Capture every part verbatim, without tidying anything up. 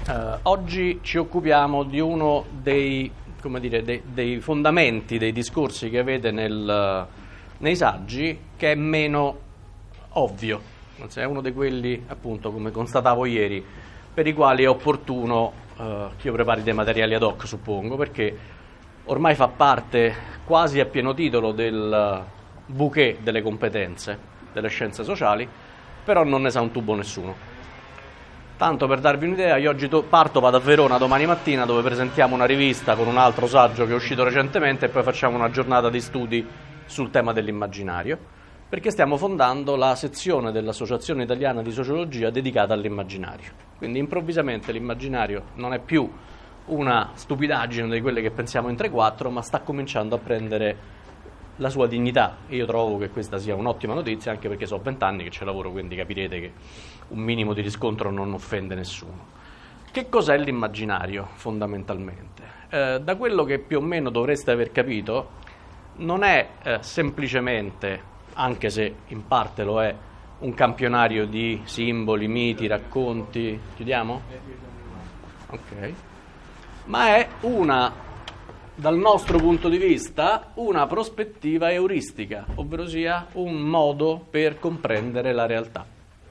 Uh, oggi ci occupiamo di uno dei, come dire, dei, dei fondamenti dei discorsi che avete nel, nei saggi, che è meno ovvio, è uno di quelli, appunto, come constatavo ieri, per i quali è opportuno uh, che io prepari dei materiali ad hoc, suppongo, perché ormai fa parte quasi a pieno titolo del bouquet delle competenze delle scienze sociali, però non ne sa un tubo nessuno. Tanto per darvi un'idea, io oggi to- parto, vado a Verona domani mattina, dove presentiamo una rivista con un altro saggio che è uscito recentemente, e poi facciamo una giornata di studi sul tema dell'immaginario, perché stiamo fondando la sezione dell'Associazione Italiana di Sociologia dedicata all'immaginario. Quindi improvvisamente l'immaginario non è più una stupidaggine di quelle che pensiamo in tre quattro, ma sta cominciando a prendere la sua dignità, e io trovo che questa sia un'ottima notizia, anche perché so vent'anni che ci lavoro, quindi capirete che un minimo di riscontro non offende nessuno. Che cos'è l'immaginario, fondamentalmente? Eh, da quello che più o meno dovreste aver capito, non è eh, semplicemente, anche se in parte lo è, un campionario di simboli, miti, racconti. Chiudiamo? Ok. Ma è una, dal nostro punto di vista, una prospettiva euristica, ovvero sia un modo per comprendere la realtà.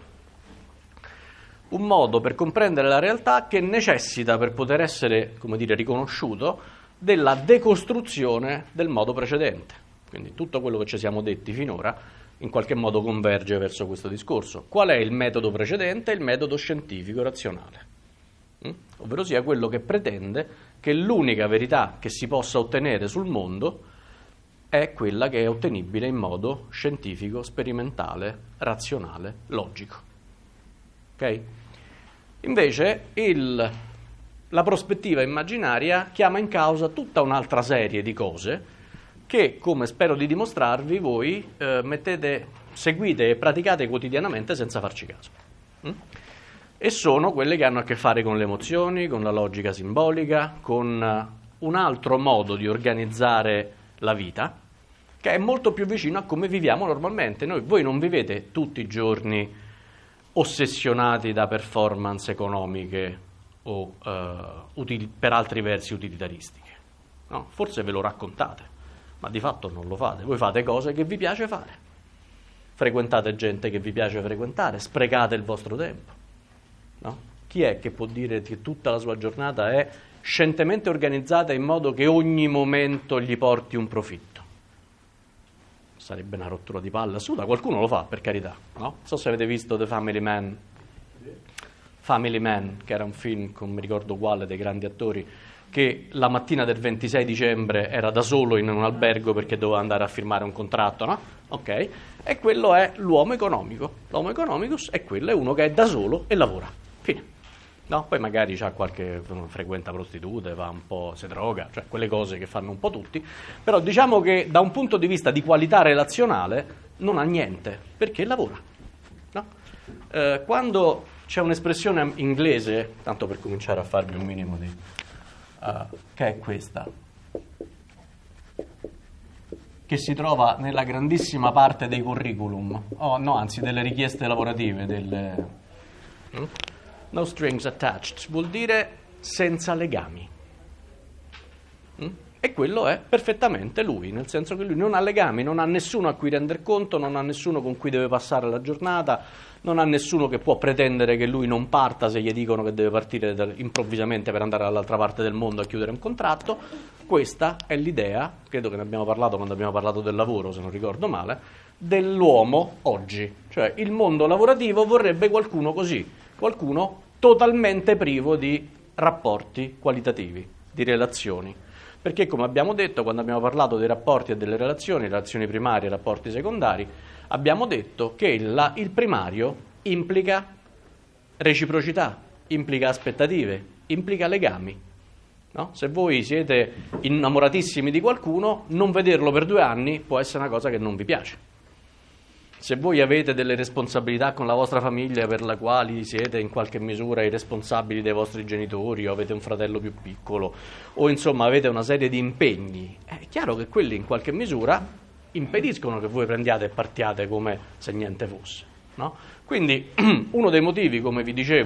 Un modo per comprendere la realtà che necessita, per poter essere, come dire, riconosciuto, della decostruzione del modo precedente. Quindi tutto quello che ci siamo detti finora in qualche modo converge verso questo discorso. Qual è il metodo precedente? Il metodo scientifico razionale, mm? ovvero sia quello che pretende che l'unica verità che si possa ottenere sul mondo è quella che è ottenibile in modo scientifico, sperimentale, razionale, logico. Ok? Invece il, la prospettiva immaginaria chiama in causa tutta un'altra serie di cose che, come spero di dimostrarvi, voi eh, mettete, seguite e praticate quotidianamente senza farci caso. Mm? E sono quelle che hanno a che fare con le emozioni, con la logica simbolica, con un altro modo di organizzare la vita, che è molto più vicino a come viviamo normalmente. Noi, voi non vivete tutti i giorni ossessionati da performance economiche o eh, util- per altri versi utilitaristiche. No? Forse ve lo raccontate, ma di fatto non lo fate. Voi fate cose che vi piace fare, frequentate gente che vi piace frequentare, sprecate il vostro tempo. No? Chi è che può dire che tutta la sua giornata è scientemente organizzata in modo che ogni momento gli porti un profitto? Sarebbe una rottura di palle assurda. Qualcuno lo fa, per carità, no? Non so se avete visto The Family Man. Family Man, che era un film, non mi ricordo quale, dei grandi attori, che la mattina del ventisei dicembre era da solo in un albergo perché doveva andare a firmare un contratto, no? Ok? E quello è l'uomo economico. L'uomo economicus è quello, è uno che è da solo e lavora. Fine. No? Poi magari c'ha qualche, frequenta prostitute, va un po', si droga, cioè quelle cose che fanno un po' tutti, però diciamo che da un punto di vista di qualità relazionale non ha niente, perché lavora. No? Eh, quando c'è un'espressione inglese, tanto per cominciare a farvi un minimo di... Uh, che è questa, che si trova nella grandissima parte dei curriculum, oh, no, anzi delle richieste lavorative, delle... Mm? No strings attached, vuol dire senza legami. Mm? E quello è perfettamente lui, nel senso che lui non ha legami, non ha nessuno a cui render conto, non ha nessuno con cui deve passare la giornata, non ha nessuno che può pretendere che lui non parta se gli dicono che deve partire da, improvvisamente per andare dall'altra parte del mondo a chiudere un contratto. Questa è l'idea, credo che ne abbiamo parlato quando abbiamo parlato del lavoro, se non ricordo male, dell'uomo oggi. Cioè il mondo lavorativo vorrebbe qualcuno così, qualcuno totalmente privo di rapporti qualitativi, di relazioni. Perché, come abbiamo detto quando abbiamo parlato dei rapporti e delle relazioni, relazioni primarie e rapporti secondari, abbiamo detto che il, il primario implica reciprocità, implica aspettative, implica legami. No? Se voi siete innamoratissimi di qualcuno, non vederlo per due anni può essere una cosa che non vi piace. Se voi avete delle responsabilità con la vostra famiglia per la quali siete in qualche misura i responsabili dei vostri genitori, o avete un fratello più piccolo, o insomma avete una serie di impegni, è chiaro che quelli in qualche misura impediscono che voi prendiate e partiate come se niente fosse. No? Quindi uno dei motivi, come vi dicevo,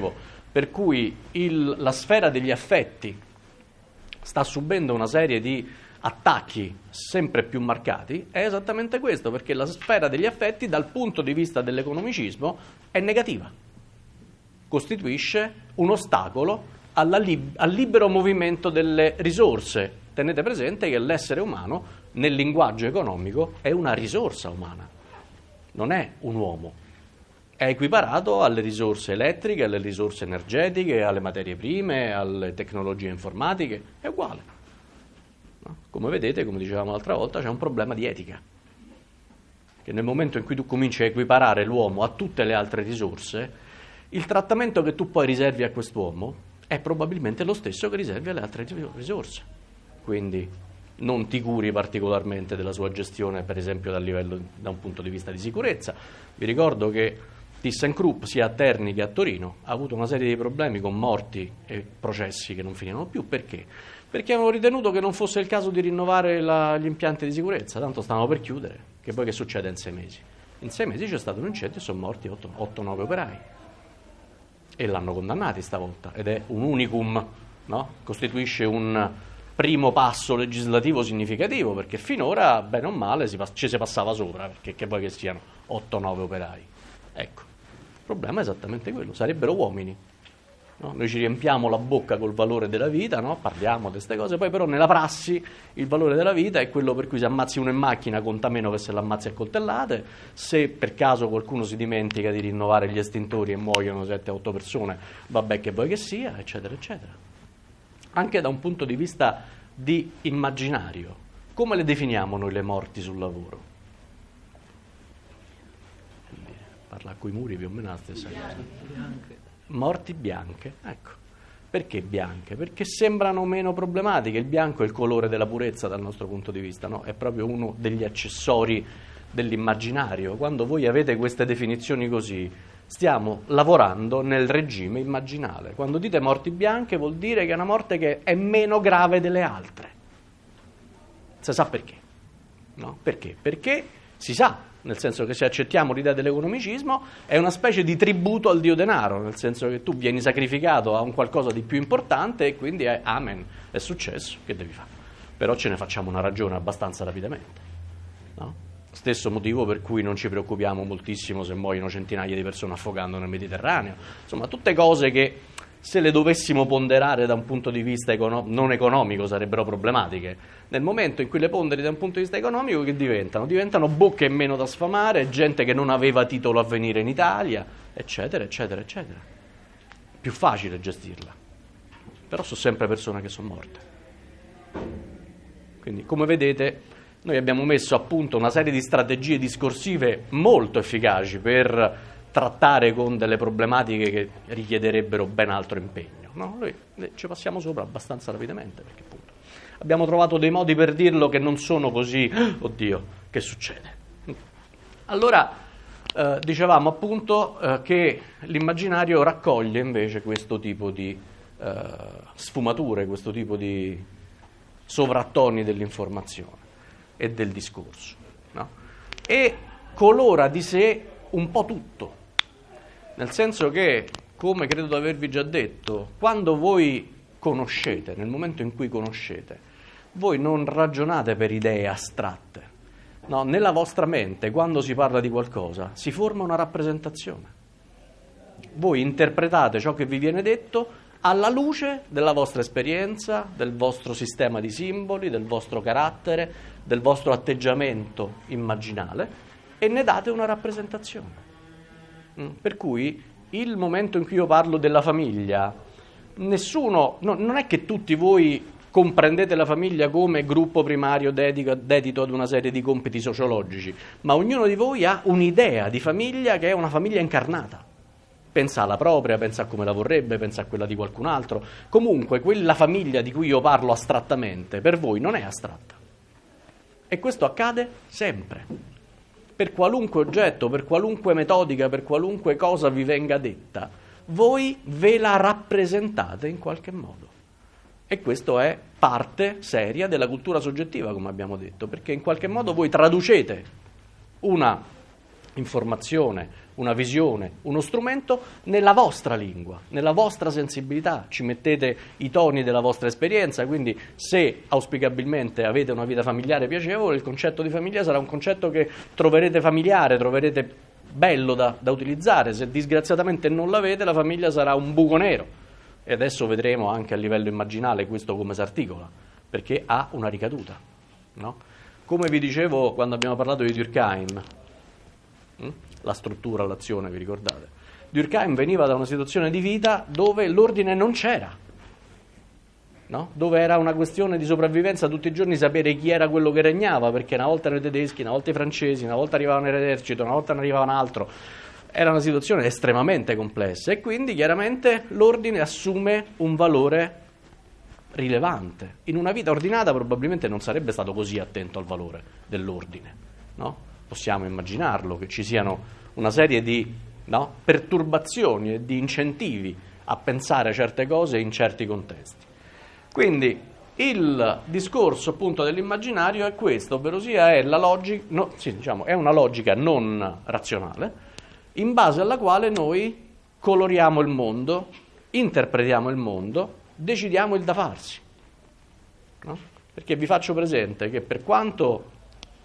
per cui il, la sfera degli affetti sta subendo una serie di attacchi sempre più marcati, è esattamente questo, perché la sfera degli affetti dal punto di vista dell'economicismo è negativa, costituisce un ostacolo alla lib- al libero movimento delle risorse. Tenete presente che l'essere umano nel linguaggio economico è una risorsa umana, non è un uomo. È equiparato alle risorse elettriche, alle risorse energetiche, alle materie prime, alle tecnologie informatiche, è uguale. No? Come vedete, come dicevamo l'altra volta, c'è un problema di etica, che nel momento in cui tu cominci a equiparare l'uomo a tutte le altre risorse, il trattamento che tu poi riservi a quest'uomo è probabilmente lo stesso che riservi alle altre risorse. Quindi non ti curi particolarmente della sua gestione, per esempio dal livello, da un punto di vista di sicurezza. Vi ricordo che ThyssenKrupp, sia a Terni che a Torino, ha avuto una serie di problemi con morti e processi che non finivano più. Perché? Perché avevano ritenuto che non fosse il caso di rinnovare la, gli impianti di sicurezza, tanto stavano per chiudere. Che poi che succede in sei mesi? In sei mesi c'è stato un incendio e sono morti otto nove operai. E l'hanno condannati stavolta, ed è un unicum, no? Costituisce un primo passo legislativo significativo, perché finora, bene o male, si pass- ci si passava sopra, perché che poi che siano otto nove operai. Ecco. Il problema è esattamente quello, sarebbero uomini. No? Noi ci riempiamo la bocca col valore della vita, no? Parliamo di queste cose, poi però nella prassi il valore della vita è quello per cui se ammazzi uno in macchina conta meno che se l'ammazzi a coltellate, se per caso qualcuno si dimentica di rinnovare gli estintori e muoiono sette otto persone, vabbè che poi che sia, eccetera, eccetera. Anche da un punto di vista di immaginario, come le definiamo noi le morti sul lavoro? Parla coi muri più o meno la stessa cosa. Bianche. Morti bianche, ecco. Perché bianche? Perché sembrano meno problematiche. Il bianco è il colore della purezza dal nostro punto di vista, no? È proprio uno degli accessori dell'immaginario. Quando voi avete queste definizioni così, stiamo lavorando nel regime immaginale. Quando dite morti bianche vuol dire che è una morte che è meno grave delle altre. Si sa perché? No? Perché? Perché si sa. Nel senso che se accettiamo l'idea dell'economicismo è una specie di tributo al dio denaro, nel senso che tu vieni sacrificato a un qualcosa di più importante e quindi è amen, è successo, che devi fare? Però ce ne facciamo una ragione abbastanza rapidamente, no? Stesso motivo per cui non ci preoccupiamo moltissimo se muoiono centinaia di persone affogando nel Mediterraneo. Insomma, tutte cose che se le dovessimo ponderare da un punto di vista econo- non economico sarebbero problematiche. Nel momento in cui le ponderi da un punto di vista economico, che diventano? Diventano bocche meno da sfamare, gente che non aveva titolo a venire in Italia, eccetera, eccetera, eccetera. Più facile gestirla. Però sono sempre persone che sono morte. Quindi, come vedete, noi abbiamo messo a punto una serie di strategie discorsive molto efficaci per trattare con delle problematiche che richiederebbero ben altro impegno. No? Noi ci passiamo sopra abbastanza rapidamente, perché appunto abbiamo trovato dei modi per dirlo che non sono così, oddio, che succede? Allora, eh, dicevamo appunto eh, che l'immaginario raccoglie invece questo tipo di eh, sfumature, questo tipo di sovrattoni dell'informazione e del discorso, no? E colora di sé un po' tutto. Nel senso che, come credo di avervi già detto, quando voi conoscete, nel momento in cui conoscete, voi non ragionate per idee astratte. No, nella vostra mente, quando si parla di qualcosa, si forma una rappresentazione. Voi interpretate ciò che vi viene detto alla luce della vostra esperienza, del vostro sistema di simboli, del vostro carattere, del vostro atteggiamento immaginale, e ne date una rappresentazione. Per cui il momento in cui io parlo della famiglia, nessuno, no, non è che tutti voi comprendete la famiglia come gruppo primario dedico, dedito ad una serie di compiti sociologici, ma ognuno di voi ha un'idea di famiglia che è una famiglia incarnata. Pensa alla propria, pensa a come la vorrebbe, pensa a quella di qualcun altro. Comunque quella famiglia di cui io parlo astrattamente per voi non è astratta. E questo accade sempre. Per qualunque oggetto, per qualunque metodica, per qualunque cosa vi venga detta, voi ve la rappresentate in qualche modo. E questo è parte seria della cultura soggettiva, come abbiamo detto, perché in qualche modo voi traducete una informazione, una visione, uno strumento nella vostra lingua, nella vostra sensibilità, ci mettete i toni della vostra esperienza, quindi se auspicabilmente avete una vita familiare piacevole, il concetto di famiglia sarà un concetto che troverete familiare, troverete bello da, da utilizzare. Se disgraziatamente non l'avete, la famiglia sarà un buco nero, e adesso vedremo anche a livello immaginale questo come si articola, perché ha una ricaduta, no? Come vi dicevo quando abbiamo parlato di Durkheim, hm? la struttura, l'azione, vi ricordate? Durkheim veniva da una situazione di vita dove l'ordine non c'era, no? Dove era una questione di sopravvivenza tutti i giorni, sapere chi era quello che regnava, perché una volta erano i tedeschi, una volta i francesi, una volta arrivavano l'esercito, una volta ne arrivava un altro. Era una situazione estremamente complessa, e quindi chiaramente l'ordine assume un valore rilevante. In una vita ordinata probabilmente non sarebbe stato così attento al valore dell'ordine, no? Possiamo immaginarlo, che ci siano una serie di, no, perturbazioni e di incentivi a pensare certe cose in certi contesti. Quindi il discorso appunto dell'immaginario è questo, ovvero sia è la logica, no, sì, diciamo, è una logica non razionale, in base alla quale noi coloriamo il mondo, interpretiamo il mondo, decidiamo il da farsi, no? Perché vi faccio presente che per quanto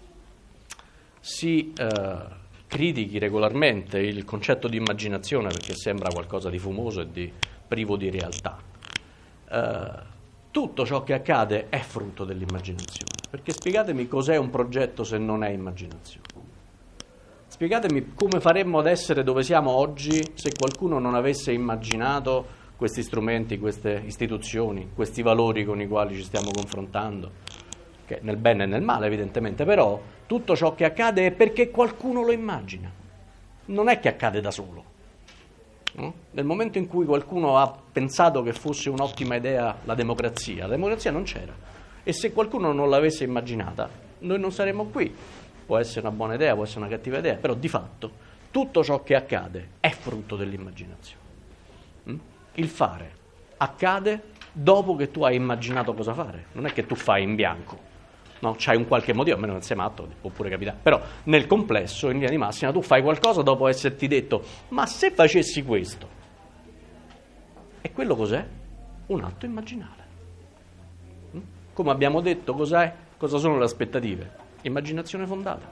si eh, critichi regolarmente il concetto di immaginazione, perché sembra qualcosa di fumoso e di privo di realtà, eh, tutto ciò che accade è frutto dell'immaginazione. Perché spiegatemi cos'è un progetto se non è immaginazione? Spiegatemi come faremmo ad essere dove siamo oggi se qualcuno non avesse immaginato questi strumenti, queste istituzioni, questi valori con i quali ci stiamo confrontando, che nel bene e nel male evidentemente, però tutto ciò che accade è perché qualcuno lo immagina, non è che accade da solo, no? Nel momento in cui qualcuno ha pensato che fosse un'ottima idea la democrazia, la democrazia non c'era, e se qualcuno non l'avesse immaginata noi non saremmo qui. Può essere una buona idea, può essere una cattiva idea, però di fatto tutto ciò che accade è frutto dell'immaginazione. Il fare accade dopo che tu hai immaginato cosa fare, non è che tu fai in bianco, no? C'hai un qualche motivo, a meno non sei matto, può pure capitare, però nel complesso, in linea di massima, tu fai qualcosa dopo esserti detto ma se facessi questo, e quello cos'è? Un atto immaginale. Come abbiamo detto, cos'è? Cosa sono le aspettative? Immaginazione fondata.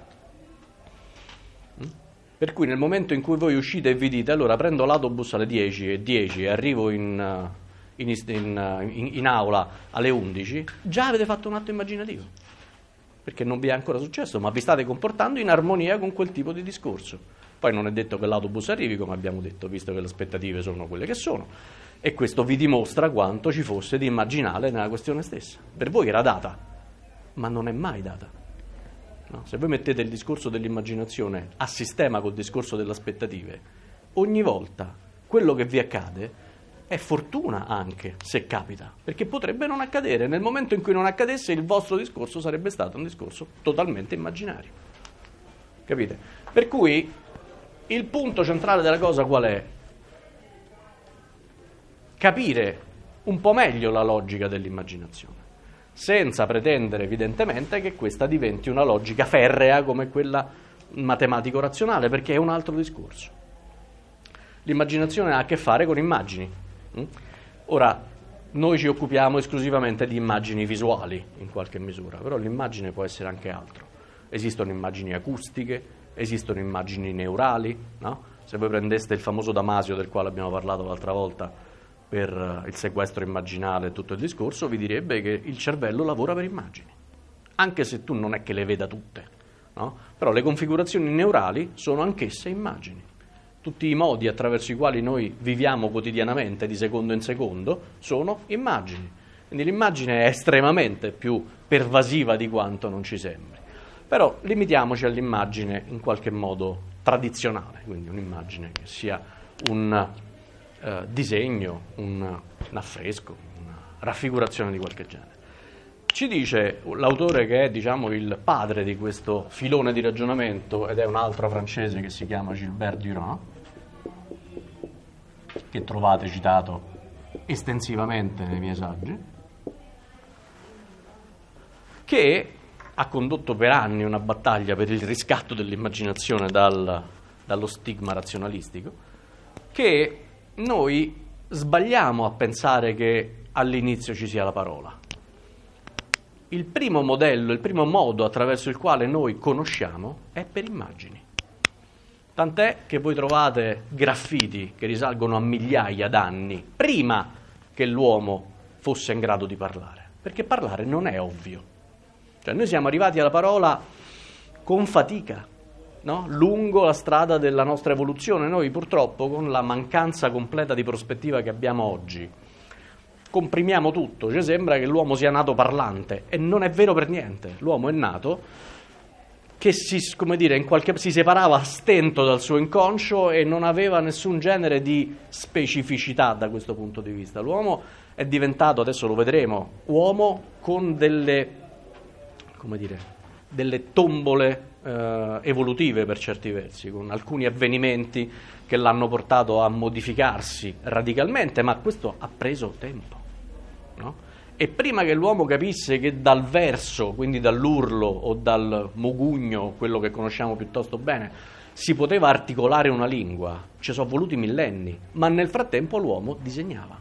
Per cui nel momento in cui voi uscite e vi dite allora prendo l'autobus alle dieci e dieci e arrivo in, in, in, in, in aula alle undici, già avete fatto un atto immaginativo, perché non vi è ancora successo, ma vi state comportando in armonia con quel tipo di discorso. Poi non è detto che l'autobus arrivi, come abbiamo detto, visto che le aspettative sono quelle che sono, e questo vi dimostra quanto ci fosse di immaginale nella questione stessa. Per voi era data, ma non è mai data. No, se voi mettete il discorso dell'immaginazione a sistema col discorso delle aspettative, ogni volta quello che vi accade è fortuna anche se capita, perché potrebbe non accadere. Nel momento in cui non accadesse, il vostro discorso sarebbe stato un discorso totalmente immaginario. Capite? Per cui il punto centrale della cosa qual è? Capire un po' meglio la logica dell'immaginazione, senza pretendere evidentemente che questa diventi una logica ferrea come quella matematico-razionale, perché è un altro discorso. L'immaginazione ha a che fare con immagini. Ora, noi ci occupiamo esclusivamente di immagini visuali, in qualche misura, però l'immagine può essere anche altro. Esistono immagini acustiche, esistono immagini neurali, no? Se voi prendeste il famoso Damasio, del quale abbiamo parlato l'altra volta, per il sequestro immaginale e tutto il discorso, vi direbbe che il cervello lavora per immagini, anche se tu non è che le veda tutte, no? Però le configurazioni neurali sono anch'esse immagini. Tutti i modi attraverso i quali noi viviamo quotidianamente di secondo in secondo sono immagini, quindi l'immagine è estremamente più pervasiva di quanto non ci sembri. Però limitiamoci all'immagine in qualche modo tradizionale, quindi un'immagine che sia un Uh, disegno, un, un affresco, una raffigurazione di qualche genere. Ci dice l'autore che è, diciamo, il padre di questo filone di ragionamento, ed è un altro francese che si chiama Gilbert Durand, che trovate citato estensivamente nei miei saggi, che ha condotto per anni una battaglia per il riscatto dell'immaginazione dal dallo stigma razionalistico, che noi sbagliamo a pensare che all'inizio ci sia la parola. Il primo modello, il primo modo attraverso il quale noi conosciamo è per immagini. Tant'è che voi trovate graffiti che risalgono a migliaia d'anni prima che l'uomo fosse in grado di parlare, perché parlare non è ovvio. Cioè noi siamo arrivati alla parola con fatica, no? Lungo la strada della nostra evoluzione. Noi purtroppo, con la mancanza completa di prospettiva che abbiamo oggi, comprimiamo tutto. Ci sembra che l'uomo sia nato parlante, e non è vero per niente. L'uomo è nato che si, come dire, in qualche, si separava a stento dal suo inconscio e non aveva nessun genere di specificità da questo punto di vista. L'uomo è diventato, adesso lo vedremo, uomo con delle, come dire, delle tombole eh, evolutive per certi versi, con alcuni avvenimenti che l'hanno portato a modificarsi radicalmente, ma questo ha preso tempo, no? E prima che l'uomo capisse che dal verso, quindi dall'urlo o dal mugugno, quello che conosciamo piuttosto bene, si poteva articolare una lingua, ci sono voluti millenni, ma nel frattempo l'uomo disegnava.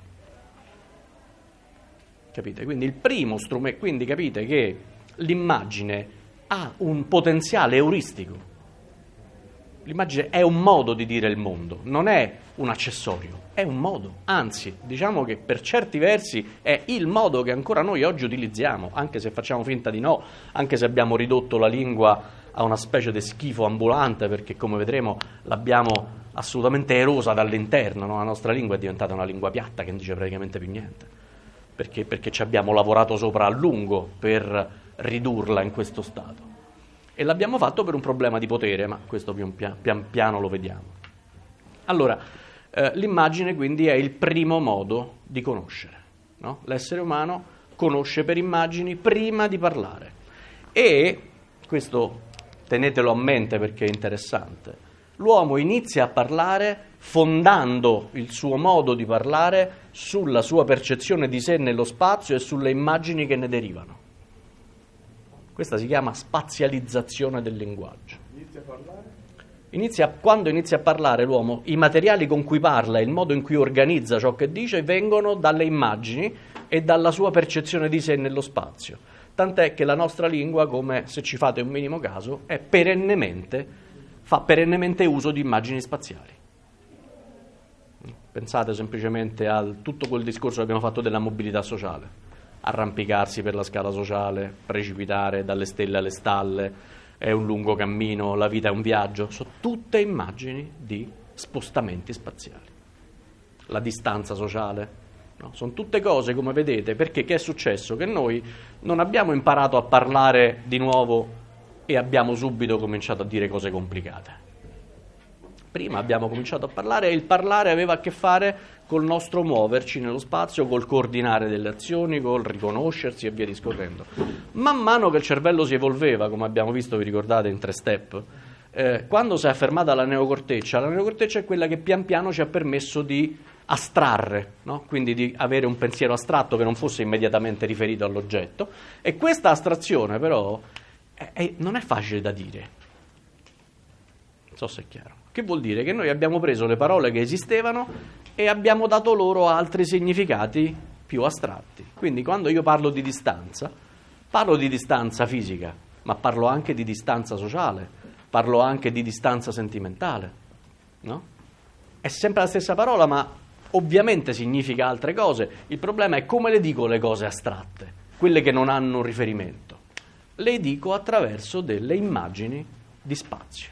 Capite? Quindi il primo strumento, quindi capite che l'immagine ha un potenziale euristico. L'immagine è un modo di dire il mondo, non è un accessorio, è un modo. Anzi, diciamo che per certi versi è il modo che ancora noi oggi utilizziamo, anche se facciamo finta di no, anche se abbiamo ridotto la lingua a una specie di schifo ambulante, perché come vedremo l'abbiamo assolutamente erosa dall'interno, no? La nostra lingua è diventata una lingua piatta che non dice praticamente più niente, perché, perché ci abbiamo lavorato sopra a lungo per ridurla in questo stato. E l'abbiamo fatto per un problema di potere, ma questo pian piano, pian piano lo vediamo. Allora, eh, l'immagine quindi è il primo modo di conoscere, no? L'essere umano conosce per immagini prima di parlare. E, questo tenetelo a mente perché è interessante, l'uomo inizia a parlare fondando il suo modo di parlare sulla sua percezione di sé nello spazio e sulle immagini che ne derivano. Questa si chiama spazializzazione del linguaggio. Inizia a parlare? Inizia, quando inizia a parlare l'uomo, i materiali con cui parla e il modo in cui organizza ciò che dice vengono dalle immagini e dalla sua percezione di sé nello spazio. Tant'è che la nostra lingua, come se ci fate un minimo caso, è perennemente, fa perennemente uso di immagini spaziali. Pensate semplicemente a tutto quel discorso che abbiamo fatto della mobilità sociale. Arrampicarsi per la scala sociale, precipitare dalle stelle alle stalle, è un lungo cammino, la vita è un viaggio, sono tutte immagini di spostamenti spaziali. La distanza sociale, no? Sono tutte cose, come vedete, perché che è successo? Che noi non abbiamo imparato a parlare di nuovo e abbiamo subito cominciato a dire cose complicate. Prima abbiamo cominciato a parlare e il parlare aveva a che fare col nostro muoverci nello spazio, col coordinare delle azioni, col riconoscersi e via discorrendo. Man mano che il cervello si evolveva, come abbiamo visto, vi ricordate, in tre step, eh, quando si è affermata la neocorteccia, la neocorteccia è quella che pian piano ci ha permesso di astrarre, no? Quindi di avere un pensiero astratto che non fosse immediatamente riferito all'oggetto, e questa astrazione però è, è, non è facile da dire. Non so se è chiaro. Che vuol dire? Che noi abbiamo preso le parole che esistevano e abbiamo dato loro altri significati più astratti. Quindi quando io parlo di distanza, parlo di distanza fisica, ma parlo anche di distanza sociale, parlo anche di distanza sentimentale, no? È sempre la stessa parola, ma ovviamente significa altre cose. Il problema è come le dico le cose astratte, quelle che non hanno un riferimento. Le dico attraverso delle immagini di spazio.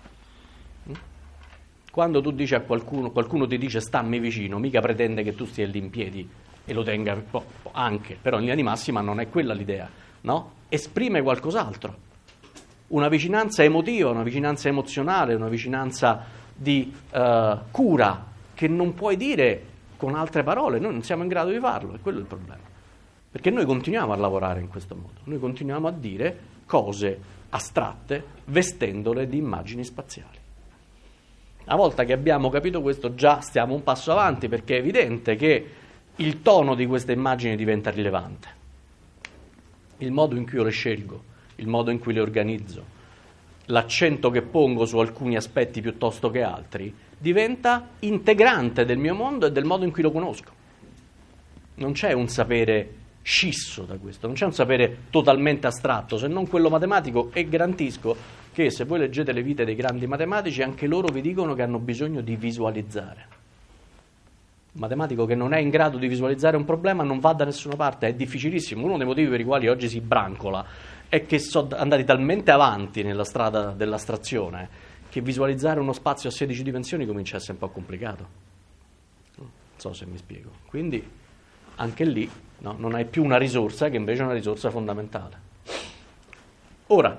Quando tu dici a qualcuno, qualcuno ti dice stammi vicino, mica pretende che tu stia lì in piedi e lo tenga oh, anche, però in linea di massima non è quella l'idea, no? Esprime qualcos'altro, una vicinanza emotiva, una vicinanza emozionale, una vicinanza di uh, cura che non puoi dire con altre parole, noi non siamo in grado di farlo, e quello è il problema, perché noi continuiamo a lavorare in questo modo, noi continuiamo a dire cose astratte vestendole di immagini spaziali. Una volta che abbiamo capito questo, già stiamo un passo avanti, perché è evidente che il tono di queste immagini diventa rilevante. Il modo in cui io le scelgo, il modo in cui le organizzo, l'accento che pongo su alcuni aspetti piuttosto che altri, diventa integrante del mio mondo e del modo in cui lo conosco. Non c'è un sapere scisso da questo, non c'è un sapere totalmente astratto, se non quello matematico, e garantisco che se voi leggete le vite dei grandi matematici, anche loro vi dicono che hanno bisogno di visualizzare. Un matematico che non è in grado di visualizzare un problema non va da nessuna parte, è difficilissimo. Uno dei motivi per i quali oggi si brancola è che sono andati talmente avanti nella strada dell'astrazione che visualizzare uno spazio a sedici dimensioni comincia a essere un po' complicato. Non so se mi spiego. Quindi anche lì, no, non hai più una risorsa che invece è una risorsa fondamentale. Ora,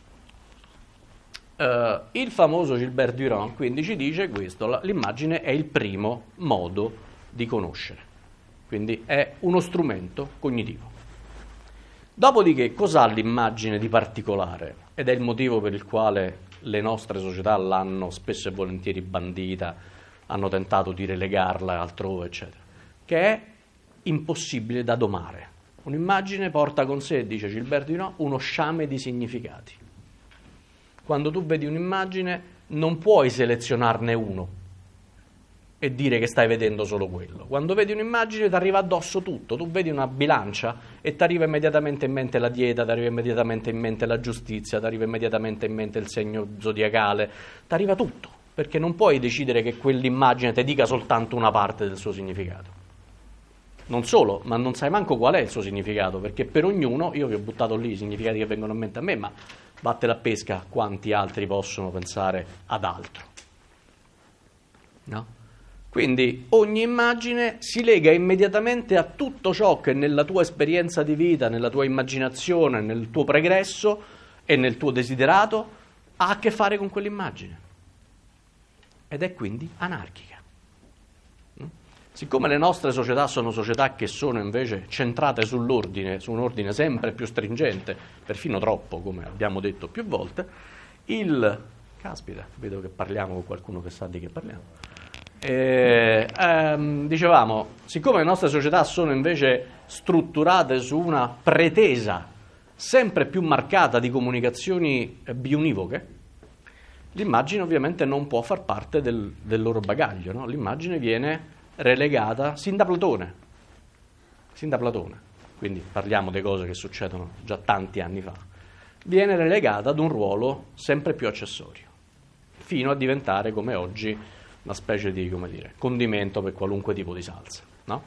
eh, il famoso Gilbert Durand quindi ci dice questo: la, l'immagine è il primo modo di conoscere, quindi è uno strumento cognitivo. Dopodiché, cos'ha l'immagine di particolare? Ed è il motivo per il quale le nostre società l'hanno spesso e volentieri bandita, hanno tentato di relegarla altrove, eccetera, che è impossibile da domare. Un'immagine porta con sé, dice Gilbert Durand, uno sciame di significati. Quando tu vedi un'immagine non puoi selezionarne uno e dire che stai vedendo solo quello. Quando vedi un'immagine ti arriva addosso tutto. Tu vedi una bilancia e ti arriva immediatamente in mente la dieta, ti arriva immediatamente in mente la giustizia, ti arriva immediatamente in mente il segno zodiacale, ti arriva tutto, perché non puoi decidere che quell'immagine ti dica soltanto una parte del suo significato. Non solo, ma non sai manco qual è il suo significato, perché per ognuno, io vi ho buttato lì i significati che vengono in mente a me, ma vattene a pesca quanti altri possono pensare ad altro. No? Quindi ogni immagine si lega immediatamente a tutto ciò che nella tua esperienza di vita, nella tua immaginazione, nel tuo pregresso e nel tuo desiderato ha a che fare con quell'immagine. Ed è quindi anarchica. Siccome le nostre società sono società che sono invece centrate sull'ordine, su un ordine sempre più stringente, perfino troppo, come abbiamo detto più volte, il... Caspita, vedo che parliamo con qualcuno che sa di che parliamo. Eh, ehm, dicevamo, siccome le nostre società sono invece strutturate su una pretesa sempre più marcata di comunicazioni biunivoche, l'immagine ovviamente non può far parte del, del loro bagaglio, no? L'immagine viene relegata sin da Platone, sin da Platone, quindi parliamo di cose che succedono già tanti anni fa, viene relegata ad un ruolo sempre più accessorio, fino a diventare come oggi una specie di, come dire, condimento per qualunque tipo di salsa, no?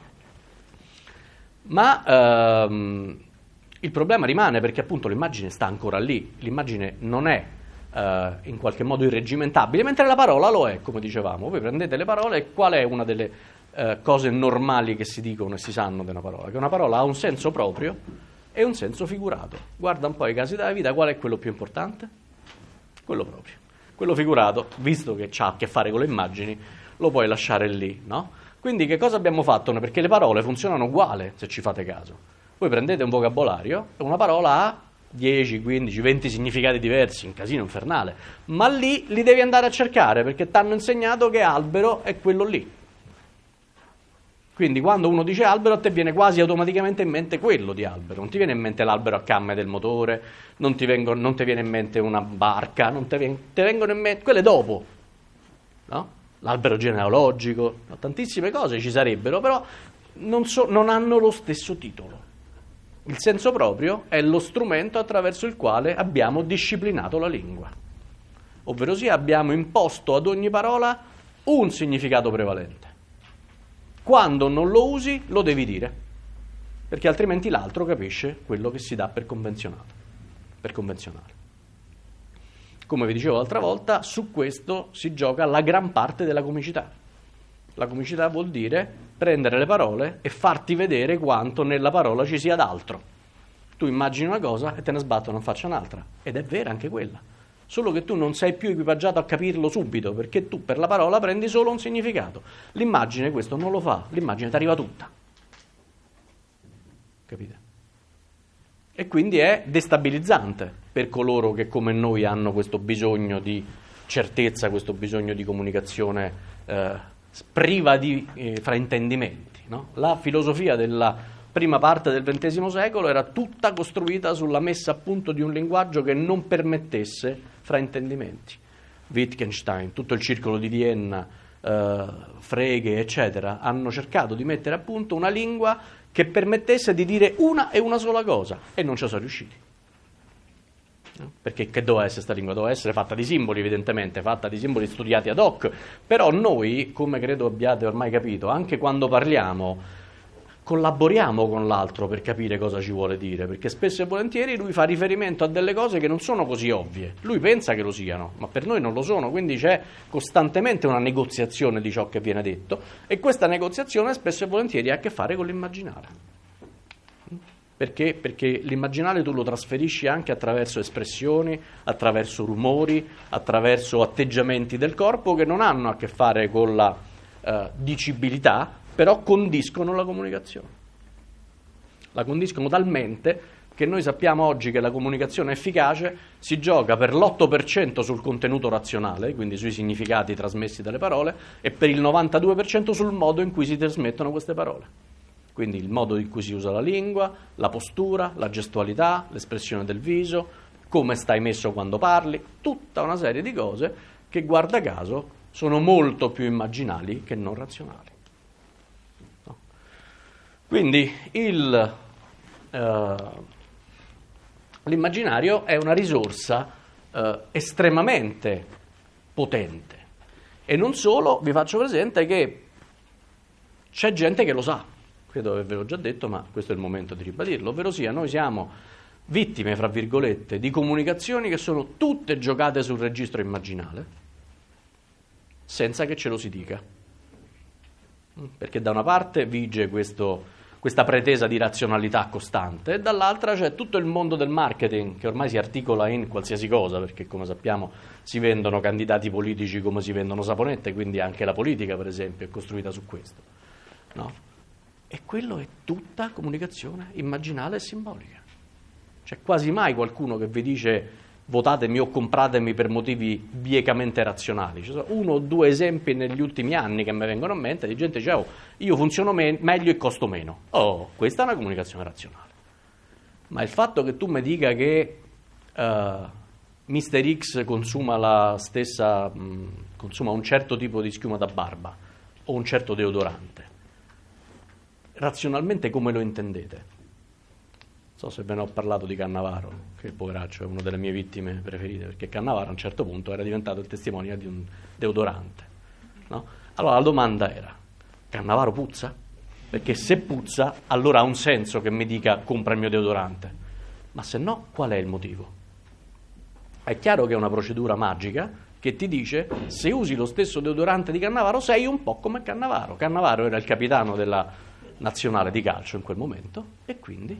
Ma ehm, il problema rimane, perché appunto l'immagine sta ancora lì, l'immagine non è eh, in qualche modo irreggimentabile, mentre la parola lo è, come dicevamo. Voi prendete le parole e qual è una delle eh, cose normali che si dicono e si sanno di una parola? Che una parola ha un senso proprio e un senso figurato. Guarda un po' i casi della vita, qual è quello più importante? Quello proprio. Quello figurato, visto che ha a che fare con le immagini, lo puoi lasciare lì, no? Quindi che cosa abbiamo fatto? Perché le parole funzionano uguale, se ci fate caso. Voi prendete un vocabolario e una parola ha dieci, quindici, venti significati diversi, un casino infernale, ma lì li devi andare a cercare, perché ti hanno insegnato che albero è quello lì. Quindi quando uno dice albero a te viene quasi automaticamente in mente quello di albero, non ti viene in mente l'albero a camme del motore, non ti, vengono, non ti viene in mente una barca, non ti, viene, ti vengono in mente quelle dopo, no? L'albero genealogico, no? Tantissime cose ci sarebbero, però non, so, non hanno lo stesso titolo. Il senso proprio è lo strumento attraverso il quale abbiamo disciplinato la lingua, ovverosia abbiamo imposto ad ogni parola un significato prevalente. Quando non lo usi, lo devi dire, perché altrimenti l'altro capisce quello che si dà per convenzionato, per convenzionale. Come vi dicevo l'altra volta, su questo si gioca la gran parte della comicità. La comicità vuol dire prendere le parole e farti vedere quanto nella parola ci sia d'altro. Tu immagini una cosa e te ne sbattono in faccia un'altra, ed è vera anche quella. Solo che tu non sei più equipaggiato a capirlo subito, perché tu per la parola prendi solo un significato. L'immagine questo non lo fa, l'immagine ti arriva tutta. Capite? E quindi è destabilizzante per coloro che come noi hanno questo bisogno di certezza, questo bisogno di comunicazione eh, priva di eh, fraintendimenti, no? La filosofia della prima parte del ventesimo secolo era tutta costruita sulla messa a punto di un linguaggio che non permettesse fraintendimenti. Wittgenstein, tutto il circolo di Vienna, eh, Frege, eccetera, hanno cercato di mettere a punto una lingua che permettesse di dire una e una sola cosa, e non ci sono riusciti. No? Perché che doveva essere questa lingua? Doveva essere fatta di simboli, evidentemente, fatta di simboli studiati ad hoc, però noi, come credo abbiate ormai capito, anche quando parliamo, collaboriamo con l'altro per capire cosa ci vuole dire, perché spesso e volentieri lui fa riferimento a delle cose che non sono così ovvie, lui pensa che lo siano, ma per noi non lo sono, quindi c'è costantemente una negoziazione di ciò che viene detto, e questa negoziazione spesso e volentieri ha a che fare con l'immaginare. Perché? Perché l'immaginale tu lo trasferisci anche attraverso espressioni, attraverso rumori, attraverso atteggiamenti del corpo che non hanno a che fare con la eh, dicibilità, però condiscono la comunicazione. La condiscono talmente che noi sappiamo oggi che la comunicazione efficace si gioca per l'otto per cento sul contenuto razionale, quindi sui significati trasmessi dalle parole, e per il novantadue per cento sul modo in cui si trasmettono queste parole. Quindi il modo in cui si usa la lingua, la postura, la gestualità, l'espressione del viso, come stai messo quando parli, tutta una serie di cose che, guarda caso, sono molto più immaginali che non razionali. No? Quindi il, eh, l'immaginario è una risorsa eh, estremamente potente. E non solo, vi faccio presente che c'è gente che lo sa. Credo di avervelo già detto, ma questo è il momento di ribadirlo, ovvero sia noi siamo vittime, fra virgolette, di comunicazioni che sono tutte giocate sul registro immaginale, senza che ce lo si dica. Perché da una parte vige questo, questa pretesa di razionalità costante, e dall'altra c'è tutto il mondo del marketing, che ormai si articola in qualsiasi cosa, perché come sappiamo si vendono candidati politici come si vendono saponette, quindi anche la politica, per esempio, è costruita su questo. No? E quello è tutta comunicazione immaginale e simbolica. C'è quasi mai qualcuno che vi dice votatemi o compratemi per motivi biecamente razionali. Ci sono uno o due esempi negli ultimi anni che mi vengono a mente di gente che dice oh, io funziono me- meglio e costo meno. Oh, questa è una comunicazione razionale. Ma il fatto che tu mi dica che uh, mister X consuma la stessa mh, consuma un certo tipo di schiuma da barba o un certo deodorante, razionalmente come lo intendete? Non so se ve ne ho parlato di Cannavaro, che poveraccio è una delle mie vittime preferite, perché Cannavaro a un certo punto era diventato il testimone di un deodorante, no? Allora la domanda era: Cannavaro puzza? Perché se puzza allora ha un senso che mi dica compra il mio deodorante, ma se no qual è il motivo? È chiaro che è una procedura magica che ti dice se usi lo stesso deodorante di Cannavaro sei un po' come Cannavaro. Cannavaro era il capitano della nazionale di calcio in quel momento e quindi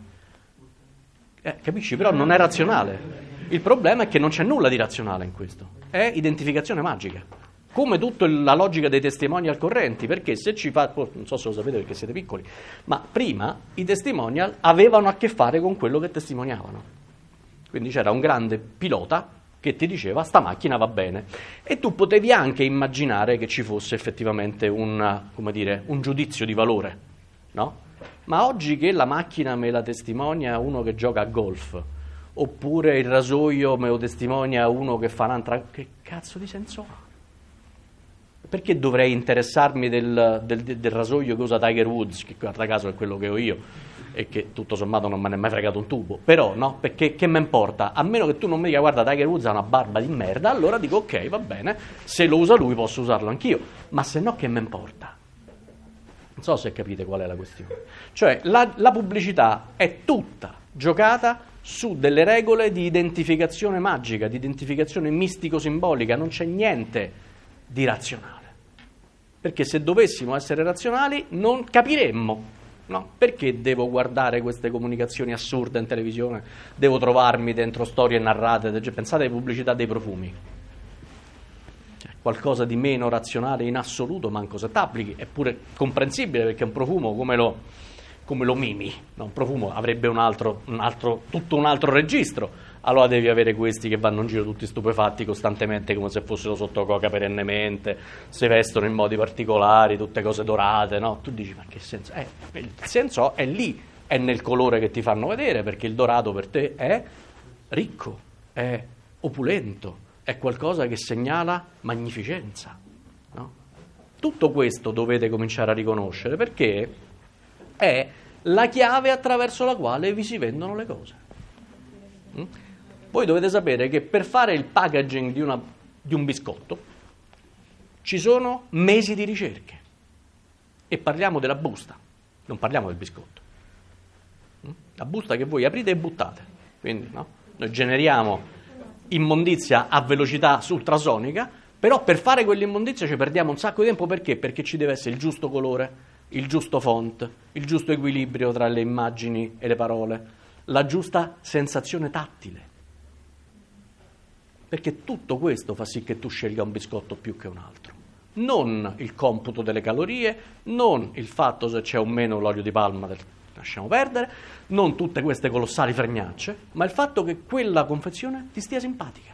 eh, capisci, però non è razionale. Il problema è che non c'è nulla di razionale in questo, è identificazione magica, come tutta la logica dei testimonial correnti, perché se ci fa, non so se lo sapete perché siete piccoli, ma prima i testimonial avevano a che fare con quello che testimoniavano, quindi c'era un grande pilota che ti diceva sta macchina va bene, e tu potevi anche immaginare che ci fosse effettivamente un, come dire, un giudizio di valore. No? Ma oggi che la macchina me la testimonia uno che gioca a golf, oppure il rasoio me lo testimonia uno che fa un'altra, che cazzo di senso ha? Perché dovrei interessarmi del, del, del rasoio che usa Tiger Woods, che guarda caso è quello che ho io e che tutto sommato non me ne è mai fregato un tubo, però no, perché che me importa? A meno che tu non mi dica guarda Tiger Woods ha una barba di merda, allora dico ok, va bene, se lo usa lui posso usarlo anch'io, ma se no che me importa? Non so se capite qual è la questione. Cioè la, la pubblicità è tutta giocata su delle regole di identificazione magica, di identificazione mistico-simbolica, non c'è niente di razionale. Perché se dovessimo essere razionali non capiremmo, no? Perché devo guardare queste comunicazioni assurde in televisione, devo trovarmi dentro storie narrate, pensate alle pubblicità dei profumi. Qualcosa di meno razionale in assoluto manco se t'applichi, è pure comprensibile perché un profumo come lo, come lo mimi, no? Un profumo avrebbe un altro, un altro, tutto un altro registro, allora devi avere questi che vanno in giro tutti stupefatti costantemente come se fossero sotto coca perennemente, si vestono in modi particolari, tutte cose dorate, no? Tu dici ma che senso? Eh, il senso è lì, è nel colore che ti fanno vedere, perché il dorato per te è ricco, è opulento, è qualcosa che segnala magnificenza, no? Tutto questo dovete cominciare a riconoscere, perché è la chiave attraverso la quale vi si vendono le cose. Mm? Voi dovete sapere che per fare il packaging di, una, di un biscotto ci sono mesi di ricerche, e parliamo della busta, non parliamo del biscotto. Mm? La busta che voi aprite e buttate, quindi no? Noi generiamo immondizia a velocità ultrasonica, però per fare quell'immondizia ci perdiamo un sacco di tempo. Perché? Perché ci deve essere il giusto colore, il giusto font, il giusto equilibrio tra le immagini e le parole, la giusta sensazione tattile, perché tutto questo fa sì che tu scelga un biscotto più che un altro. Non il computo delle calorie, non il fatto se c'è o meno l'olio di palma, del... lasciamo perdere, non tutte queste colossali fregnacce, ma il fatto che quella confezione ti stia simpatica.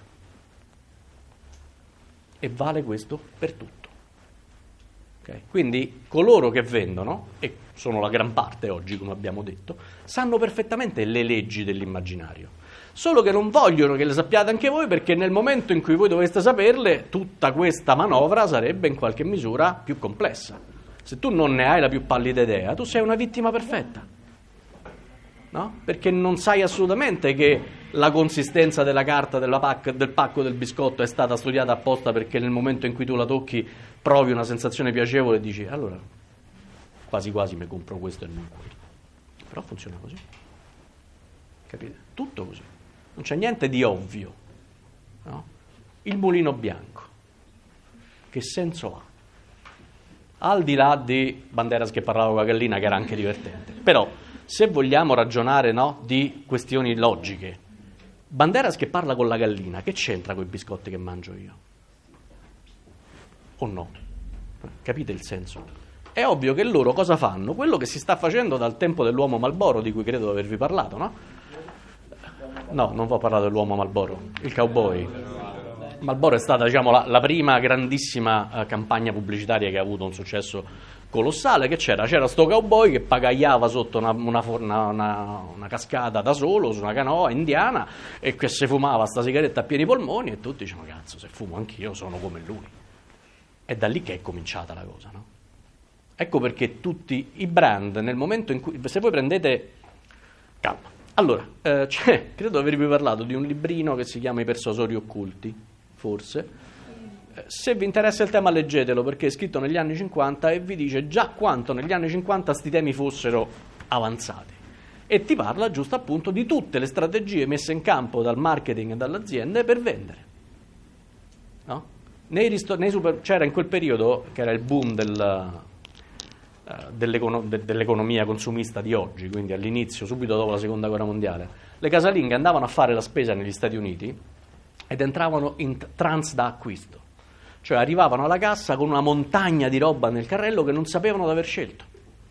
E vale questo per tutto. Okay? Quindi coloro che vendono, e sono la gran parte oggi, come abbiamo detto, sanno perfettamente le leggi dell'immaginario. Solo che non vogliono che le sappiate anche voi, perché nel momento in cui voi doveste saperle, tutta questa manovra sarebbe in qualche misura più complessa. Se tu non ne hai la più pallida idea, tu sei una vittima perfetta. No? Perché non sai assolutamente che la consistenza della carta della pac- del pacco del biscotto è stata studiata apposta, perché nel momento in cui tu la tocchi provi una sensazione piacevole e dici allora quasi quasi mi compro questo e non quello. Però funziona così, capite? Tutto così, non c'è niente di ovvio, no? Il mulino bianco, che senso ha? Al di là di Banderas che parlava con la gallina, che era anche divertente, però se vogliamo ragionare, no, di questioni logiche, Banderas che parla con la gallina, che c'entra con i biscotti che mangio io? O no? Capite il senso? È ovvio che loro cosa fanno? Quello che si sta facendo dal tempo dell'uomo Marlboro, di cui credo di avervi parlato, no? No, non vi ho parlato dell'uomo Marlboro, il cowboy. Marlboro è stata, diciamo, la, la prima grandissima uh, campagna pubblicitaria che ha avuto un successo colossale. Che c'era? C'era sto cowboy che pagagliava sotto una, una, una, una, una cascata da solo, su una canoa indiana, e che si fumava sta sigaretta a pieni polmoni, e tutti dicevano cazzo, se fumo anch'io sono come lui. È da lì che è cominciata la cosa, no? Ecco perché tutti i brand, nel momento in cui, se voi prendete, calma, allora, eh, c'è, credo di avervi parlato di un librino che si chiama I persuasori occulti, forse. Se vi interessa il tema leggetelo, perché è scritto negli anni cinquanta e vi dice già quanto negli anni cinquanta sti temi fossero avanzati, e ti parla giusto appunto di tutte le strategie messe in campo dal marketing e dalle aziende per vendere, no? Nei risto- nei super- c'era in quel periodo, che era il boom del, uh, dell'econo- de- dell'economia consumista di oggi, quindi all'inizio, subito dopo la seconda guerra mondiale, le casalinghe andavano a fare la spesa negli Stati Uniti ed entravano in t- trance da acquisto. Cioè arrivavano alla cassa con una montagna di roba nel carrello che non sapevano di aver scelto,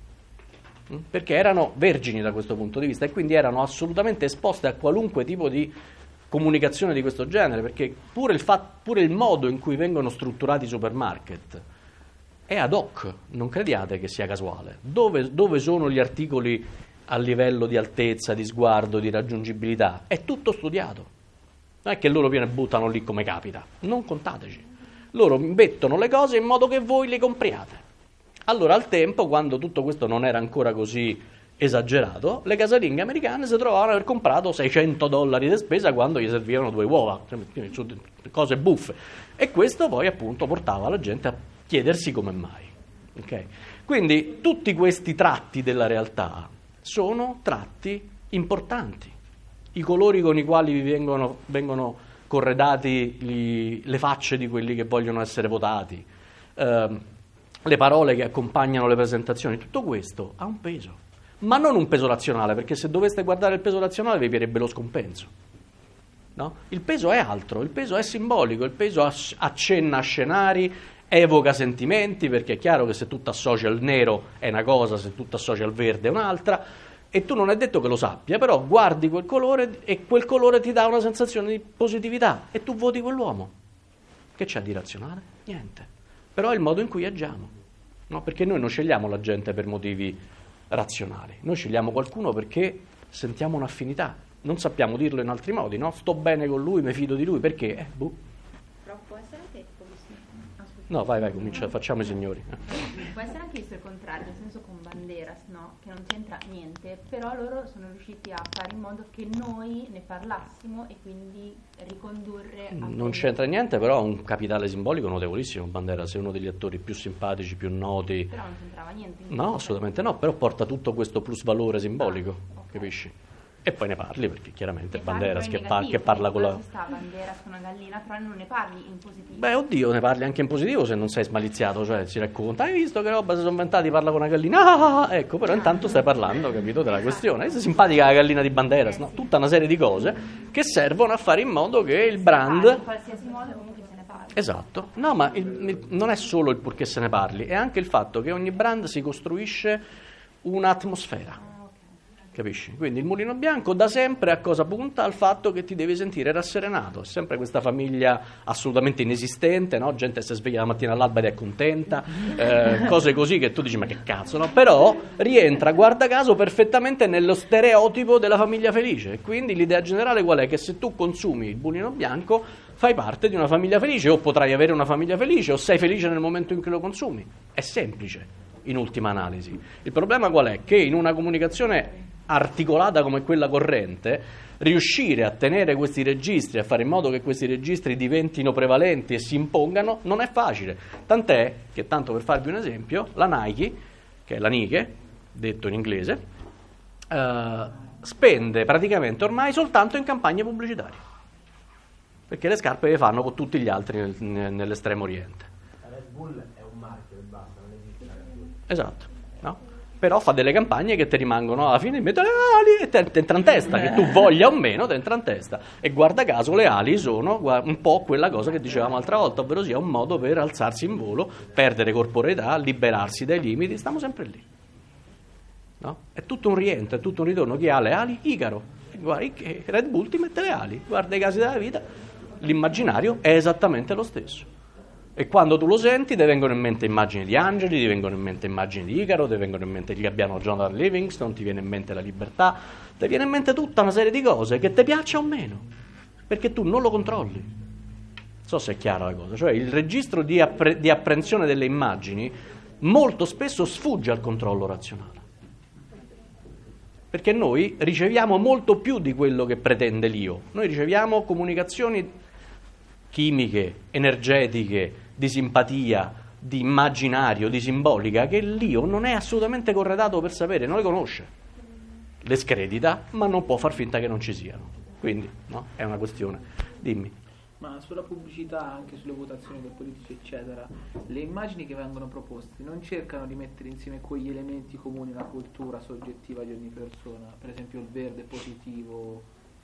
perché erano vergini da questo punto di vista, e quindi erano assolutamente esposte a qualunque tipo di comunicazione di questo genere, perché pure il, fa- pure il modo in cui vengono strutturati i supermarket è ad hoc, non crediate che sia casuale. Dove, dove sono gli articoli a livello di altezza, di sguardo, di raggiungibilità? È tutto studiato. Non è che loro viene e buttano lì come capita, non contateci. Loro mettono le cose in modo che voi le compriate. Allora, al tempo, quando tutto questo non era ancora così esagerato, le casalinghe americane si trovavano ad aver comprato seicento dollari di spesa quando gli servivano due uova, cose buffe. E questo poi appunto portava la gente a chiedersi come mai. Okay? Quindi tutti questi tratti della realtà sono tratti importanti. I colori con i quali vi vengono, vengono corredati gli, le facce di quelli che vogliono essere votati, eh, le parole che accompagnano le presentazioni, tutto questo ha un peso, ma non un peso razionale, perché se doveste guardare il peso razionale vi piacerebbe lo scompenso, no? Il peso è altro, il peso è simbolico, il peso accenna a scenari, evoca sentimenti, perché è chiaro che se tu associ al nero è una cosa, se tu associ al verde è un'altra. E tu non è detto che lo sappia, però guardi quel colore e quel colore ti dà una sensazione di positività e tu voti quell'uomo. Che c'è di razionale? Niente. Però è il modo in cui agiamo, no? Perché noi non scegliamo la gente per motivi razionali. Noi scegliamo qualcuno perché sentiamo un'affinità, non sappiamo dirlo in altri modi, no? Sto bene con lui, mi fido di lui, perché? Eh, boh. Però può essere anche No, vai, vai, comincia, facciamo i signori. Può essere anche visto il contrario, nel senso con Banderas, no? Che non c'entra niente, però loro sono riusciti a fare in modo che noi ne parlassimo e quindi ricondurre a Non c'entra niente, però ha un capitale simbolico notevolissimo. Banderas è uno degli attori più simpatici, più noti. Però non c'entrava niente. No, assolutamente no, però porta tutto questo plus valore simbolico, ah, okay. Capisci? E poi ne parli, perché chiaramente ne Banderas che, negativo, pa- che parla con la... ci sta Banderas con una gallina, però non ne parli in positivo. Beh, oddio, ne parli anche in positivo se non sei smaliziato, cioè si racconta, hai visto che roba si sono inventati, parla con una gallina, ah, ah, ecco, però intanto stai parlando, capito, della questione. È simpatica la gallina di Banderas, no? Tutta una serie di cose che servono a fare in modo che il brand... In qualsiasi modo comunque se ne parla. Esatto, no, ma il, il, non è solo il purché se ne parli, è anche il fatto che ogni brand si costruisce un'atmosfera. Capisci? Quindi il Mulino Bianco da sempre a cosa punta? Al fatto che ti devi sentire rasserenato, è sempre questa famiglia assolutamente inesistente, no? Gente si sveglia la mattina all'alba ed è contenta, eh, cose così che tu dici ma che cazzo, no? Però rientra, guarda caso, perfettamente nello stereotipo della famiglia felice, quindi l'idea generale qual è? Che se tu consumi il Mulino Bianco fai parte di una famiglia felice, o potrai avere una famiglia felice, o sei felice nel momento in cui lo consumi, è semplice in ultima analisi. Il problema qual è? Che in una comunicazione articolata come quella corrente, riuscire a tenere questi registri, a fare in modo che questi registri diventino prevalenti e si impongano, non è facile. Tant'è che, tanto per farvi un esempio, la Nike, che è la Nike, detto in inglese, eh, spende praticamente ormai soltanto in campagne pubblicitarie, perché le scarpe le fanno con tutti gli altri nel, nel, nell'estremo oriente. La Red Bull è un marchio e basta, non esiste la Red Bull. Esatto, no? Però fa delle campagne che ti rimangono alla fine, metto le ali e ti entra in testa, che tu voglia o meno ti entra in testa. E guarda caso le ali sono un po' quella cosa che dicevamo l'altra volta, ovvero sia un modo per alzarsi in volo, perdere corporeità, liberarsi dai limiti, stiamo sempre lì. No? È tutto un rientro, è tutto un ritorno. Chi ha le ali? Icaro. Guarda, Red Bull ti mette le ali, guarda i casi della vita, l'immaginario è esattamente lo stesso. E quando tu lo senti ti vengono in mente immagini di angeli, ti vengono in mente immagini di Icaro, ti vengono in mente il gabbiano Jonathan Livingston, ti viene in mente la libertà, ti viene in mente tutta una serie di cose che ti piaccia o meno, perché tu non lo controlli. Non so se è chiara la cosa, cioè il registro di, appre- di apprensione delle immagini molto spesso sfugge al controllo razionale, perché noi riceviamo molto più di quello che pretende l'io. Noi riceviamo comunicazioni chimiche, energetiche, di simpatia, di immaginario, di simbolica, che l'io non è assolutamente corredato per sapere, non le conosce, le scredita, ma non può far finta che non ci siano. Quindi, no? È una questione. Dimmi. Ma sulla pubblicità, anche sulle votazioni dei politici, eccetera, le immagini che vengono proposte non cercano di mettere insieme quegli elementi comuni alla cultura soggettiva di ogni persona, per esempio il verde positivo,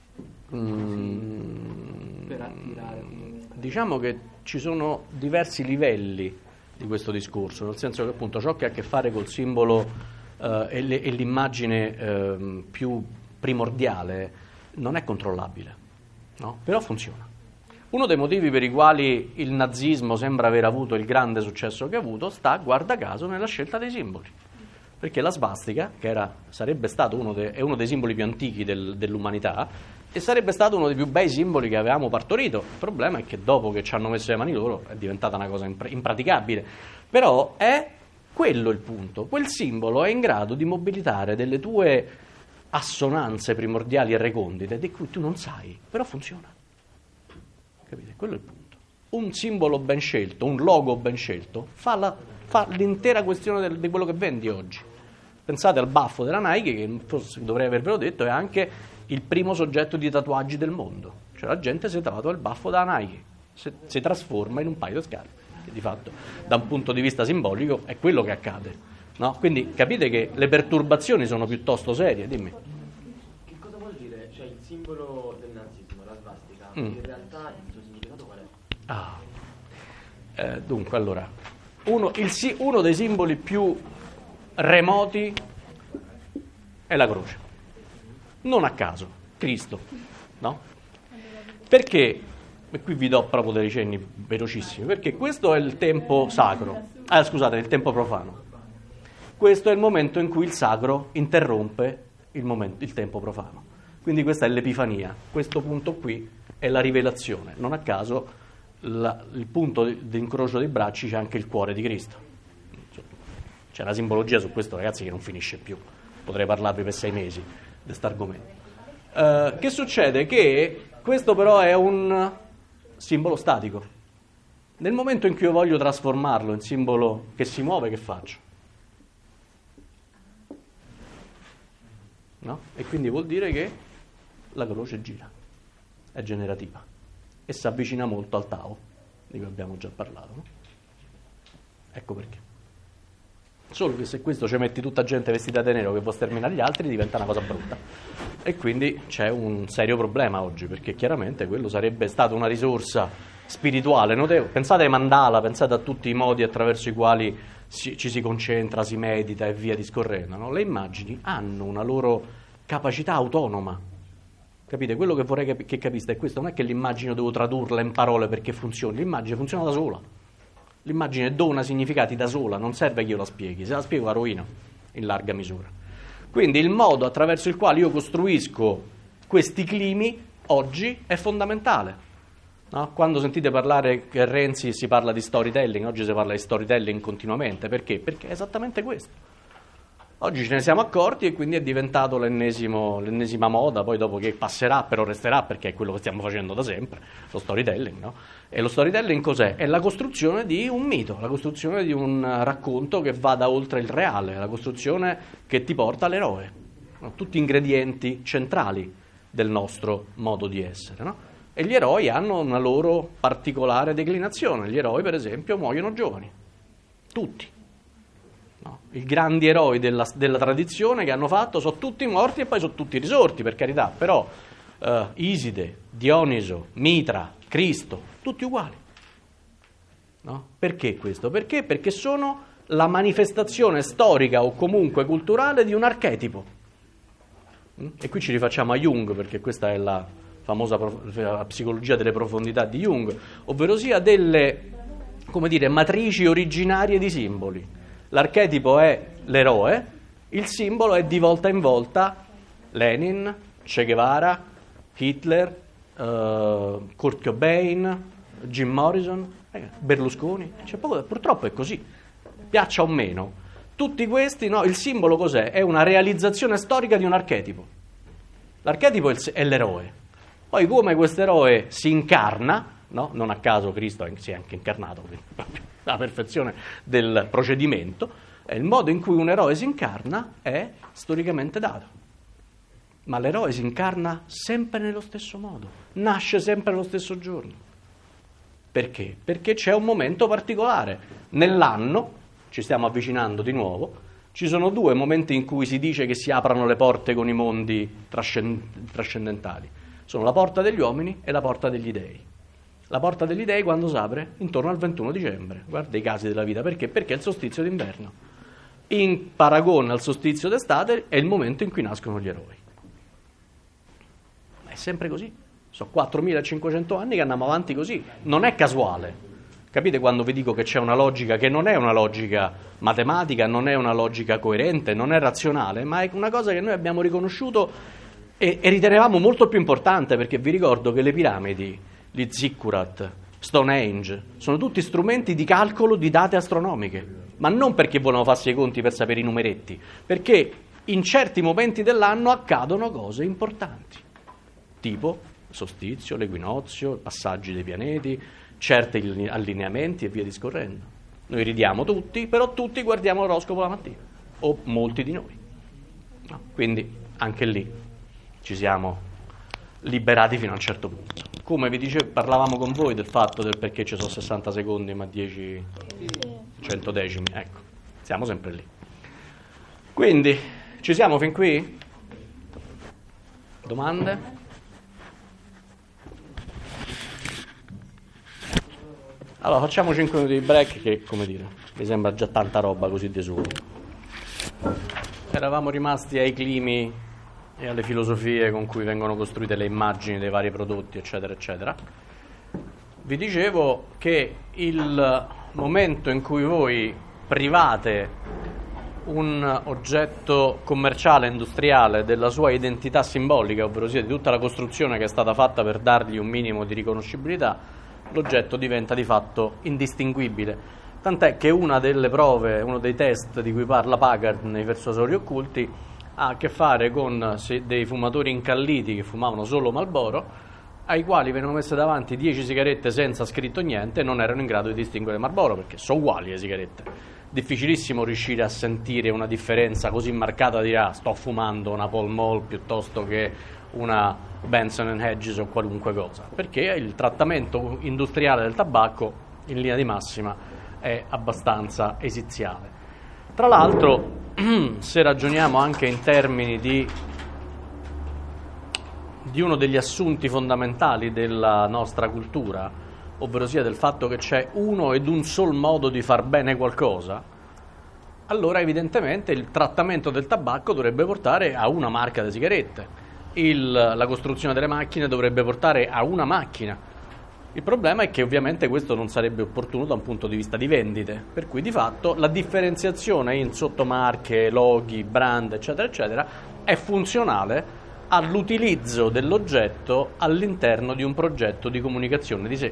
Mm, per attirare. Diciamo che ci sono diversi livelli di questo discorso, nel senso che appunto ciò che ha a che fare col simbolo eh, e, le, e l'immagine eh, più primordiale non è controllabile, no? Però funziona. Uno dei motivi per i quali il nazismo sembra aver avuto il grande successo che ha avuto sta, guarda caso, nella scelta dei simboli. Perché la svastica, che era, sarebbe stato uno, de, è uno dei simboli più antichi del, dell'umanità, e sarebbe stato uno dei più bei simboli che avevamo partorito. Il problema è che dopo che ci hanno messo le mani loro è diventata una cosa impr- impraticabile. Però è quello il punto. Quel simbolo è in grado di mobilitare delle tue assonanze primordiali e recondite di cui tu non sai, però funziona. Capite? Quello è il punto. Un simbolo ben scelto, un logo ben scelto, fa, la, fa l'intera questione del, di quello che vendi oggi. Pensate al baffo della Nike, che forse dovrei avervelo detto, è anche il primo soggetto di tatuaggi del mondo. Cioè la gente si tatua il baffo da Nike, si, si trasforma in un paio di scarpe, che di fatto da un punto di vista simbolico è quello che accade, no? Quindi capite che le perturbazioni sono piuttosto serie. Dimmi. Che cosa vuol dire? Cioè il simbolo del nazismo, la svastica, Mm. in realtà il suo significato qual è? Ah. Eh, dunque, allora, uno, il, uno dei simboli più remoti è la croce. Non a caso, Cristo, no? Perché, e qui vi do proprio dei cenni velocissimi, perché questo è il tempo sacro, ah, scusate, il tempo profano. questo è il momento in cui il sacro interrompe il, momento, il tempo profano. Quindi questa è l'Epifania, questo punto qui è la rivelazione. Non a caso la, il punto di, di incrocio dei bracci c'è anche il cuore di Cristo. C'è una simbologia su questo, ragazzi, che non finisce più. Potrei parlarvi per sei mesi di questo argomento. Uh, che succede? Che questo però è un simbolo statico. Nel momento in cui io voglio trasformarlo in simbolo che si muove, che faccio? No? E quindi vuol dire che la croce gira, è generativa e si avvicina molto al Tao, di cui abbiamo già parlato. No? Ecco perché. Solo che se questo ci metti tutta gente vestita di nero che può sterminare gli altri, diventa una cosa brutta. E quindi c'è un serio problema oggi, perché chiaramente quello sarebbe stata una risorsa spirituale notevole. Pensate ai mandala, pensate a tutti i modi attraverso i quali si, ci si concentra, si medita e via discorrendo. No? Le immagini hanno una loro capacità autonoma. Capite? Quello che vorrei cap- che capiste è questo: non è che l'immagine devo tradurla in parole perché funzioni, l'immagine funziona da sola. L'immagine dona significati da sola, non serve che io la spieghi, se la spiego la rovino in larga misura. Quindi il modo attraverso il quale io costruisco questi climi oggi è fondamentale. No? Quando sentite parlare che Renzi si parla di storytelling, oggi si parla di storytelling continuamente, perché? Perché è esattamente questo. Oggi ce ne siamo accorti e quindi è diventato l'ennesimo, l'ennesima moda, poi dopo che passerà, però resterà, perché è quello che stiamo facendo da sempre, lo storytelling, no? E lo storytelling cos'è? È la costruzione di un mito, la costruzione di un racconto che vada oltre il reale, la costruzione che ti porta all'eroe, no? Tutti ingredienti centrali del nostro modo di essere, no? E gli eroi hanno una loro particolare declinazione. Gli eroi, per esempio, muoiono giovani, tutti. No, i grandi eroi della, della tradizione che hanno fatto sono tutti morti e poi sono tutti risorti, per carità, però uh, Iside, Dioniso, Mitra, Cristo, tutti uguali. No? Perché questo? Perché? Perché sono la manifestazione storica o comunque culturale di un archetipo. Mm? E qui ci rifacciamo a Jung, perché questa è la famosa prof- la psicologia delle profondità di Jung, ovvero sia delle, come dire, matrici originarie di simboli. L'archetipo è l'eroe, il simbolo è di volta in volta Lenin, Che Guevara, Hitler, uh, Kurt Cobain, Jim Morrison, eh, Berlusconi. C'è poco da... Purtroppo è così, piaccia o meno. Tutti questi, no, il simbolo cos'è? È una realizzazione storica di un archetipo. L'archetipo è l'eroe. Poi come questo eroe si incarna, no? Non a caso Cristo si è anche incarnato, quindi la perfezione del procedimento, e il modo in cui un eroe si incarna è storicamente dato. Ma l'eroe si incarna sempre nello stesso modo, nasce sempre nello stesso giorno. Perché? Perché c'è un momento particolare. Nell'anno, ci stiamo avvicinando di nuovo, ci sono due momenti in cui si dice che si aprano le porte con i mondi trascend- trascendentali. Sono la porta degli uomini e la porta degli dei. La porta degli dei quando si apre? Intorno al ventuno dicembre. Guarda i casi della vita. Perché? Perché è il solstizio d'inverno. In paragone al solstizio d'estate è il momento in cui nascono gli eroi. È sempre così. Sono quattromilacinquecento anni che andiamo avanti così. Non è casuale. Capite quando vi dico che c'è una logica che non è una logica matematica, non è una logica coerente, non è razionale, ma è una cosa che noi abbiamo riconosciuto e, e ritenevamo molto più importante, perché vi ricordo che le piramidi, gli zikkurat, Stonehenge, sono tutti strumenti di calcolo di date astronomiche, ma non perché volevano farsi i conti per sapere i numeretti, perché in certi momenti dell'anno accadono cose importanti, tipo il solstizio, l'equinozio, i passaggi dei pianeti, certi allineamenti e via discorrendo. Noi ridiamo tutti, però tutti guardiamo l'oroscopo la mattina, o molti di noi. No? Quindi anche lì ci siamo liberati fino a un certo punto. Come vi dicevo, parlavamo con voi del fatto del perché ci sono sessanta secondi ma dieci centodecimi, ecco, siamo sempre lì. Quindi, ci siamo fin qui? Domande? Allora, facciamo cinque minuti di break che, come dire, mi sembra già tanta roba così di solo. Eravamo rimasti ai climi e alle filosofie con cui vengono costruite le immagini dei vari prodotti, eccetera, eccetera. Vi dicevo che il momento in cui voi private un oggetto commerciale, industriale della sua identità simbolica, ovvero sia di tutta la costruzione che è stata fatta per dargli un minimo di riconoscibilità, l'oggetto diventa di fatto indistinguibile. Tant'è che una delle prove, uno dei test di cui parla Packard nei Persuasori occulti, ha a che fare con dei fumatori incalliti che fumavano solo Marlboro, ai quali venivano messe davanti dieci sigarette senza scritto niente e non erano in grado di distinguere Marlboro, perché sono uguali le sigarette. Difficilissimo riuscire a sentire una differenza così marcata di ah, sto fumando una Pall Mall piuttosto che una Benson and Hedges o qualunque cosa, perché il trattamento industriale del tabacco in linea di massima è abbastanza esiziale. Tra l'altro, se ragioniamo anche in termini di, di uno degli assunti fondamentali della nostra cultura, ovvero sia del fatto che c'è uno ed un sol modo di far bene qualcosa, allora evidentemente il trattamento del tabacco dovrebbe portare a una marca di sigarette, il, la costruzione delle macchine dovrebbe portare a una macchina. Il problema è che ovviamente questo non sarebbe opportuno da un punto di vista di vendite, per cui di fatto la differenziazione in sottomarche, loghi, brand, eccetera, eccetera, è funzionale all'utilizzo dell'oggetto all'interno di un progetto di comunicazione di sé.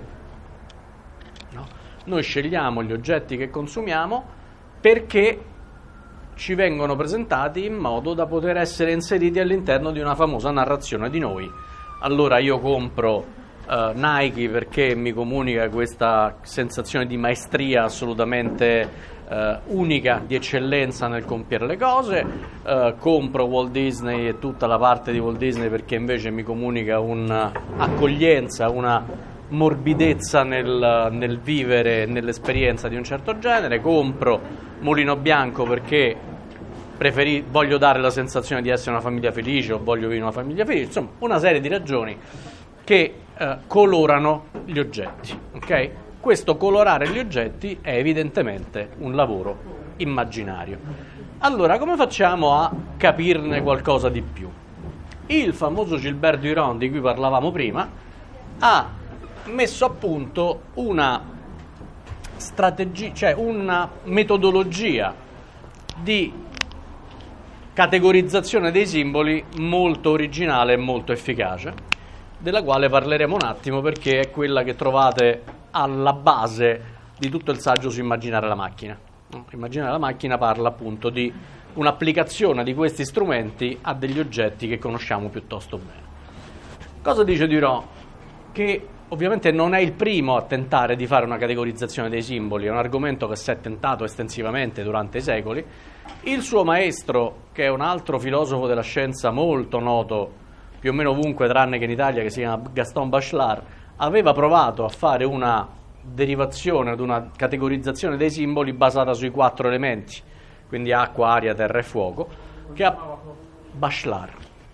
No? Noi scegliamo gli oggetti che consumiamo perché ci vengono presentati in modo da poter essere inseriti all'interno di una famosa narrazione di noi. Allora io compro uh, Nike perché mi comunica questa sensazione di maestria assolutamente uh, unica, di eccellenza nel compiere le cose, uh, compro Walt Disney e tutta la parte di Walt Disney perché invece mi comunica un'accoglienza, una morbidezza nel, nel vivere nell'esperienza di un certo genere, compro Mulino Bianco perché preferi, voglio dare la sensazione di essere una famiglia felice o voglio vivere una famiglia felice, insomma una serie di ragioni che eh, colorano gli oggetti, ok? Questo colorare gli oggetti è evidentemente un lavoro immaginario. Allora come facciamo a capirne qualcosa di più? Il famoso Gilbert Durand di cui parlavamo prima ha messo a punto una strategia, cioè una metodologia di categorizzazione dei simboli molto originale e molto efficace, della quale parleremo un attimo perché è quella che trovate alla base di tutto il saggio su Immaginare la macchina. Immaginare la macchina parla appunto di un'applicazione di questi strumenti a degli oggetti che conosciamo piuttosto bene. Cosa dice Durand? Che ovviamente non è il primo a tentare di fare una categorizzazione dei simboli, è un argomento che si è tentato estensivamente durante i secoli. Il suo maestro, che è un altro filosofo della scienza molto noto, più o meno ovunque tranne che in Italia, che si chiama Gaston Bachelard, aveva provato a fare una derivazione ad una categorizzazione dei simboli basata sui quattro elementi, quindi acqua, aria, terra e fuoco, che ha Bachelard.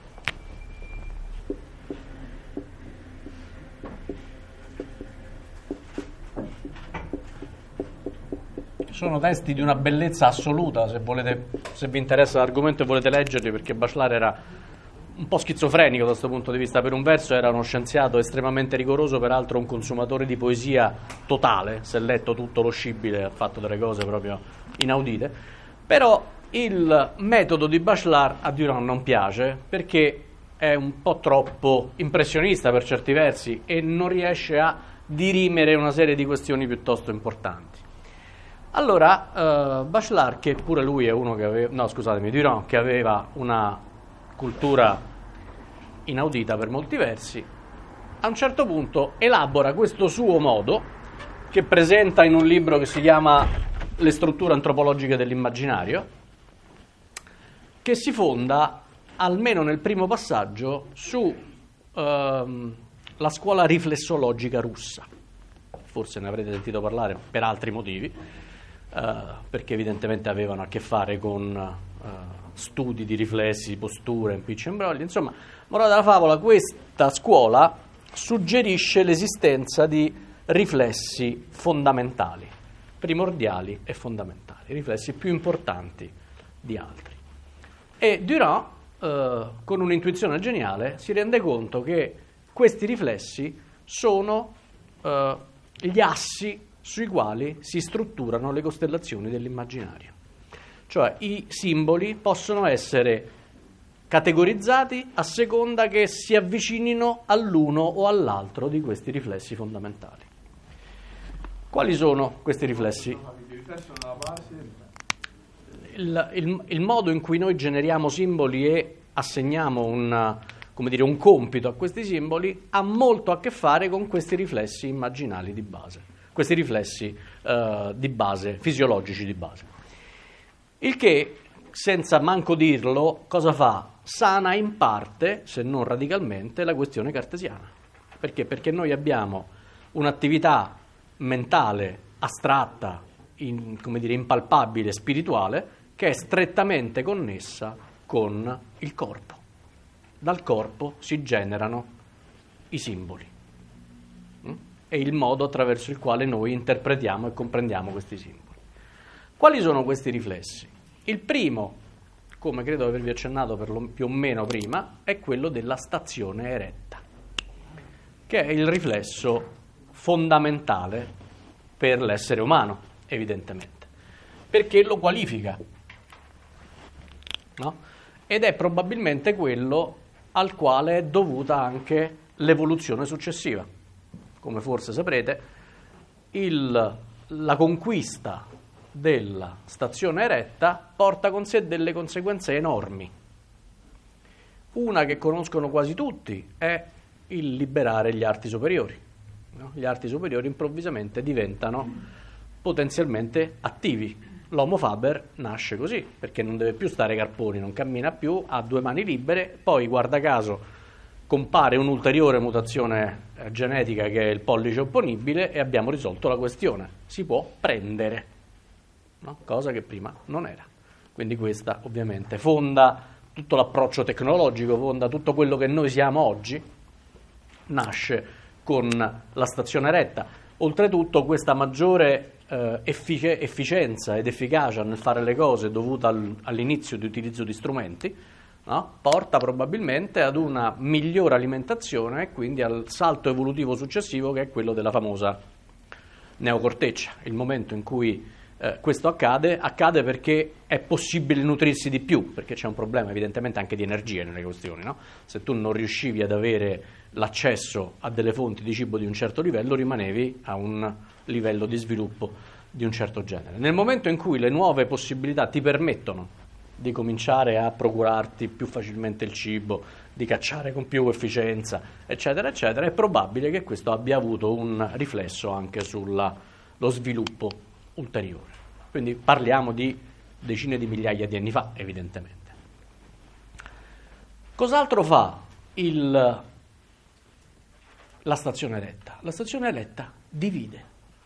Sono testi di una bellezza assoluta, se, volete, se vi interessa l'argomento e volete leggerli, perché Bachelard era un po' schizofrenico da questo punto di vista. Per un verso era uno scienziato estremamente rigoroso, peraltro un consumatore di poesia totale, si è letto tutto lo Scibile, ha fatto delle cose proprio inaudite, però il metodo di Bachelard a Durand non piace perché è un po' troppo impressionista per certi versi e non riesce a dirimere una serie di questioni piuttosto importanti. Allora, uh, Bachelard, che pure lui è uno che aveva, no scusatemi, Durand, che aveva una cultura inaudita per molti versi, a un certo punto elabora questo suo modo, che presenta in un libro che si chiama Le strutture antropologiche dell'immaginario, che si fonda, almeno nel primo passaggio, su uh, la scuola riflessologica russa. Forse ne avrete sentito parlare per altri motivi. Uh, perché evidentemente avevano a che fare con uh, studi di riflessi, posture, impicci e imbrogli. Insomma, morale della favola, questa scuola suggerisce l'esistenza di riflessi fondamentali, primordiali e fondamentali, riflessi più importanti di altri. E Durand, uh, con un'intuizione geniale, si rende conto che questi riflessi sono uh, gli assi sui quali si strutturano le costellazioni dell'immaginario. Cioè i simboli possono essere categorizzati a seconda che si avvicinino all'uno o all'altro di questi riflessi fondamentali. Quali sono questi riflessi? Il, il, il modo in cui noi generiamo simboli e assegniamo un, come dire, un compito a questi simboli ha molto a che fare con questi riflessi immaginali di base, questi riflessi uh, di base, fisiologici di base. Il che, senza manco dirlo, cosa fa? Sana in parte, se non radicalmente, la questione cartesiana. Perché? Perché noi abbiamo un'attività mentale, astratta, in, come dire, impalpabile, spirituale, che è strettamente connessa con il corpo. Dal corpo si generano i simboli. Mm? È il modo attraverso il quale noi interpretiamo e comprendiamo questi simboli. Quali sono questi riflessi? Il primo, come credo di avervi accennato per lo, più o meno prima, è quello della stazione eretta, che è il riflesso fondamentale per l'essere umano, evidentemente, perché lo qualifica, no? Ed è probabilmente quello al quale è dovuta anche l'evoluzione successiva. Come forse saprete, il, la conquista della stazione eretta porta con sé delle conseguenze enormi. Una che conoscono quasi tutti è il liberare gli arti superiori. No? Gli arti superiori improvvisamente diventano potenzialmente attivi. L'Homo faber nasce così, perché non deve più stare carponi, non cammina più, ha due mani libere, poi guarda caso compare un'ulteriore mutazione eh, genetica che è il pollice opponibile e abbiamo risolto la questione. Si può prendere, no? Cosa che prima non era. Quindi questa ovviamente fonda tutto l'approccio tecnologico, fonda tutto quello che noi siamo oggi, nasce con la stazione eretta. Oltretutto questa maggiore eh, effic- efficienza ed efficacia nel fare le cose dovuta al, all'inizio di utilizzo di strumenti, no? Porta probabilmente ad una migliore alimentazione e quindi al salto evolutivo successivo, che è quello della famosa neocorteccia. Il momento in cui eh, questo accade, accade perché è possibile nutrirsi di più, perché c'è un problema evidentemente anche di energia nelle questioni, no? Se tu non riuscivi ad avere l'accesso a delle fonti di cibo di un certo livello, rimanevi a un livello di sviluppo di un certo genere. Nel momento in cui le nuove possibilità ti permettono di cominciare a procurarti più facilmente il cibo, di cacciare con più efficienza, eccetera, eccetera, è probabile che questo abbia avuto un riflesso anche sullo sviluppo ulteriore. Quindi parliamo di decine di migliaia di anni fa, evidentemente. Cos'altro fa il, la stazione eretta? La stazione eretta divide.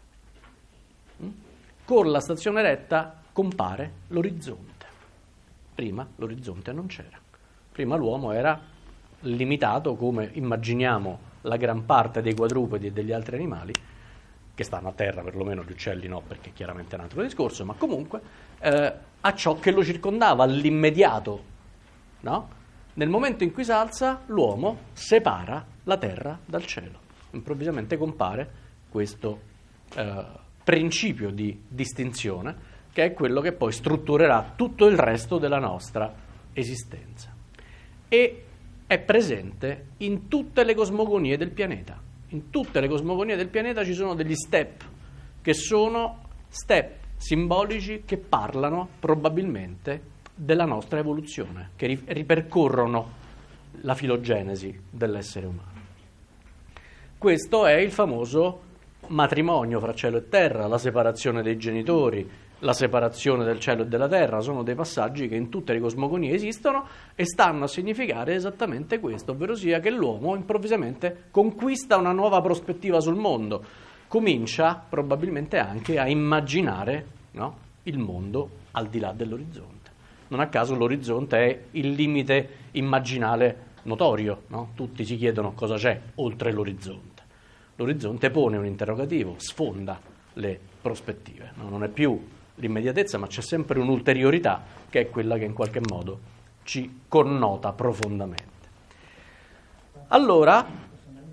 Con la stazione eretta compare l'orizzonte. Prima l'orizzonte non c'era. Prima l'uomo era limitato, come immaginiamo la gran parte dei quadrupedi e degli altri animali, che stanno a terra, perlomeno gli uccelli no, perché chiaramente è un altro discorso, ma comunque eh, a ciò che lo circondava, all'immediato, no? Nel momento in cui si alza, l'uomo separa la terra dal cielo. Improvvisamente compare questo eh, principio di distinzione, che è quello che poi strutturerà tutto il resto della nostra esistenza. E è presente in tutte le cosmogonie del pianeta. In tutte le cosmogonie del pianeta ci sono degli step, che sono step simbolici che parlano probabilmente della nostra evoluzione, che ri- ripercorrono la filogenesi dell'essere umano. Questo è il famoso matrimonio fra cielo e terra, la separazione dei genitori, la separazione del cielo e della terra. Sono dei passaggi che in tutte le cosmogonie esistono e stanno a significare esattamente questo, ovvero sia che l'uomo improvvisamente conquista una nuova prospettiva sul mondo, comincia probabilmente anche a immaginare, no, il mondo al di là dell'orizzonte. Non a caso l'orizzonte è il limite immaginale notorio, no? Tutti si chiedono cosa c'è oltre l'orizzonte. L'orizzonte pone un interrogativo, sfonda le prospettive, no? Non è più l'immediatezza, ma c'è sempre un'ulteriorità che è quella che in qualche modo ci connota profondamente. Allora,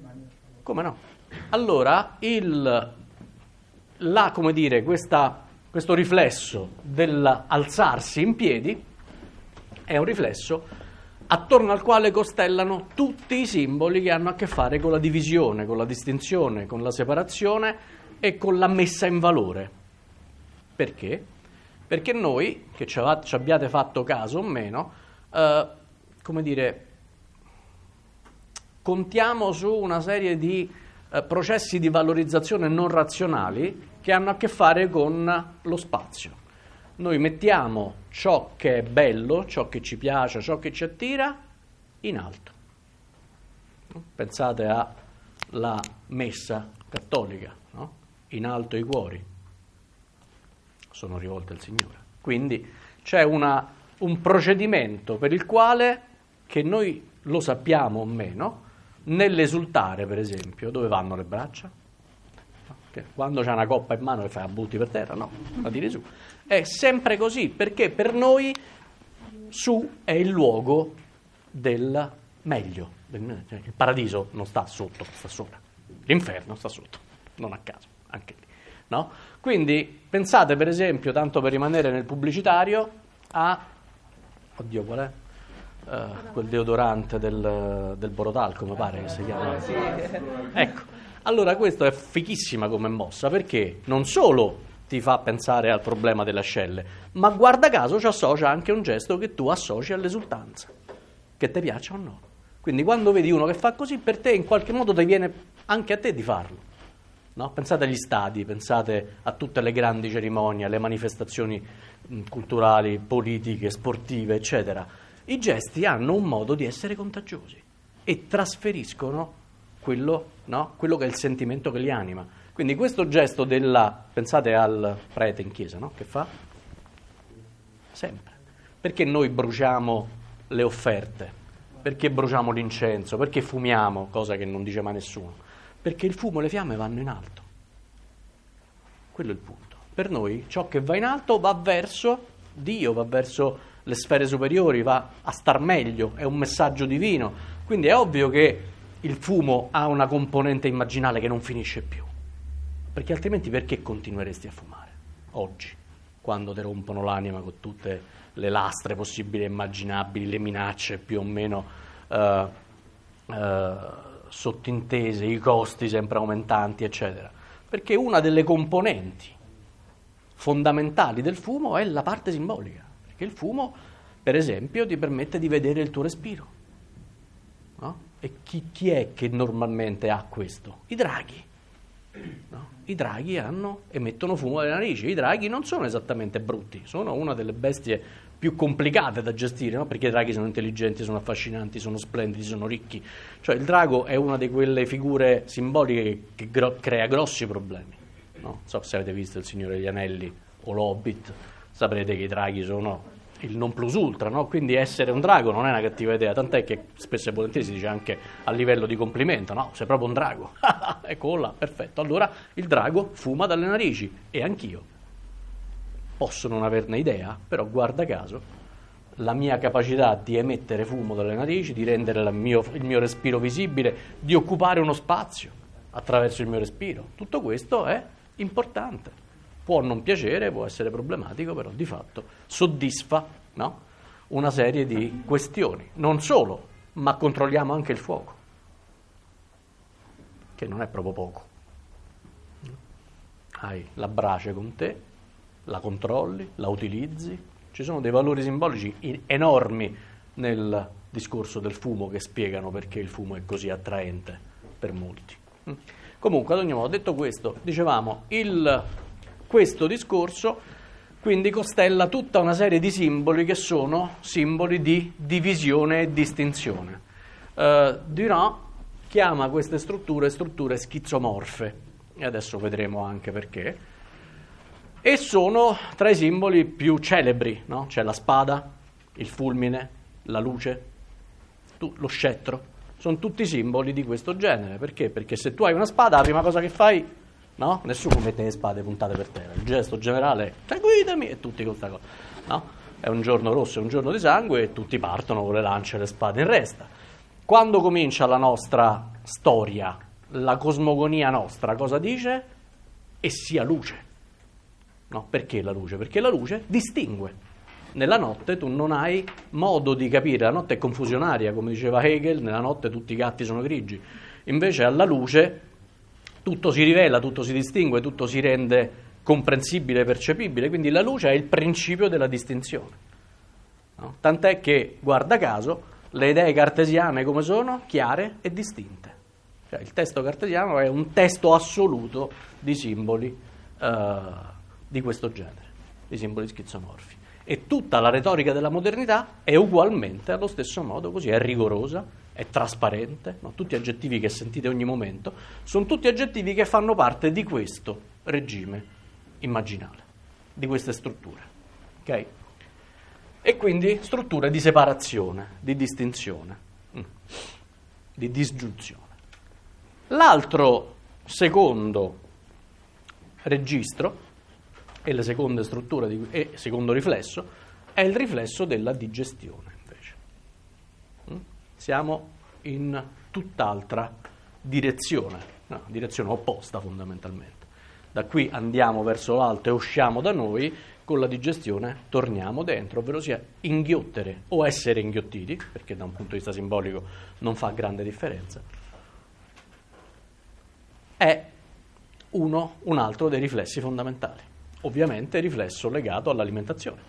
come no? Allora, il, la, come dire, questa questo riflesso dell'alzarsi in piedi è un riflesso attorno al quale costellano tutti i simboli che hanno a che fare con la divisione, con la distinzione, con la separazione e con la messa in valore. Perché? Perché noi, che ci abbiate fatto caso o meno, eh, come dire, contiamo su una serie di eh, processi di valorizzazione non razionali che hanno a che fare con lo spazio. Noi mettiamo ciò che è bello, ciò che ci piace, ciò che ci attira, in alto. Pensate alla messa cattolica, no? In alto i cuori sono rivolte al Signore. Quindi c'è una, un procedimento per il quale, che noi lo sappiamo o meno, nell'esultare, per esempio, dove vanno le braccia? Che quando c'è una coppa in mano che fai, la butti per terra? No, la tiri su. È sempre così, perché per noi su è il luogo del meglio. Del, cioè, il paradiso non sta sotto, sta sopra. L'inferno sta sotto, non a caso, anche lì. No? Quindi pensate, per esempio, tanto per rimanere nel pubblicitario, a... Oddio, qual è? Uh, quel deodorante del, del Borotal, come pare che si chiama. Ecco, allora questo è fichissima come mossa, perché non solo ti fa pensare al problema delle ascelle, ma guarda caso ci associa anche un gesto che tu associ all'esultanza, che ti piaccia o no. Quindi quando vedi uno che fa così, per te in qualche modo ti viene anche a te di farlo. No? Pensate agli stadi, pensate a tutte le grandi cerimonie, alle manifestazioni mh, culturali, politiche, sportive, eccetera. I gesti hanno un modo di essere contagiosi e trasferiscono quello, no? quello che è il sentimento che li anima. Quindi questo gesto della, pensate al prete in chiesa, no? Che fa? Sempre. Perché noi bruciamo le offerte? Perché bruciamo l'incenso? Perché fumiamo? Cosa che non dice mai nessuno. Perché il fumo e le fiamme vanno in alto. Quello è il punto. Per noi ciò che va in alto va verso Dio, va verso le sfere superiori, va a star meglio, è un messaggio divino. Quindi è ovvio che il fumo ha una componente immaginale che non finisce più. Perché altrimenti perché continueresti a fumare oggi, quando ti rompono l'anima con tutte le lastre possibili e immaginabili, le minacce più o meno eh, eh, sottintese, i costi sempre aumentanti, eccetera? Perché una delle componenti fondamentali del fumo è la parte simbolica. Perché il fumo, per esempio, ti permette di vedere il tuo respiro. No? E chi, chi è che normalmente ha questo? I draghi. No? I draghi hanno, emettono fumo dalle narici. I draghi non sono esattamente brutti, sono una delle bestie più complicate da gestire, no? Perché i draghi sono intelligenti, sono affascinanti, sono splendidi, sono ricchi. Cioè il drago è una di quelle figure simboliche che, che gro- crea grossi problemi. No? Non so se avete visto Il Signore degli Anelli o l'Hobbit, saprete che i draghi sono il non plus ultra, no? Quindi essere un drago non è una cattiva idea, tant'è che spesso e volentieri si dice anche a livello di complimento, no? Sei proprio un drago. Ecco là, perfetto. Allora il drago fuma dalle narici e anch'io. Posso non averne idea, però guarda caso la mia capacità di emettere fumo dalle narici, di rendere il mio, il mio respiro visibile, di occupare uno spazio attraverso il mio respiro, tutto questo è importante. Può non piacere, può essere problematico, però di fatto soddisfa, no? Una serie di questioni. Non solo, ma controlliamo anche il fuoco, che non è proprio poco. Hai la brace con te, la controlli, la utilizzi. Ci sono dei valori simbolici enormi nel discorso del fumo che spiegano perché il fumo è così attraente per molti. Comunque, ad ogni modo, detto questo, dicevamo, il... questo discorso quindi costella tutta una serie di simboli che sono simboli di divisione e distinzione. Uh, Dunant chiama queste strutture strutture schizomorfe, e adesso vedremo anche perché, e sono tra i simboli più celebri, no? C'è la spada, il fulmine, la luce, tu, lo scettro, sono tutti simboli di questo genere. Perché? Perché se tu hai una spada, la prima cosa che fai, no? Nessuno mette le spade puntate per terra, il gesto generale è seguitemi e tutti con questa cosa, no? È un giorno rosso, è un giorno di sangue e tutti partono con le lance e le spade in resta. Quando comincia la nostra storia, la cosmogonia nostra, cosa dice? E sia luce. No? Perché la luce? Perché la luce distingue. Nella notte tu non hai modo di capire, la notte è confusionaria, come diceva Hegel, nella notte tutti i gatti sono grigi. Invece alla luce tutto si rivela, tutto si distingue, tutto si rende comprensibile, percepibile, quindi la luce è il principio della distinzione. No? Tant'è che, guarda caso, le idee cartesiane come sono? Chiare e distinte. Cioè, il testo cartesiano è un testo assoluto di simboli eh, di questo genere, di simboli schizomorfi. E tutta la retorica della modernità è ugualmente allo stesso modo così, è rigorosa, è trasparente, no? Tutti aggettivi che sentite ogni momento sono tutti aggettivi che fanno parte di questo regime immaginale, di queste strutture, ok? E quindi strutture di separazione, di distinzione, di disgiunzione. L'altro secondo registro e le seconde strutture di, e secondo riflesso è il riflesso della digestione, invece. Siamo in tutt'altra direzione, no, direzione opposta fondamentalmente. Da qui andiamo verso l'alto e usciamo da noi, con la digestione torniamo dentro, ovvero sia inghiottere o essere inghiottiti, perché da un punto di vista simbolico non fa grande differenza, è uno, un altro dei riflessi fondamentali. Ovviamente riflesso legato all'alimentazione,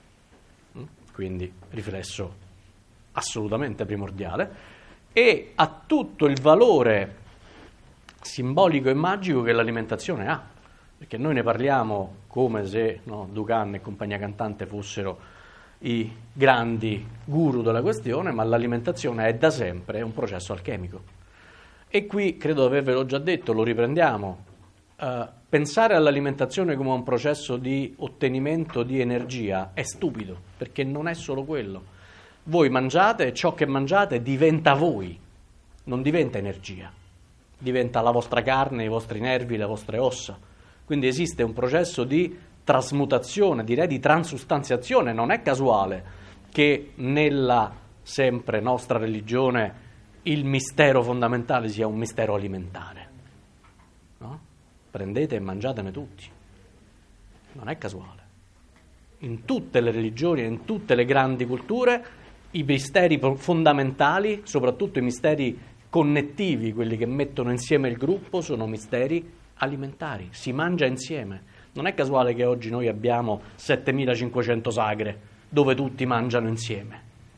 quindi riflesso assolutamente primordiale, e a tutto il valore simbolico e magico che l'alimentazione ha, perché noi ne parliamo come se no, Ducan e compagnia cantante fossero i grandi guru della questione, ma l'alimentazione è da sempre un processo alchemico. E qui, credo di avervelo già detto, lo riprendiamo, Uh, pensare all'alimentazione come un processo di ottenimento di energia è stupido, perché non è solo quello. Voi mangiate e ciò che mangiate diventa voi, non diventa energia, diventa la vostra carne, i vostri nervi, le vostre ossa. Quindi esiste un processo di trasmutazione, direi di transustanziazione. Non è casuale che nella sempre nostra religione il mistero fondamentale sia un mistero alimentare, no? Prendete e mangiatene tutti. Non è casuale. In tutte le religioni e in tutte le grandi culture i misteri fondamentali, soprattutto i misteri connettivi, quelli che mettono insieme il gruppo, sono misteri alimentari. Si mangia insieme. Non è casuale che oggi noi abbiamo settemilacinquecento sagre dove tutti mangiano insieme.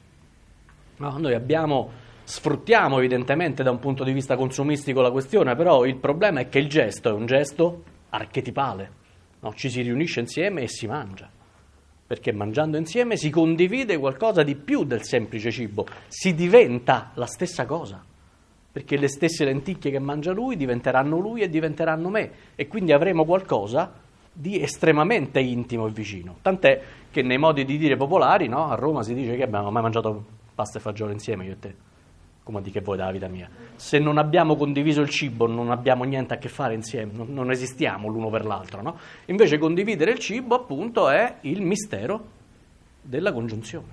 No, noi abbiamo... Sfruttiamo evidentemente da un punto di vista consumistico la questione, però il problema è che il gesto è un gesto archetipale, no? Ci si riunisce insieme e si mangia, perché mangiando insieme si condivide qualcosa di più del semplice cibo, si diventa la stessa cosa, perché le stesse lenticchie che mangia lui diventeranno lui e diventeranno me, e quindi avremo qualcosa di estremamente intimo e vicino, tant'è che nei modi di dire popolari, no? A Roma si dice che abbiamo mai mangiato pasta e fagioli insieme io e te. Come di che vuoi dalla vita mia? Se non abbiamo condiviso il cibo non abbiamo niente a che fare insieme, non, non esistiamo l'uno per l'altro, no? Invece condividere il cibo appunto è il mistero della congiunzione.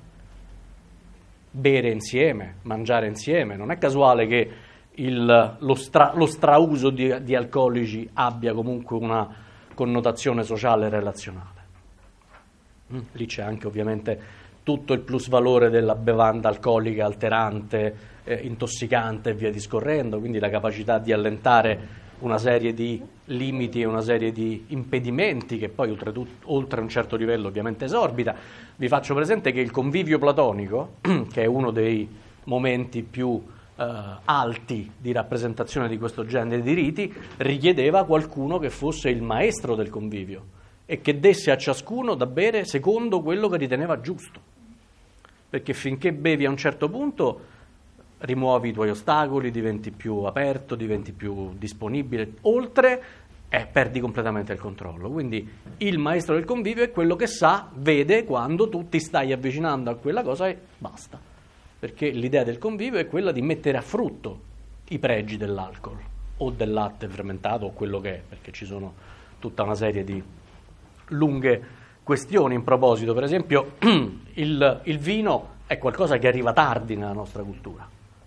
Bere insieme, mangiare insieme, non è casuale che il, lo, stra, lo strauso di, di alcolici abbia comunque una connotazione sociale e relazionale. Mm, lì c'è anche ovviamente tutto il plusvalore della bevanda alcolica alterante, eh, intossicante e via discorrendo, quindi la capacità di allentare una serie di limiti e una serie di impedimenti che poi oltretutto, oltre un certo livello ovviamente esorbita. Vi faccio presente che il convivio platonico, che è uno dei momenti più eh, alti di rappresentazione di questo genere di riti, richiedeva qualcuno che fosse il maestro del convivio e che desse a ciascuno da bere secondo quello che riteneva giusto. Perché finché bevi a un certo punto rimuovi i tuoi ostacoli, diventi più aperto, diventi più disponibile, oltre eh, perdi completamente il controllo. Quindi il maestro del convivio è quello che sa, vede quando tu ti stai avvicinando a quella cosa e basta. Perché l'idea del convivio è quella di mettere a frutto i pregi dell'alcol o del latte fermentato o quello che è, perché ci sono tutta una serie di lunghe questioni in proposito. Per esempio il, il vino è qualcosa che arriva tardi nella nostra cultura,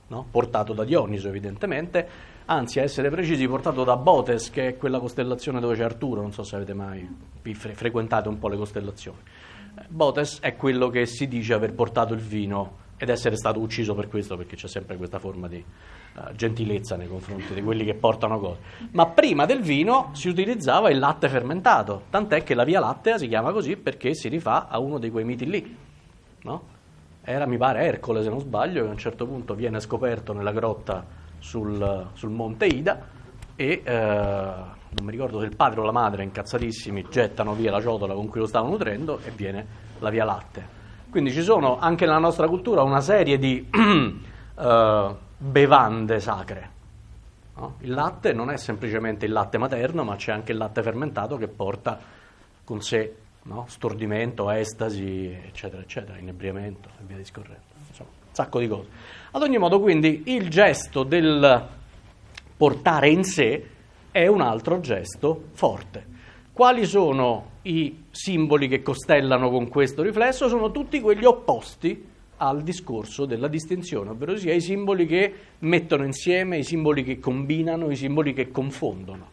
no? Portato da Dioniso evidentemente, anzi a essere precisi portato da Botes, che è quella costellazione dove c'è Arturo, non so se avete mai fre- frequentato un po' le costellazioni. Botes è quello che si dice aver portato il vino ed essere stato ucciso per questo, perché c'è sempre questa forma di uh, gentilezza nei confronti di quelli che portano cose. Ma prima del vino si utilizzava il latte fermentato, tant'è che la Via Lattea si chiama così perché si rifà a uno di quei miti lì, no? Era, mi pare, Ercole, se non sbaglio, che a un certo punto viene scoperto nella grotta sul, sul monte Ida e uh, non mi ricordo se il padre o la madre, incazzatissimi, gettano via la ciotola con cui lo stavano nutrendo e viene la Via Lattea. Quindi ci sono anche nella nostra cultura una serie di uh, bevande sacre. No? Il latte non è semplicemente il latte materno, ma c'è anche il latte fermentato che porta con sé, no? Stordimento, estasi, eccetera, eccetera, inebriamento e via discorrendo. Insomma, un sacco di cose. Ad ogni modo, quindi, il gesto del portare in sé è un altro gesto forte. Quali sono i simboli che costellano con questo riflesso? Sono tutti quelli opposti al discorso della distinzione, ovvero sia i simboli che mettono insieme, i simboli che combinano, i simboli che confondono.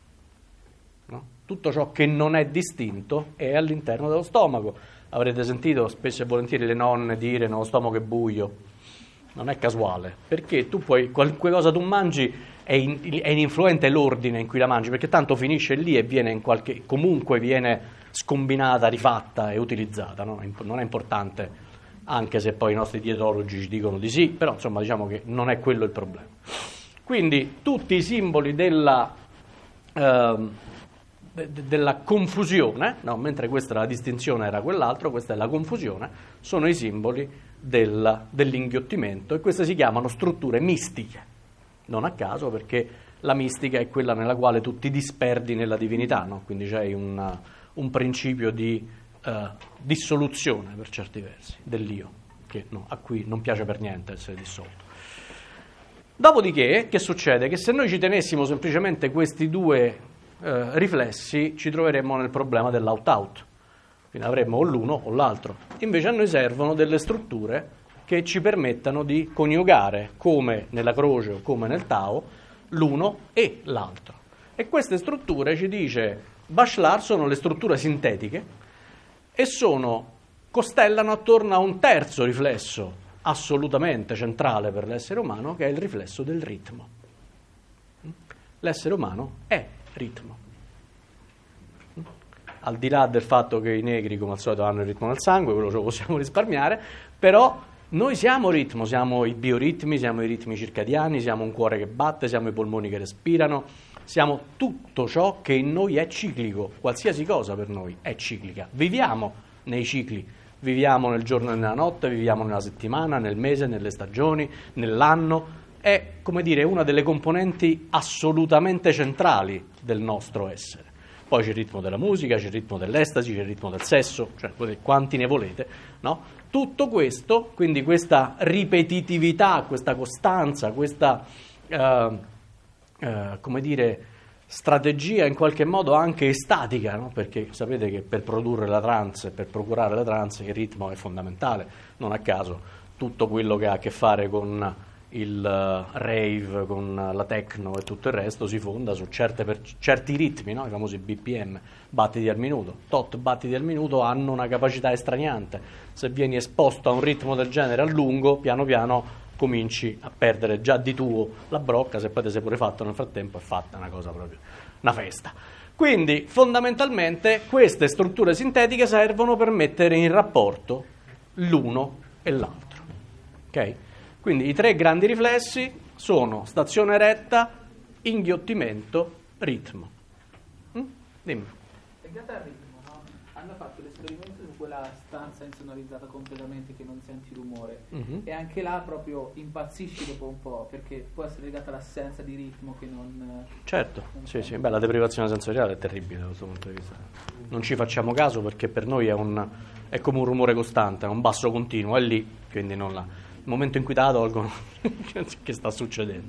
No? Tutto ciò che non è distinto è all'interno dello stomaco. Avrete sentito spesso e volentieri le nonne dire no, lo stomaco è buio. Non è casuale, perché tu puoi, qualunque cosa tu mangi è, in, è ininfluente l'ordine in cui la mangi, perché tanto finisce lì e viene in qualche, comunque viene scombinata, rifatta e utilizzata, no? Non è importante, anche se poi i nostri dietologi ci dicono di sì, però insomma diciamo che non è quello il problema. Quindi tutti i simboli della, eh, de, della confusione, no? Mentre questa la distinzione era quell'altro, questa è la confusione, sono i simboli del, dell'inghiottimento, e queste si chiamano strutture mistiche, non a caso, perché la mistica è quella nella quale tu ti disperdi nella divinità, no? Quindi c'è un, un principio di uh, dissoluzione per certi versi dell'io, che no, a cui non piace per niente essere dissolto. Dopodiché, che succede? Che se noi ci tenessimo semplicemente questi due uh, riflessi, ci troveremmo nel problema dell'out-out. Quindi avremmo o l'uno o l'altro. Invece a noi servono delle strutture che ci permettano di coniugare, come nella croce o come nel Tao, l'uno e l'altro. E queste strutture, ci dice Bachelard, sono le strutture sintetiche e sono, costellano attorno a un terzo riflesso assolutamente centrale per l'essere umano, che è il riflesso del ritmo. L'essere umano è ritmo. Al di là del fatto che i negri, come al solito, hanno il ritmo nel sangue, quello ce lo possiamo risparmiare, però noi siamo ritmo, siamo i bioritmi, siamo i ritmi circadiani, siamo un cuore che batte, siamo i polmoni che respirano, siamo tutto ciò che in noi è ciclico, qualsiasi cosa per noi è ciclica. Viviamo nei cicli, viviamo nel giorno e nella notte, viviamo nella settimana, nel mese, nelle stagioni, nell'anno. È, come dire, una delle componenti assolutamente centrali del nostro essere. Poi c'è il ritmo della musica, c'è il ritmo dell'estasi, c'è il ritmo del sesso, cioè quanti ne volete, no? Tutto questo, quindi questa ripetitività, questa costanza, questa, eh, eh, come dire, strategia in qualche modo anche estatica, no? Perché sapete che per produrre la trance, per procurare la trance, il ritmo è fondamentale, non a caso tutto quello che ha a che fare con il uh, rave, con la techno e tutto il resto si fonda su certe per, certi ritmi, no? I famosi B P M, battiti al minuto. Tot battiti al minuto hanno una capacità estraniante. Se vieni esposto a un ritmo del genere a lungo, piano piano cominci a perdere già di tuo la brocca, se poi te sei pure fatto nel frattempo è fatta una cosa proprio, una festa. Quindi fondamentalmente queste strutture sintetiche servono per mettere in rapporto l'uno e l'altro. Ok? Quindi i tre grandi riflessi sono stazione retta, inghiottimento, ritmo. Mm? Dimmi. Legata al ritmo, no? Hanno fatto l'esperimento su quella stanza insonorizzata completamente che non senti rumore, mm-hmm. E anche là proprio impazzisci dopo un po', perché può essere legata all'assenza di ritmo che non... Certo, non sì, sì. Beh, la deprivazione sensoriale è terribile da questo punto di vista. Non ci facciamo caso perché per noi è, un, è come un rumore costante, è un basso continuo, è lì, quindi non la... Il momento in cui te la tolgono, che sta succedendo?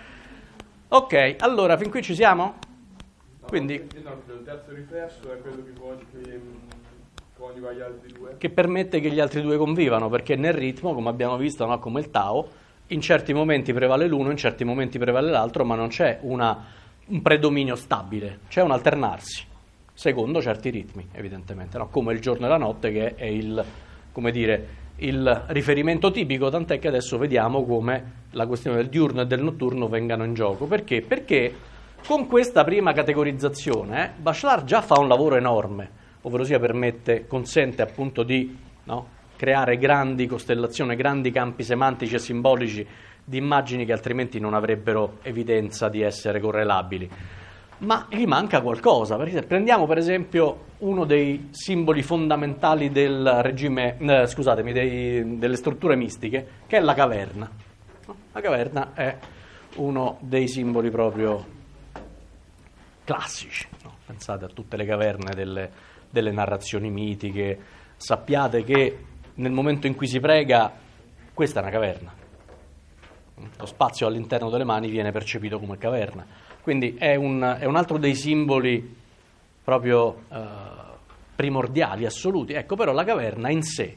Ok, allora, fin qui ci siamo? No, Quindi, no, il terzo riflesso è quello che, che coniuga gli altri due. Che permette che gli altri due convivano, perché nel ritmo, come abbiamo visto, no, come il Tao, in certi momenti prevale l'uno, in certi momenti prevale l'altro, ma non c'è una, un predominio stabile, c'è un alternarsi, secondo certi ritmi, evidentemente, no? Come il giorno e la notte, che è il, come dire, il riferimento tipico, tant'è che adesso vediamo come la questione del diurno e del notturno vengano in gioco. Perché? Perché con questa prima categorizzazione eh, Bachelard già fa un lavoro enorme, ovvero sia permette, consente appunto di, no, creare grandi costellazioni, grandi campi semantici e simbolici di immagini che altrimenti non avrebbero evidenza di essere correlabili. Ma gli manca qualcosa, perché se prendiamo per esempio uno dei simboli fondamentali del regime, eh, scusatemi, dei, delle strutture mistiche, che è la caverna. La caverna è uno dei simboli proprio classici, no? Pensate a tutte le caverne delle, delle narrazioni mitiche, sappiate che nel momento in cui si prega, questa è una caverna. Lo spazio all'interno delle mani viene percepito come caverna. Quindi è un, è un altro dei simboli proprio eh, primordiali, assoluti. Ecco, però la caverna in sé,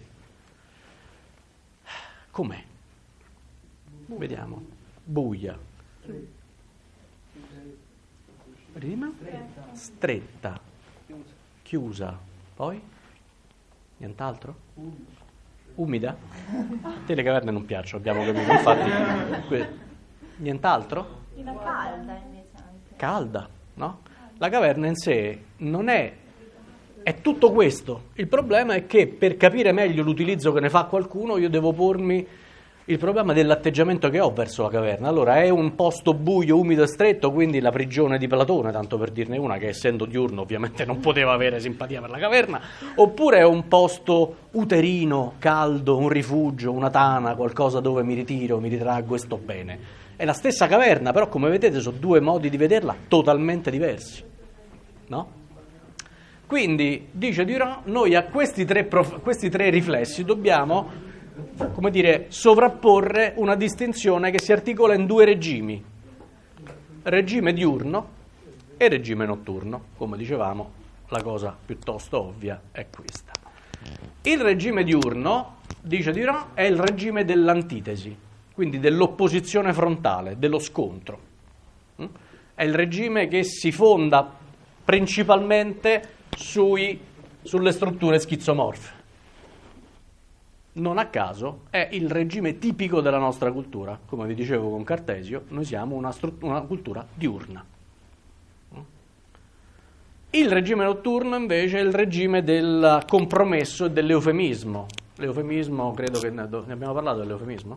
com'è? Vediamo. Buia. Prima? Stretta. Chiusa. Poi? Nient'altro? Umida? A te le caverne non piacciono, abbiamo capito. Infatti, que- nient'altro? La calda invece anche. Calda, no? La caverna in sé non è, è tutto questo. Il problema è che per capire meglio l'utilizzo che ne fa qualcuno io devo pormi il problema dell'atteggiamento che ho verso la caverna. Allora, è un posto buio, umido e stretto, quindi la prigione di Platone, tanto per dirne una, che essendo diurno ovviamente non poteva avere simpatia per la caverna, oppure è un posto uterino, caldo, un rifugio, una tana, qualcosa dove mi ritiro, mi ritraggo e sto bene. È la stessa caverna, però come vedete sono due modi di vederla totalmente diversi, no? Quindi, dice Durand, noi a questi tre, prof- questi tre riflessi dobbiamo, come dire, sovrapporre una distinzione che si articola in due regimi, regime diurno e regime notturno. Come dicevamo, la cosa piuttosto ovvia è questa. Il regime diurno, dice Durand, è il regime dell'antitesi, quindi dell'opposizione frontale, dello scontro. È il regime che si fonda principalmente sui, sulle strutture schizomorfe. Non a caso è il regime tipico della nostra cultura. Come vi dicevo con Cartesio, noi siamo una, stru- una cultura diurna. Il regime notturno invece è il regime del compromesso e dell'eufemismo. L'eufemismo, credo che ne abbiamo parlato dell'eufemismo?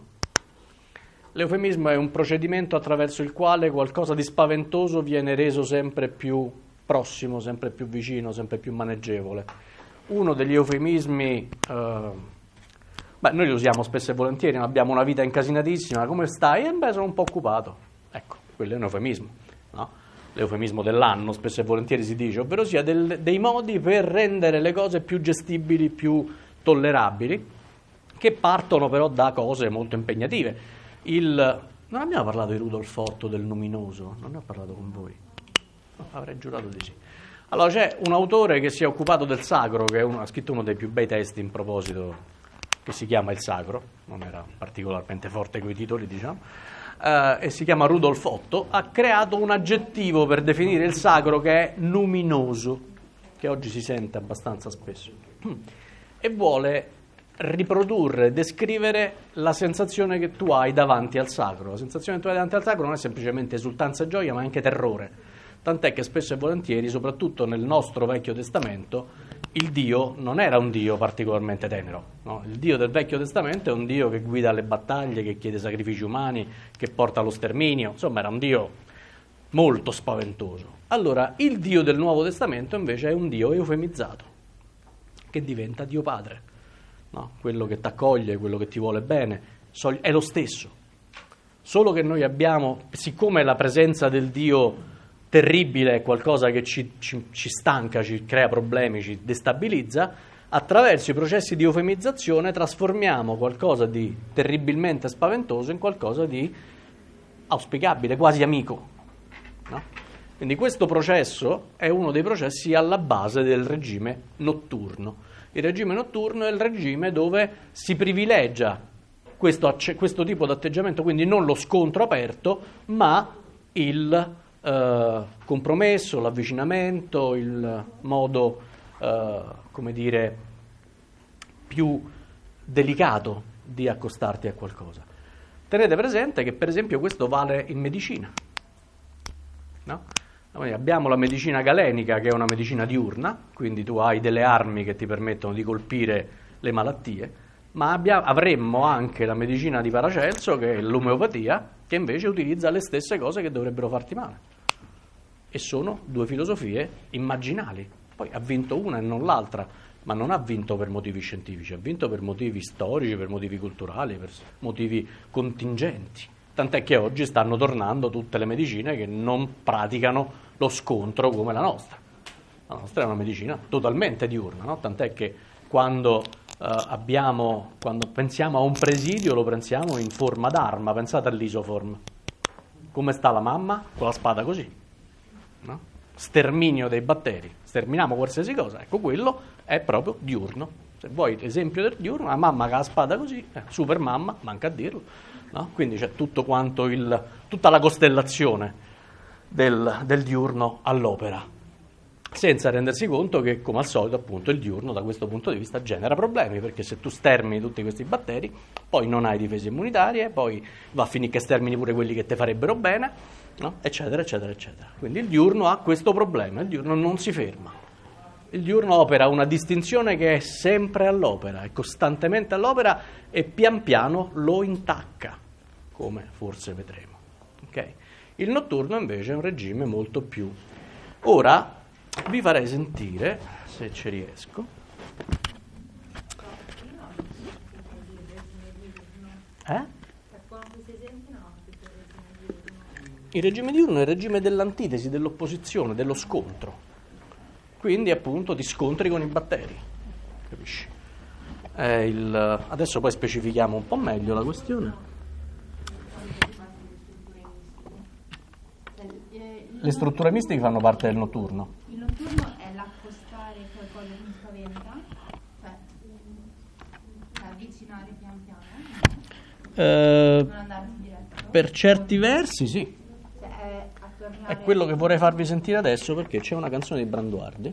L'eufemismo è un procedimento attraverso il quale qualcosa di spaventoso viene reso sempre più prossimo, sempre più vicino, sempre più maneggevole. Uno degli eufemismi... Eh, Beh, noi li usiamo spesso e volentieri, abbiamo una vita incasinatissima, come stai? Eh, beh, sono un po' occupato. Ecco, quello è un eufemismo, no? L'eufemismo dell'anno, spesso e volentieri si dice, ovvero sia del, dei modi per rendere le cose più gestibili, più tollerabili, che partono però da cose molto impegnative. Il, non abbiamo parlato di Rudolf Otto, del luminoso? Non ne ho parlato con voi? No, avrei giurato di sì. Allora, c'è un autore che si è occupato del sacro, che è uno, ha scritto uno dei più bei testi in proposito, che si chiama Il Sacro, non era particolarmente forte coi titoli, diciamo, eh, e si chiama Rudolf Otto, ha creato un aggettivo per definire il sacro che è luminoso, che oggi si sente abbastanza spesso, e vuole riprodurre, descrivere la sensazione che tu hai davanti al sacro. La sensazione che tu hai davanti al sacro non è semplicemente esultanza e gioia, ma anche terrore. Tant'è che spesso e volentieri, soprattutto nel nostro Vecchio Testamento, il Dio non era un Dio particolarmente tenero, no? Il Dio del Vecchio Testamento è un Dio che guida le battaglie, che chiede sacrifici umani, che porta allo sterminio, insomma era un Dio molto spaventoso. Allora, il Dio del Nuovo Testamento invece è un Dio eufemizzato, che diventa Dio Padre, no? Quello che ti accoglie, quello che ti vuole bene, è lo stesso. Solo che noi abbiamo, siccome la presenza del Dio terribile è qualcosa che ci, ci, ci stanca, ci crea problemi, ci destabilizza, attraverso i processi di eufemizzazione trasformiamo qualcosa di terribilmente spaventoso in qualcosa di auspicabile, quasi amico, no? Quindi questo processo è uno dei processi alla base del regime notturno. Il regime notturno è il regime dove si privilegia questo, questo tipo di atteggiamento, quindi non lo scontro aperto, ma il eh, compromesso, l'avvicinamento, il modo, eh, come dire, più delicato di accostarti a qualcosa. Tenete presente che per esempio questo vale in medicina, no? Abbiamo la medicina galenica, che è una medicina diurna, quindi tu hai delle armi che ti permettono di colpire le malattie, ma abbia, avremmo anche la medicina di Paracelso, che è l'omeopatia, che invece utilizza le stesse cose che dovrebbero farti male. E sono due filosofie immaginali. Poi ha vinto una e non l'altra, ma non ha vinto per motivi scientifici, ha vinto per motivi storici, per motivi culturali, per motivi contingenti. Tant'è che oggi stanno tornando tutte le medicine che non praticano lo scontro come la nostra. La nostra è una medicina totalmente diurna, no? Tant'è che quando, eh, abbiamo, quando pensiamo a un presidio lo pensiamo in forma d'arma, pensate all'isoform. Come sta la mamma? Con la spada così, no? Sterminio dei batteri, sterminiamo qualsiasi cosa, ecco quello è proprio diurno. Se vuoi esempio del diurno, la mamma che ha la spada così, eh, super mamma, manca a dirlo, no? Quindi c'è tutto quanto il, tutta la costellazione del, del diurno all'opera, senza rendersi conto che, come al solito, appunto, il diurno da questo punto di vista genera problemi, perché se tu stermini tutti questi batteri, poi non hai difese immunitarie, poi va a finire che stermini pure quelli che ti farebbero bene, no? Eccetera, eccetera, eccetera. Quindi il diurno ha questo problema, il diurno non si ferma. Il diurno opera una distinzione che è sempre all'opera, è costantemente all'opera e pian piano lo intacca, come forse vedremo. Okay? Il notturno invece è un regime molto più... Ora vi farei sentire, se ci riesco, eh? Il regime diurno è il regime dell'antitesi, dell'opposizione, dello scontro. Quindi appunto di scontri con i batteri, capisci? È il... Adesso poi specifichiamo un po' meglio la questione. Le strutture mistiche fanno parte del notturno. Il notturno è l'accostare qualcosa che mi spaventa, cioè, cioè avvicinare pian piano, Eh, non andarsi diretto. per certi versi sì. Cioè, è attornare... È quello che vorrei farvi sentire adesso, perché c'è una canzone di Branduardi.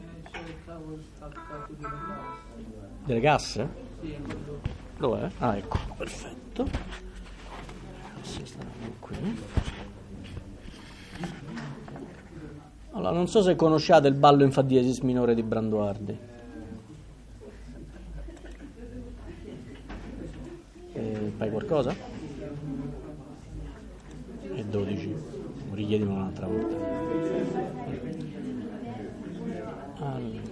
Delle casse? Dov'è? Ah, ecco, perfetto. Si stanno qui. Allora, non so se conosciate il ballo in fa diesis minore di Branduardi. E fai qualcosa? E dodici. Richiedimi un'altra volta. Allora.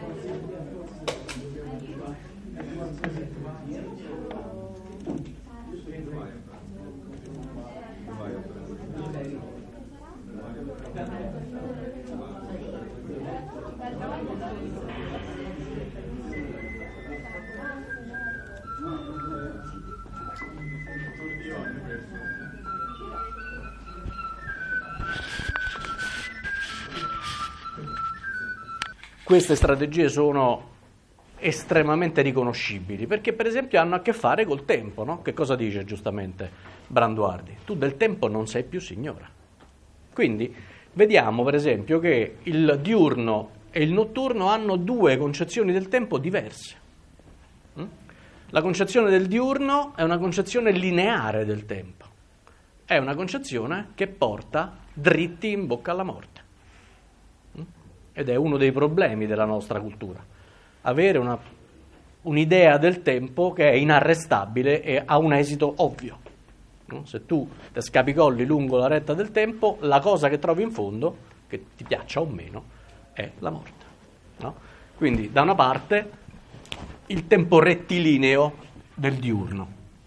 Queste strategie sono estremamente riconoscibili, perché per esempio hanno a che fare col tempo, no? Che cosa dice giustamente Branduardi? Tu del tempo non sei più signora. Quindi vediamo per esempio che il diurno e il notturno hanno due concezioni del tempo diverse. La concezione del diurno è una concezione lineare del tempo, è una concezione che porta dritti in bocca alla morte. Ed è uno dei problemi della nostra cultura, avere una, un'idea del tempo che è inarrestabile e ha un esito ovvio. No? Se tu ti scapicolli lungo la retta del tempo, la cosa che trovi in fondo, che ti piaccia o meno, è la morte. No? Quindi da una parte il tempo rettilineo del diurno,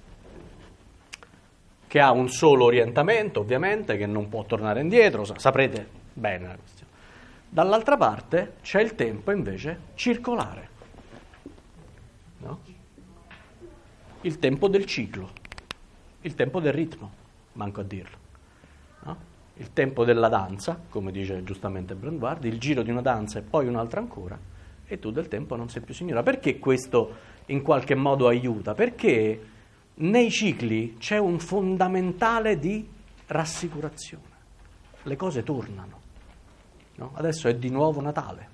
che ha un solo orientamento ovviamente, che non può tornare indietro, saprete bene la questione. Dall'altra parte c'è il tempo invece circolare, no? Il tempo del ciclo, il tempo del ritmo, manco a dirlo, no? Il tempo della danza, come dice giustamente Branduardi, il giro di una danza e poi un'altra ancora, e tu del tempo non sei più signora. Perché questo in qualche modo aiuta? Perché nei cicli c'è un fondamentale di rassicurazione. Le cose tornano. No? Adesso è di nuovo Natale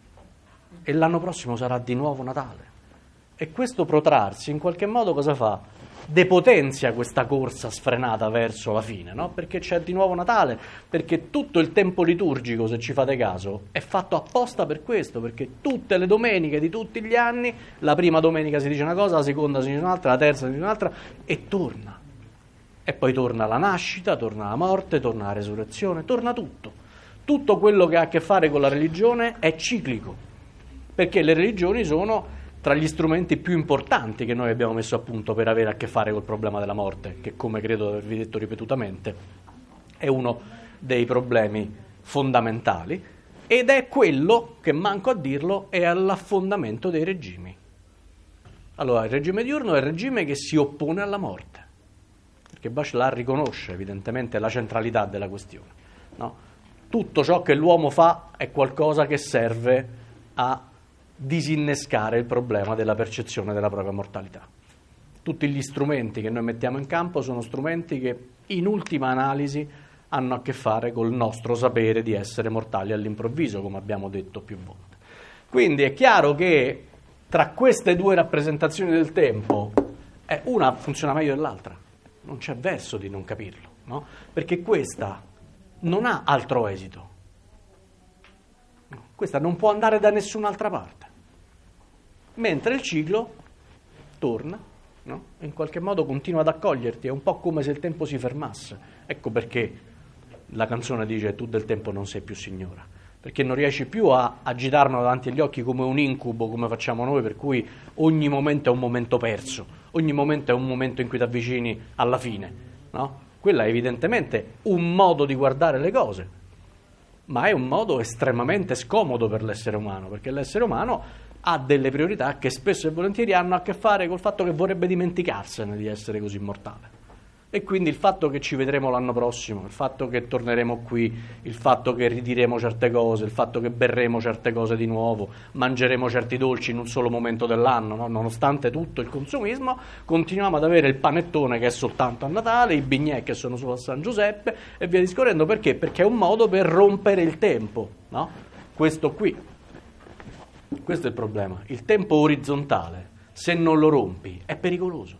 e l'anno prossimo sarà di nuovo Natale. E questo protrarsi in qualche modo cosa fa? Depotenzia questa corsa sfrenata verso la fine, no? Perché c'è di nuovo Natale, perché tutto il tempo liturgico, se ci fate caso, è fatto apposta per questo, perché tutte le domeniche di tutti gli anni, la prima domenica si dice una cosa, la seconda si dice un'altra, la terza si dice un'altra, e torna. E poi torna la nascita, torna la morte, torna la resurrezione, torna tutto. Tutto quello che ha a che fare con la religione è ciclico, perché le religioni sono tra gli strumenti più importanti che noi abbiamo messo a punto per avere a che fare col problema della morte, che, come credo di avervi detto ripetutamente, è uno dei problemi fondamentali, ed è quello, che manco a dirlo, è all'affondamento dei regimi. Allora, il regime diurno è il regime che si oppone alla morte, perché Bachelard riconosce evidentemente la centralità della questione, no? Tutto ciò che l'uomo fa è qualcosa che serve a disinnescare il problema della percezione della propria mortalità. Tutti gli strumenti che noi mettiamo in campo sono strumenti che in ultima analisi hanno a che fare col nostro sapere di essere mortali all'improvviso, come abbiamo detto più volte. Quindi è chiaro che tra queste due rappresentazioni del tempo eh, una funziona meglio dell'altra, non c'è verso di non capirlo, no? Perché questa non ha altro esito, no? Questa non può andare da nessun'altra parte. Mentre il ciclo torna, no? In qualche modo continua ad accoglierti, è un po' come se il tempo si fermasse. Ecco perché la canzone dice tu del tempo non sei più signora, perché non riesci più a agitarlo davanti agli occhi come un incubo, come facciamo noi, per cui ogni momento è un momento perso, ogni momento è un momento in cui ti avvicini alla fine, no? Quella è evidentemente un modo di guardare le cose, ma è un modo estremamente scomodo per l'essere umano, perché l'essere umano ha delle priorità che spesso e volentieri hanno a che fare col fatto che vorrebbe dimenticarsene di essere così mortale. E quindi il fatto che ci vedremo l'anno prossimo, il fatto che torneremo qui, il fatto che ridiremo certe cose, il fatto che berremo certe cose di nuovo, mangeremo certi dolci in un solo momento dell'anno, no? Nonostante tutto il consumismo, continuiamo ad avere il panettone che è soltanto a Natale, i bignè che sono solo a San Giuseppe e via discorrendo. Perché? Perché è un modo per rompere il tempo, no? Questo qui. Questo è il problema. Il tempo orizzontale, se non lo rompi, è pericoloso.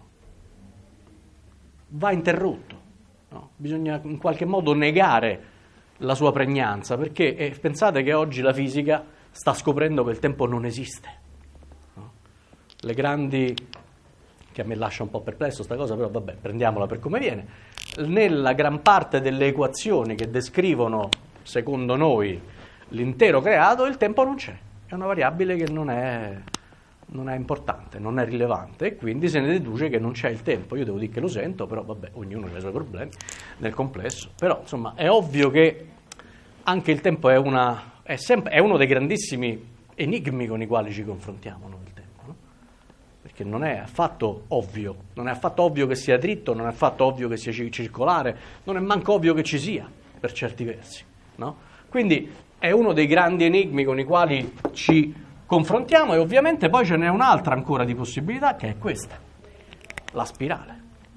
Va interrotto, no? Bisogna in qualche modo negare la sua pregnanza, perché eh, pensate che oggi la fisica sta scoprendo che il tempo non esiste, no? Le grandi, che a me lascia un po' perplesso sta cosa, però vabbè, prendiamola per come viene, nella gran parte delle equazioni che descrivono, secondo noi, l'intero creato, il tempo non c'è, è una variabile che non è... non è importante, non è rilevante, e quindi se ne deduce che non c'è il tempo. Io devo dire che lo sento, però vabbè, ognuno ha i suoi problemi nel complesso. Però insomma è ovvio che anche il tempo è, una, è, sempre, è uno dei grandissimi enigmi con i quali ci confrontiamo noi, il tempo, no? Perché non è affatto ovvio, non è affatto ovvio che sia dritto, non è affatto ovvio che sia circolare, non è manco ovvio che ci sia, per certi versi, no? Quindi è uno dei grandi enigmi con i quali ci confrontiamo, e ovviamente poi ce n'è un'altra ancora di possibilità, che è questa, la spirale,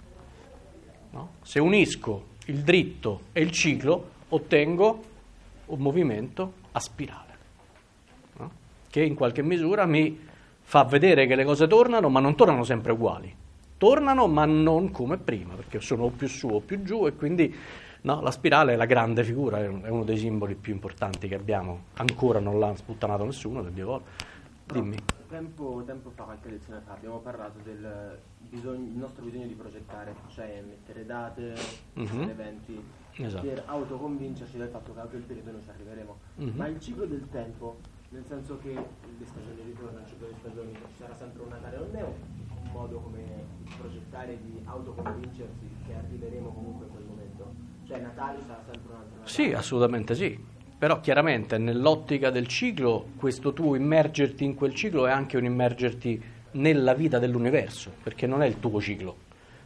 no? Se unisco il dritto e il ciclo ottengo un movimento a spirale, no? Che in qualche misura mi fa vedere che le cose tornano, ma non tornano sempre uguali, tornano ma non come prima, perché sono o più su o più giù, e quindi no, la spirale è la grande figura, è uno dei simboli più importanti che abbiamo, ancora non l'ha sputtanato nessuno del Dio volle. Dimmi. Tempo, tempo fa, qualche lezione fa, abbiamo parlato del bisogno, il nostro bisogno di progettare, cioè mettere date, Mm-hmm. eventi, Esatto. per autoconvincerci del fatto che a quel periodo noi ci arriveremo. Mm-hmm. Ma il ciclo del tempo, nel senso che le stagioni ritornano, il ciclo delle stagioni, ci sarà sempre un Natale, non è un modo come progettare di autoconvincersi che arriveremo comunque in quel momento? Cioè Natale sarà sempre un altro Natale? Sì, assolutamente sì. Però chiaramente nell'ottica del ciclo, questo tuo immergerti in quel ciclo è anche un immergerti nella vita dell'universo, perché non è il tuo ciclo,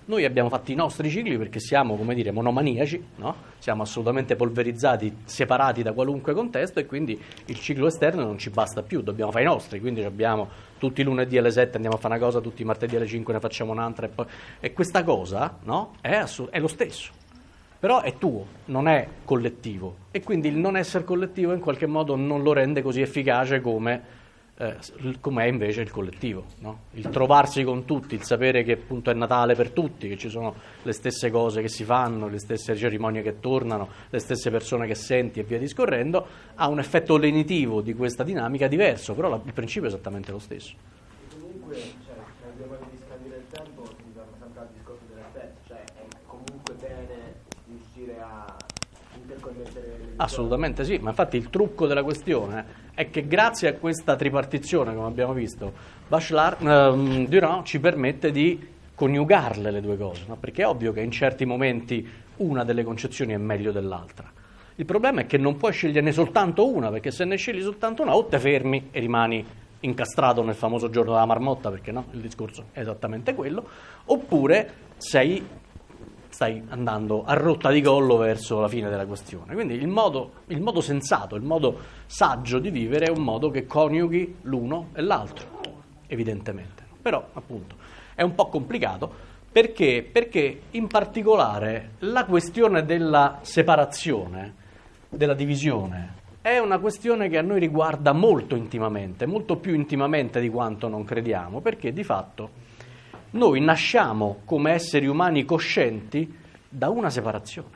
Noi abbiamo fatto i nostri cicli perché siamo, come dire, monomaniaci, no? Siamo assolutamente polverizzati, separati da qualunque contesto, e quindi il ciclo esterno non ci basta più, dobbiamo fare i nostri, quindi abbiamo tutti i lunedì alle sette andiamo a fare una cosa, tutti i martedì alle cinque ne facciamo un'altra, e, poi... e questa cosa, no? è, assu- è lo stesso, però è tuo, non è collettivo, e quindi il non essere collettivo in qualche modo non lo rende così efficace come... Eh, come è invece il collettivo, no? Il trovarsi con tutti, il sapere che appunto è Natale per tutti, che ci sono le stesse cose che si fanno, le stesse cerimonie che tornano, le stesse persone che senti e via discorrendo, ha un effetto lenitivo di questa dinamica diverso, però la, il principio è esattamente lo stesso. Comunque, cioè, tra i due modi di scandire il tempo si ritorna sempre al discorso dell'effetto, cioè è comunque bene riuscire a interconnettere le due. Assolutamente sì, ma infatti il trucco della questione è che grazie a questa tripartizione, come abbiamo visto, Bachelard, ehm, Durand ci permette di coniugarle le due cose, no? Perché è ovvio che in certi momenti una delle concezioni è meglio dell'altra. Il problema è che non puoi sceglierne soltanto una, perché se ne scegli soltanto una o te fermi e rimani incastrato nel famoso giorno della marmotta, perché no, il discorso è esattamente quello, oppure sei... stai andando a rotta di collo verso la fine della questione. Quindi il modo, il modo sensato, il modo saggio di vivere è un modo che coniughi l'uno e l'altro, evidentemente. Però, appunto, è un po' complicato perché, perché in particolare la questione della separazione, della divisione, è una questione che a noi riguarda molto intimamente, molto più intimamente di quanto non crediamo, perché di fatto noi nasciamo come esseri umani coscienti da una separazione.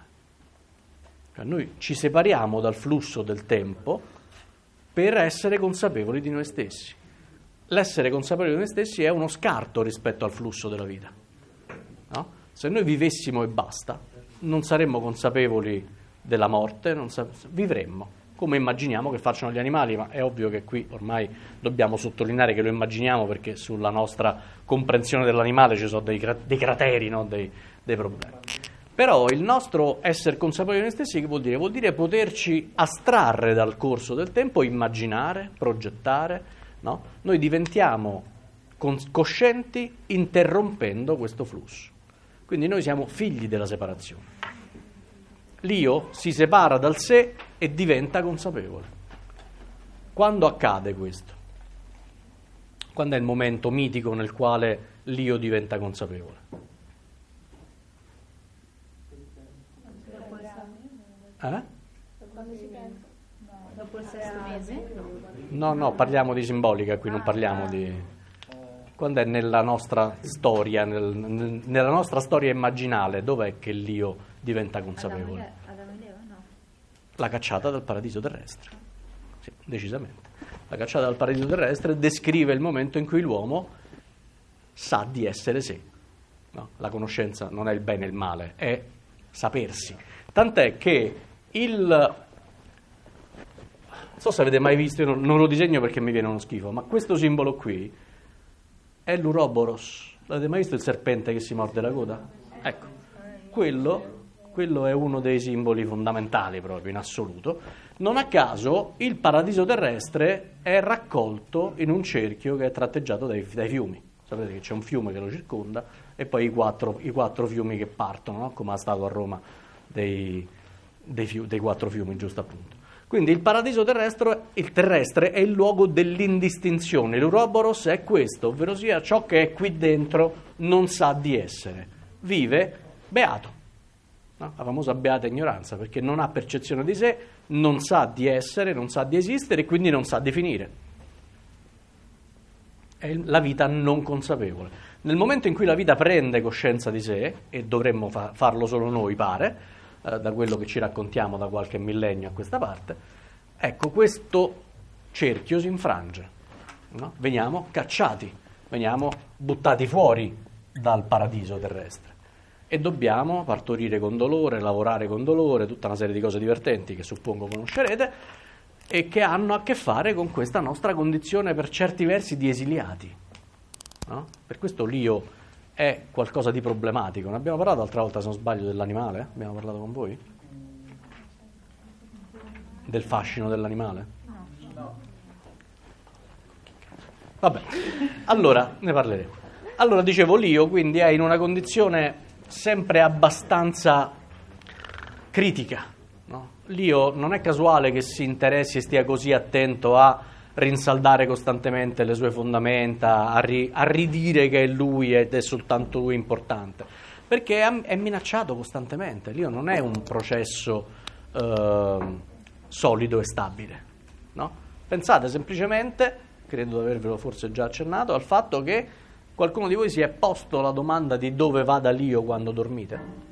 Cioè noi ci separiamo dal flusso del tempo per essere consapevoli di noi stessi. L'essere consapevoli di noi stessi è uno scarto rispetto al flusso della vita. No? Se noi vivessimo e basta, non saremmo consapevoli della morte, non sa- vivremmo come immaginiamo che facciano gli animali, ma è ovvio che qui ormai dobbiamo sottolineare che lo immaginiamo perché sulla nostra comprensione dell'animale ci sono dei, cra- dei crateri, no? dei, dei problemi. Però il nostro essere consapevoli di noi stessi che vuol dire? Vuol dire poterci astrarre dal corso del tempo, immaginare, progettare, no? Noi diventiamo cons- coscienti interrompendo questo flusso. Quindi noi siamo figli della separazione. L'io si separa dal sé e diventa consapevole. Quando accade questo? Quando è il momento mitico nel quale l'io diventa consapevole? Eh? Dopo il sesto mese? No, no, parliamo di simbolica qui, non parliamo di... Quando è nella nostra storia, nel, nel, nella nostra storia immaginale, dov'è che l'io diventa consapevole? Adamo e Eva, no. La cacciata dal paradiso terrestre. Sì, decisamente. La cacciata dal paradiso terrestre descrive il momento in cui l'uomo sa di essere sé. No? La conoscenza non è il bene e il male, è sapersi. Tant'è che il... Non so se avete mai visto, io non, non lo disegno perché mi viene uno schifo, ma questo simbolo qui è l'Uroboros. L'avete mai visto il serpente che si morde la coda? Ecco, quello, quello è uno dei simboli fondamentali proprio in assoluto. Non a caso il paradiso terrestre è raccolto in un cerchio che è tratteggiato dai, dai fiumi. Sapete che c'è un fiume che lo circonda e poi i quattro, i quattro fiumi che partono, no? Come ha stato a Roma dei, dei, fiu, dei quattro fiumi, giusto appunto. Quindi il paradiso terrestre, il terrestre è il luogo dell'indistinzione. L'Uroboros è questo, ovvero sia ciò che è qui dentro non sa di essere. Vive beato, no? La famosa beata ignoranza, perché non ha percezione di sé, non sa di essere, non sa di esistere e quindi non sa di finire. È la vita non consapevole. Nel momento in cui la vita prende coscienza di sé, e dovremmo fa- farlo solo noi, pare, da quello che ci raccontiamo da qualche millennio a questa parte, ecco, questo cerchio si infrange, no? Veniamo cacciati, veniamo buttati fuori dal paradiso terrestre e dobbiamo partorire con dolore, lavorare con dolore, tutta una serie di cose divertenti che suppongo conoscerete e che hanno a che fare con questa nostra condizione per certi versi di esiliati, no? Per questo l'io è qualcosa di problematico. Ne abbiamo parlato l'altra volta, se non sbaglio, dell'animale? Abbiamo parlato con voi? Del fascino dell'animale? No. Vabbè, allora ne parleremo. Allora dicevo, l'io quindi è in una condizione sempre abbastanza critica, no? L'io non è casuale che si interessi e stia così attento a rinsaldare costantemente le sue fondamenta, a, ri, a ridire che è lui ed è soltanto lui importante, perché è, è minacciato costantemente. L'io non è un processo eh, solido e stabile, no? Pensate semplicemente, credo di avervelo forse già accennato, al fatto che qualcuno di voi si è posto la domanda di dove vada l'io quando dormite?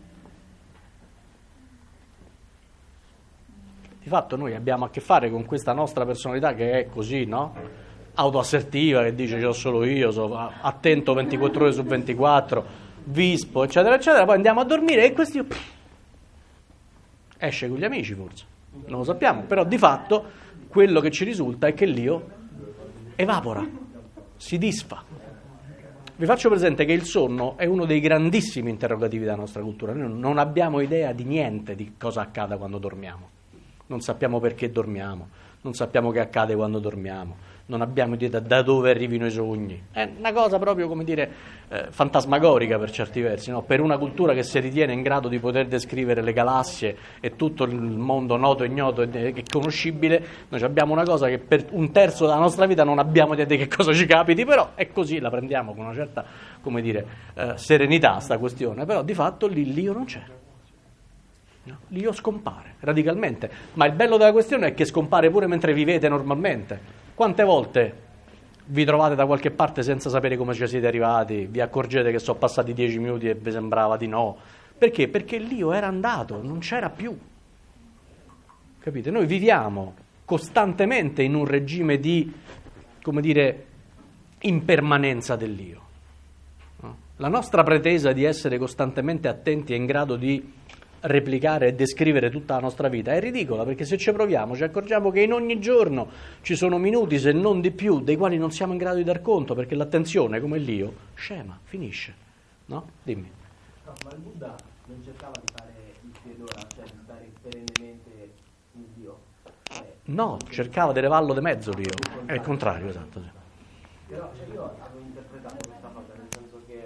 Di fatto noi abbiamo a che fare con questa nostra personalità che è così, no? Autoassertiva, che dice c'ho solo io, sono attento ventiquattro ore su ventiquattro, vispo, eccetera, eccetera, poi andiamo a dormire e questo pff, esce con gli amici forse, non lo sappiamo, però di fatto quello che ci risulta è che l'io evapora, si disfa. Vi faccio presente che il sonno è uno dei grandissimi interrogativi della nostra cultura, noi non abbiamo idea di niente di cosa accada quando dormiamo. Non sappiamo perché dormiamo, non sappiamo che accade quando dormiamo, non abbiamo idea da, da dove arrivino i sogni. È una cosa proprio, come dire, eh, fantasmagorica per certi versi, no? Per una cultura che si ritiene in grado di poter descrivere le galassie e tutto il mondo noto, ignoto e conoscibile, noi abbiamo una cosa che per un terzo della nostra vita non abbiamo idea di che cosa ci capiti, però è così, la prendiamo con una certa, come dire, eh, serenità sta questione, però di fatto lì l'io non c'è. No, l'io scompare radicalmente, ma il bello della questione è che scompare pure mentre vivete normalmente. Quante volte vi trovate da qualche parte senza sapere come ci siete arrivati, vi accorgete che sono passati dieci minuti e vi sembrava di no? Perché? Perché l'io era andato, non c'era più. Capite? Noi viviamo costantemente in un regime di, come dire, impermanenza dell'io. No? La nostra pretesa di essere costantemente attenti e in grado di replicare e descrivere tutta la nostra vita è ridicola, perché se ci proviamo ci accorgiamo che in ogni giorno ci sono minuti, se non di più, dei quali non siamo in grado di dar conto, perché l'attenzione, come l'io, scema, finisce, no? Dimmi. No, ma il Buddha non cercava di fare il Fedora, cioè di stare perennemente in Dio? Eh, no, cercava di levarlo di mezzo l'io, è il contrario, esatto. Sì. Però cioè, io avevo interpretato questa cosa, nel senso che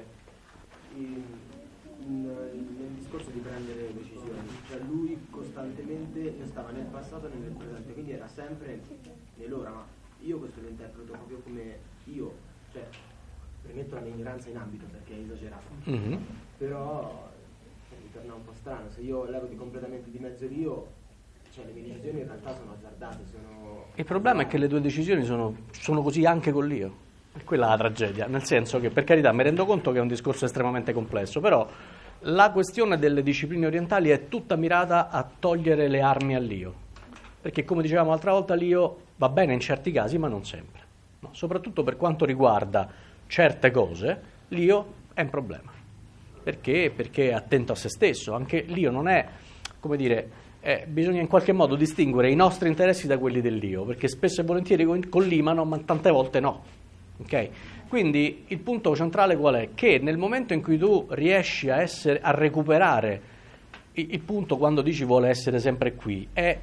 in, in, nel discorso di prendere decisioni, cioè lui costantemente ne stava nel passato e nel presente, quindi era sempre nell'ora, ma io questo lo interpreto proprio come io, cioè permetto l'ignoranza in ambito perché è esagerato, mm-hmm. Però cioè, mi torna un po' strano, se io levo di completamente di mezzo l'io, cioè le mie decisioni in realtà sono azzardate, sono... Il problema è che le tue decisioni sono, sono così anche con l'io. E quella è la tragedia, nel senso che, per carità, mi rendo conto che è un discorso estremamente complesso, però la questione delle discipline orientali è tutta mirata a togliere le armi all'io, perché come dicevamo l'altra volta l'io va bene in certi casi ma non sempre, no? Soprattutto per quanto riguarda certe cose l'io è un problema, perché? Perché è attento a se stesso, anche l'io non è, come dire, eh, bisogna in qualche modo distinguere i nostri interessi da quelli dell'io, perché spesso e volentieri collimano ma tante volte no. Okay? Quindi il punto centrale qual è? Che nel momento in cui tu riesci a, essere, a recuperare il, il punto quando dici vuole essere sempre qui è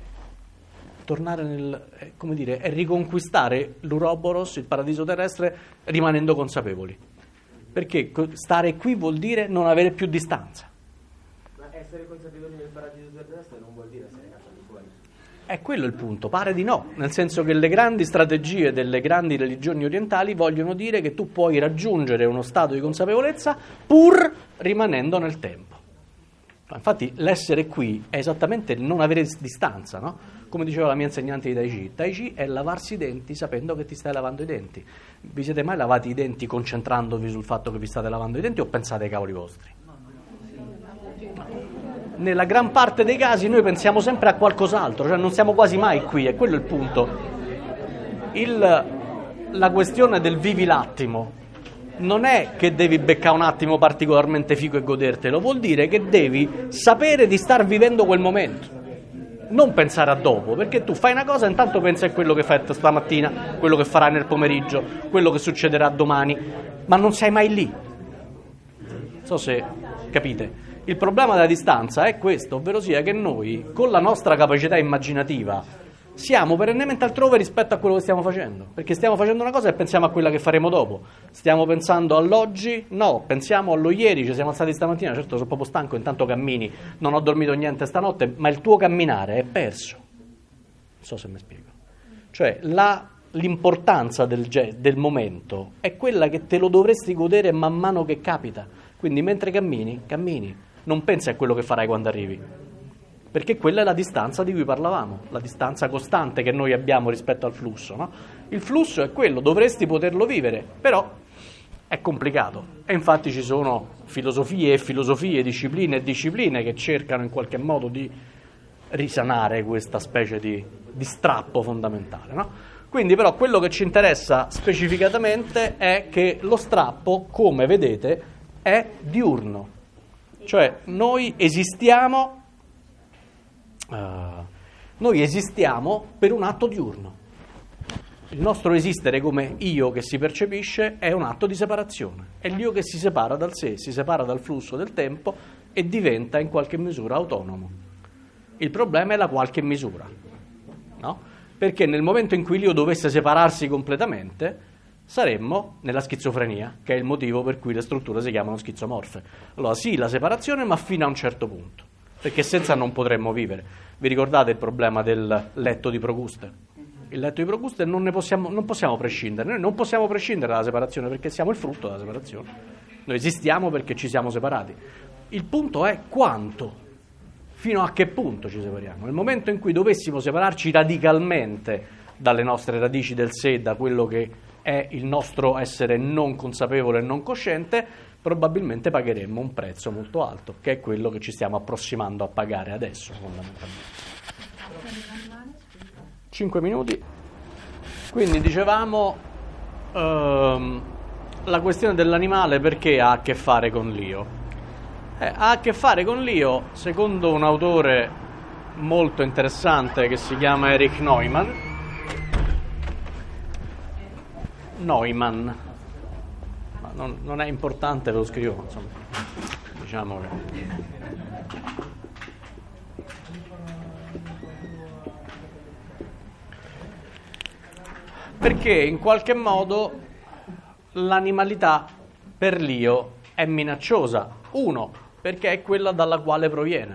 tornare nel, è, come dire, è riconquistare l'Uroboros, il paradiso terrestre, rimanendo consapevoli, perché stare qui vuol dire non avere più distanza. Ma essere consapevoli nel paradiso terrestre non vuol dire essere cacciati fuori. È quello il punto, pare di no, nel senso che le grandi strategie delle grandi religioni orientali vogliono dire che tu puoi raggiungere uno stato di consapevolezza pur rimanendo nel tempo. Infatti l'essere qui è esattamente il non avere distanza, no? Come diceva la mia insegnante di Tai Chi, Tai Chi è lavarsi i denti sapendo che ti stai lavando i denti. Vi siete mai lavati i denti concentrandovi sul fatto che vi state lavando i denti o pensate ai cavoli vostri? Nella gran parte dei casi noi pensiamo sempre a qualcos'altro, cioè non siamo quasi mai qui, è quello il punto. Il, la questione del vivi l'attimo non è che devi beccare un attimo particolarmente figo e godertelo, vuol dire che devi sapere di star vivendo quel momento, non pensare a dopo, perché tu fai una cosa e intanto pensi a quello che fai stamattina, quello che farai nel pomeriggio, quello che succederà domani, ma non sei mai lì. Non so se capite. Il problema della distanza è questo, ovvero sia che noi, con la nostra capacità immaginativa, siamo perennemente altrove rispetto a quello che stiamo facendo, perché stiamo facendo una cosa e pensiamo a quella che faremo dopo. Stiamo pensando all'oggi? No, pensiamo allo ieri, ci siamo alzati stamattina, certo sono proprio stanco, intanto cammini, non ho dormito niente stanotte, ma il tuo camminare è perso. Non so se mi spiego. Cioè, la, l'importanza del, del momento è quella che te lo dovresti godere man mano che capita. Quindi mentre cammini, cammini, non pensi a quello che farai quando arrivi. Perché quella è la distanza di cui parlavamo, la distanza costante che noi abbiamo rispetto al flusso, no? Il flusso è quello, dovresti poterlo vivere, però è complicato. E infatti ci sono filosofie e filosofie, discipline e discipline che cercano in qualche modo di risanare questa specie di, di strappo fondamentale, no? Quindi però quello che ci interessa specificatamente è che lo strappo, come vedete, è diurno. Cioè noi esistiamo... Uh, noi esistiamo per un atto diurno. Il nostro esistere come io che si percepisce è un atto di separazione. È l'io che si separa dal sé, si separa dal flusso del tempo e diventa in qualche misura autonomo. Il problema è la qualche misura, no? Perché nel momento in cui l'io dovesse separarsi completamente saremmo nella schizofrenia, che è il motivo per cui le strutture si chiamano schizomorfe. Allora sì, la separazione, ma fino a un certo punto, perché senza non potremmo vivere. Vi ricordate il problema del letto di Procuste? Il letto di Procuste non ne possiamo, non possiamo prescindere, noi non possiamo prescindere dalla separazione perché siamo il frutto della separazione. Noi esistiamo perché ci siamo separati. Il punto è quanto, fino a che punto ci separiamo. Nel momento in cui dovessimo separarci radicalmente dalle nostre radici del sé, da quello che è il nostro essere non consapevole e non cosciente, probabilmente pagheremmo un prezzo molto alto, che è quello che ci stiamo approssimando a pagare adesso, fondamentalmente. Cinque minuti. Quindi dicevamo ehm, la questione dell'animale perché ha a che fare con l'io. Eh, ha a che fare con l'io, secondo un autore molto interessante che si chiama Erich Neumann. Neumann. Non, non è importante, ve lo scrivo, insomma, diciamo che... Perché in qualche modo l'animalità per l'io è minacciosa. Uno, perché è quella dalla quale proviene.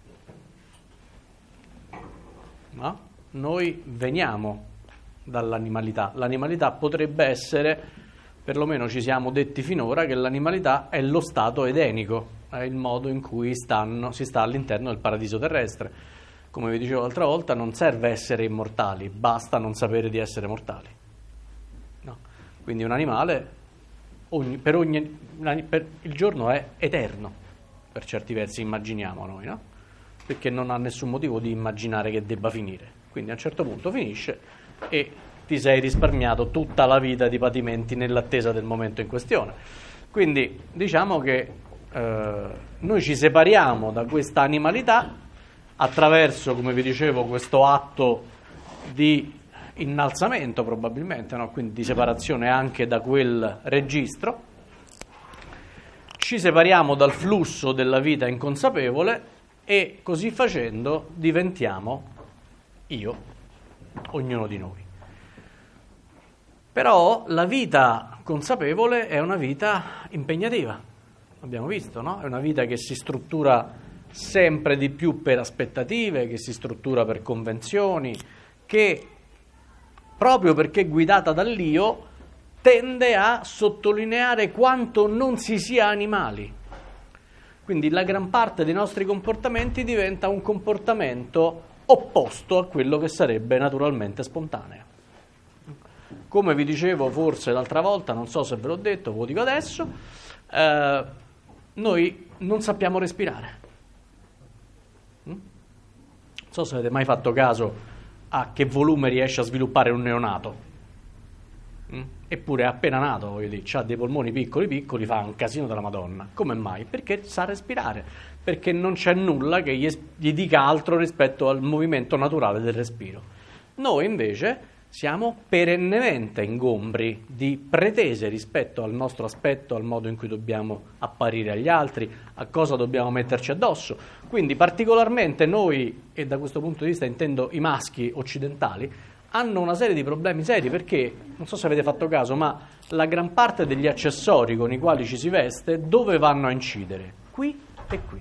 No? Noi veniamo dall'animalità. L'animalità potrebbe essere... Perlomeno ci siamo detti finora che l'animalità è lo stato edenico, è il modo in cui stanno, si sta all'interno del paradiso terrestre. Come vi dicevo l'altra volta, non serve essere immortali, basta non sapere di essere mortali. No. Quindi un animale, ogni, per ogni, per, il giorno è eterno, per certi versi immaginiamo noi, no? Perché non ha nessun motivo di immaginare che debba finire. Quindi a un certo punto finisce e... ti sei risparmiato tutta la vita di patimenti nell'attesa del momento in questione. Quindi diciamo che eh, noi ci separiamo da questa animalità attraverso, come vi dicevo, questo atto di innalzamento probabilmente, no? Quindi di separazione anche da quel registro. Ci separiamo dal flusso della vita inconsapevole e così facendo diventiamo io, ognuno di noi. Però la vita consapevole è una vita impegnativa, abbiamo visto, no? È una vita che si struttura sempre di più per aspettative, che si struttura per convenzioni, che proprio perché guidata dall'io tende a sottolineare quanto non si sia animali. Quindi la gran parte dei nostri comportamenti diventa un comportamento opposto a quello che sarebbe naturalmente spontaneo. Come vi dicevo forse l'altra volta, non so se ve l'ho detto, ve lo dico adesso, eh, noi non sappiamo respirare. Mm? Non so se avete mai fatto caso a che volume riesce a sviluppare un neonato. Mm? Eppure è appena nato, voglio dire, ha dei polmoni piccoli piccoli, fa un casino della Madonna. Come mai? Perché sa respirare, perché non c'è nulla che gli, gli dica altro rispetto al movimento naturale del respiro. Noi invece siamo perennemente ingombri di pretese rispetto al nostro aspetto, al modo in cui dobbiamo apparire agli altri, a cosa dobbiamo metterci addosso. Quindi particolarmente noi, e da questo punto di vista intendo i maschi occidentali, hanno una serie di problemi seri perché, non so se avete fatto caso, ma la gran parte degli accessori con i quali ci si veste dove vanno a incidere? Qui e qui,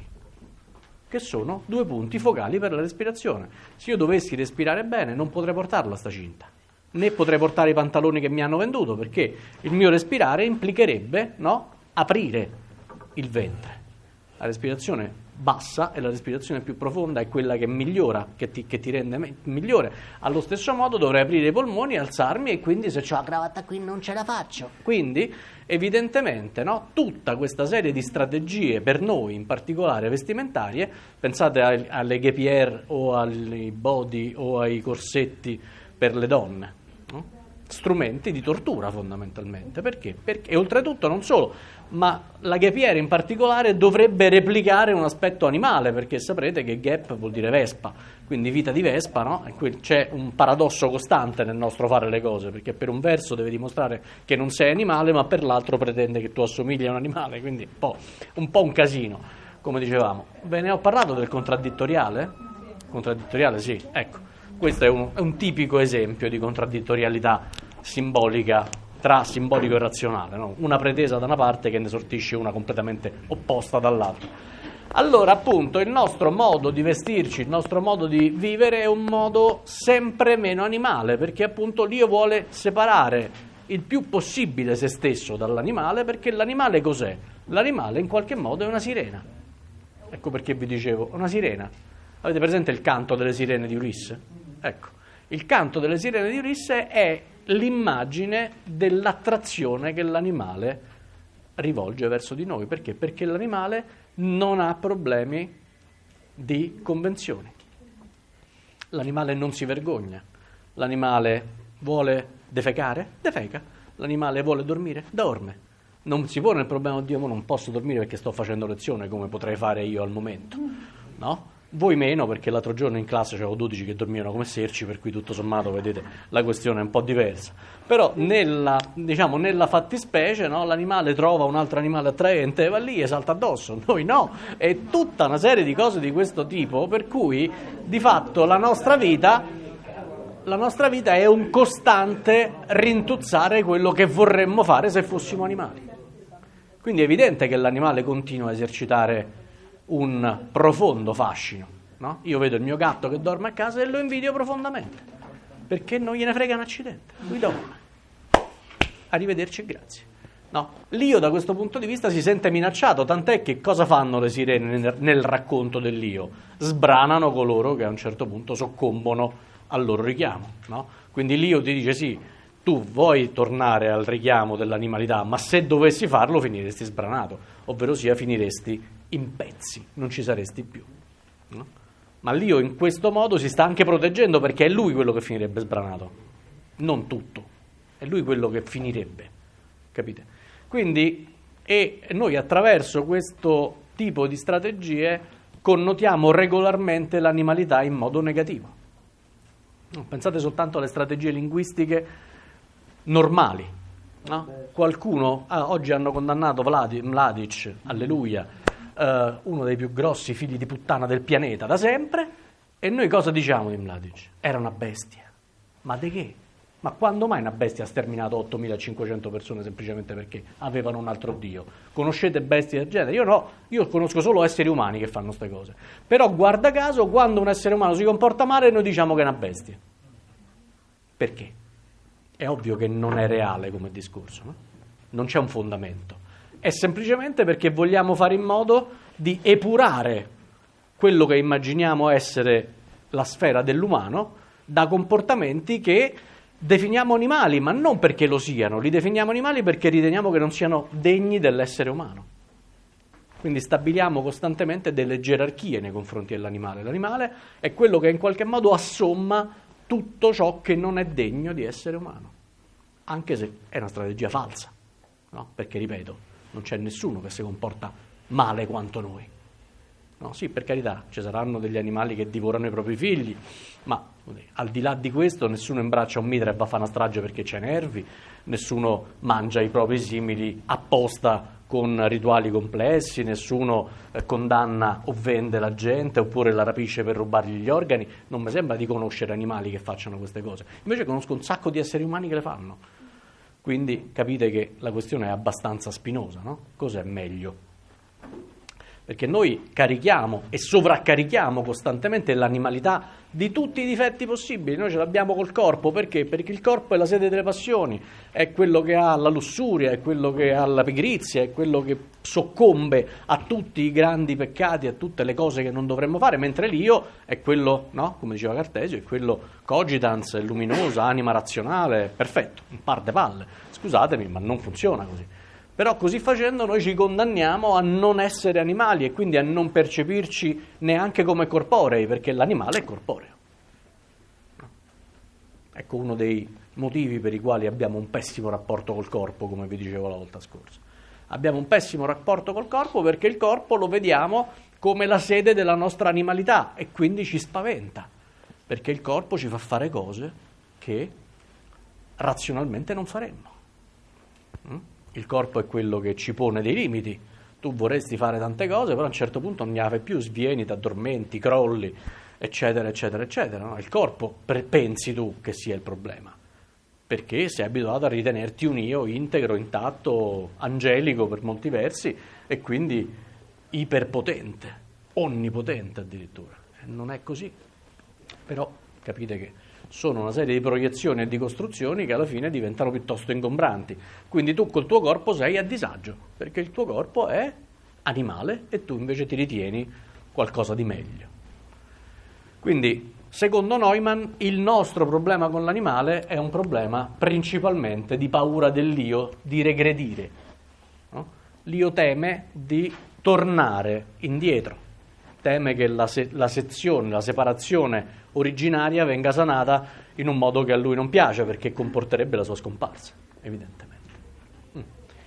che sono due punti focali per la respirazione. Se io dovessi respirare bene non potrei portarla sta cinta, né potrei portare i pantaloni che mi hanno venduto, perché il mio respirare implicherebbe, no, aprire il ventre. La respirazione bassa e la respirazione più profonda è quella che migliora, che ti, che ti rende me- migliore. Allo stesso modo dovrei aprire i polmoni, alzarmi, e quindi se ho la cravatta qui non ce la faccio. Quindi evidentemente, no, tutta questa serie di strategie per noi, in particolare vestimentarie, pensate ai, alle guêpière o ai body o ai corsetti per le donne, no? Strumenti di tortura fondamentalmente. Perché? Perché e oltretutto non solo, ma la guêpière in particolare dovrebbe replicare un aspetto animale, perché saprete che guêpe vuol dire vespa, quindi vita di vespa, no? E qui c'è un paradosso costante nel nostro fare le cose, perché per un verso deve dimostrare che non sei animale, ma per l'altro pretende che tu assomigli a un animale, quindi un po', un po' un casino, come dicevamo. Ve ne ho parlato del contraddittoriale? Contraddittoriale, sì, ecco. Questo è un, è un tipico esempio di contraddittorialità simbolica tra simbolico e razionale, no? Una pretesa da una parte che ne sortisce una completamente opposta dall'altra. Allora, appunto, il nostro modo di vestirci, il nostro modo di vivere è un modo sempre meno animale, perché appunto l'io vuole separare il più possibile se stesso dall'animale, perché l'animale cos'è? L'animale in qualche modo è una sirena. Ecco perché vi dicevo, una sirena. Avete presente il canto delle sirene di Ulisse? Ecco, il canto delle sirene di Ulisse è l'immagine dell'attrazione che l'animale rivolge verso di noi. Perché? Perché l'animale non ha problemi di convenzioni. L'animale non si vergogna. L'animale vuole defecare? Defeca. L'animale vuole dormire? Dorme. Non si pone il problema di Dio, ma non posso dormire perché sto facendo lezione come potrei fare io al momento, no? Voi meno, perché l'altro giorno in classe c'avevo dodici che dormivano come serci, per cui tutto sommato, vedete, la questione è un po' diversa. Però nella, diciamo, nella fattispecie, no, l'animale trova un altro animale attraente e va lì e salta addosso, noi no. È tutta una serie di cose di questo tipo, per cui di fatto la nostra vita, la nostra vita è un costante rintuzzare quello che vorremmo fare se fossimo animali. Quindi è evidente che l'animale continua a esercitare un profondo fascino, no? Io vedo il mio gatto che dorme a casa e lo invidio profondamente, perché non gliene frega un accidente, lui dorme. Arrivederci e grazie. No, l'io da questo punto di vista si sente minacciato, tant'è che cosa fanno le sirene nel, nel racconto dell'io? Sbranano coloro che a un certo punto soccombono al loro richiamo, no? Quindi l'io ti dice sì, tu vuoi tornare al richiamo dell'animalità, ma se dovessi farlo finiresti sbranato, ovvero sia finiresti in pezzi, non ci saresti più, no? Ma l'io in questo modo si sta anche proteggendo, perché è lui quello che finirebbe sbranato, non tutto, è lui quello che finirebbe, capite? Quindi e noi attraverso questo tipo di strategie connotiamo regolarmente l'animalità in modo negativo. Pensate soltanto alle strategie linguistiche normali, no? Qualcuno, ah, oggi hanno condannato Vladi, Mladic, alleluia, Uh, uno dei più grossi figli di puttana del pianeta da sempre, e noi cosa diciamo di Mladic? Era una bestia. Ma di che? Ma quando mai una bestia ha sterminato ottomilacinquecento persone semplicemente perché avevano un altro dio? Conoscete bestie del genere? Io no, io conosco solo esseri umani che fanno queste cose. Però guarda caso, quando un essere umano si comporta male noi diciamo che è una bestia. Perché? È ovvio che non è reale come discorso, no? Non c'è un fondamento. È semplicemente perché vogliamo fare in modo di epurare quello che immaginiamo essere la sfera dell'umano da comportamenti che definiamo animali, ma non perché lo siano, li definiamo animali perché riteniamo che non siano degni dell'essere umano. Quindi stabiliamo costantemente delle gerarchie nei confronti dell'animale. L'animale è quello che in qualche modo assomma tutto ciò che non è degno di essere umano, anche se è una strategia falsa, no? Perché, ripeto, non c'è nessuno che si comporta male quanto noi. No, sì, per carità, ci saranno degli animali che divorano i propri figli, ma al di là di questo nessuno imbraccia un mitra e va a fare una strage perché c'ha i nervi, nessuno mangia i propri simili apposta con rituali complessi, nessuno eh, condanna o vende la gente oppure la rapisce per rubargli gli organi. Non mi sembra di conoscere animali che facciano queste cose, invece conosco un sacco di esseri umani che le fanno. Quindi capite che la questione è abbastanza spinosa, no? Cos'è meglio? Perché noi carichiamo e sovraccarichiamo costantemente l'animalità di tutti i difetti possibili. Noi ce l'abbiamo col corpo, perché? Perché il corpo è la sede delle passioni, è quello che ha la lussuria, è quello che ha la pigrizia, è quello che soccombe a tutti i grandi peccati, a tutte le cose che non dovremmo fare, mentre l'io è quello, no? Come diceva Cartesio, è quello cogitans, è luminosa, anima razionale, perfetto, un par de palle. Scusatemi, ma non funziona così. Però così facendo noi ci condanniamo a non essere animali e quindi a non percepirci neanche come corporei, perché l'animale è corporeo. Ecco uno dei motivi per i quali abbiamo un pessimo rapporto col corpo, come vi dicevo la volta scorsa. Abbiamo un pessimo rapporto col corpo perché il corpo lo vediamo come la sede della nostra animalità e quindi ci spaventa, perché il corpo ci fa fare cose che razionalmente non faremmo. Mm? Il corpo è quello che ci pone dei limiti. Tu vorresti fare tante cose, però a un certo punto non ne fai più, svieni, ti addormenti, crolli, eccetera, eccetera, eccetera. No? Il corpo pensi tu che sia il problema, perché sei abituato a ritenerti un io integro, intatto, angelico per molti versi, e quindi iperpotente, onnipotente addirittura. Non è così. Però capite che sono una serie di proiezioni e di costruzioni che alla fine diventano piuttosto ingombranti. Quindi tu col tuo corpo sei a disagio, perché il tuo corpo è animale e tu invece ti ritieni qualcosa di meglio. Quindi, secondo Neumann, il nostro problema con l'animale è un problema principalmente di paura dell'io di regredire. No? L'io teme di tornare indietro, teme che la, se- la sezione, la separazione originaria venga sanata in un modo che a lui non piace, perché comporterebbe la sua scomparsa, evidentemente. Mm.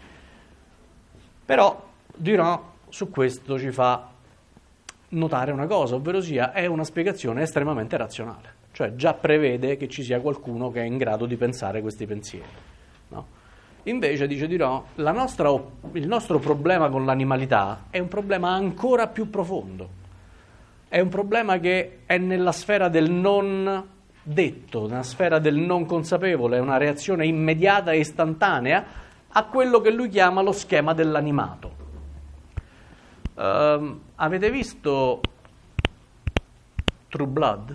Però Durand su questo ci fa notare una cosa, ovvero sia è una spiegazione estremamente razionale, cioè già prevede che ci sia qualcuno che è in grado di pensare questi pensieri. No? Invece, dice Durand, la nostra, il nostro problema con l'animalità è un problema ancora più profondo. È un problema che è nella sfera del non detto, nella sfera del non consapevole, è una reazione immediata e istantanea a quello che lui chiama lo schema dell'animato. Uh, avete visto True Blood?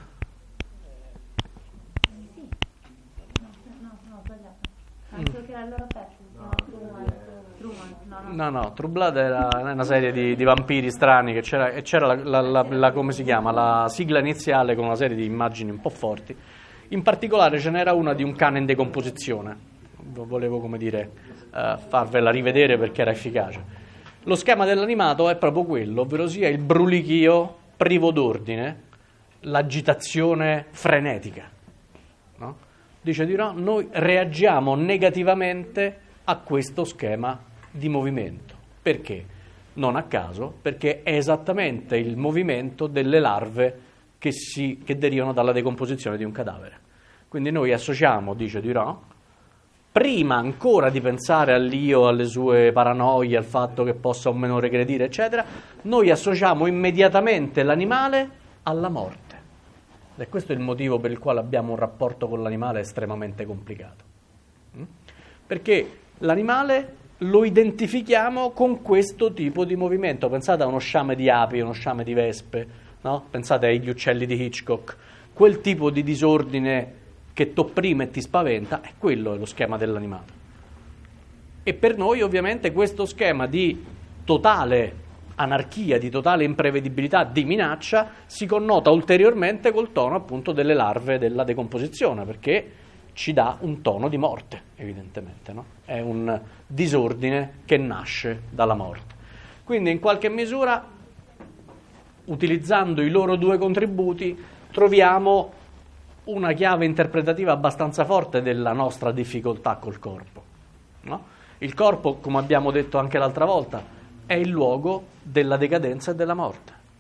Sì. No, no, no, ho sbagliato. Penso mm. che era il loro pezzo. No, Truman. Truman. No, no. No, no, True Blood era una serie di, di vampiri strani che c'era, e c'era la, la, la, la, come si chiama, la sigla iniziale con una serie di immagini un po' forti. In particolare ce n'era una di un cane in decomposizione. Volevo, come dire, uh, farvela rivedere perché era efficace. Lo schema dell'animato è proprio quello, ovvero sia il brulichio privo d'ordine, l'agitazione frenetica. No? Dice Durand, noi reagiamo negativamente a questo schema di movimento. Perché? Non a caso, perché è esattamente il movimento delle larve che, si, che derivano dalla decomposizione di un cadavere. Quindi noi associamo, dice Durand, prima ancora di pensare all'io, alle sue paranoie, al fatto che possa o meno regredire, eccetera, noi associamo immediatamente l'animale alla morte. E questo è il motivo per il quale abbiamo un rapporto con l'animale estremamente complicato. Perché l'animale lo identifichiamo con questo tipo di movimento. Pensate a uno sciame di api, uno sciame di vespe, no? Pensate agli uccelli di Hitchcock. Quel tipo di disordine che t'opprime e ti spaventa, è quello è lo schema dell'animato. E per noi ovviamente questo schema di totale anarchia, di totale imprevedibilità, di minaccia, si connota ulteriormente col tono appunto delle larve della decomposizione, perché ci dà un tono di morte, evidentemente, no? È un disordine che nasce dalla morte. Quindi in qualche misura, utilizzando i loro due contributi, troviamo una chiave interpretativa abbastanza forte della nostra difficoltà col corpo. No? Il corpo, come abbiamo detto anche l'altra volta, è il luogo della decadenza e della morte.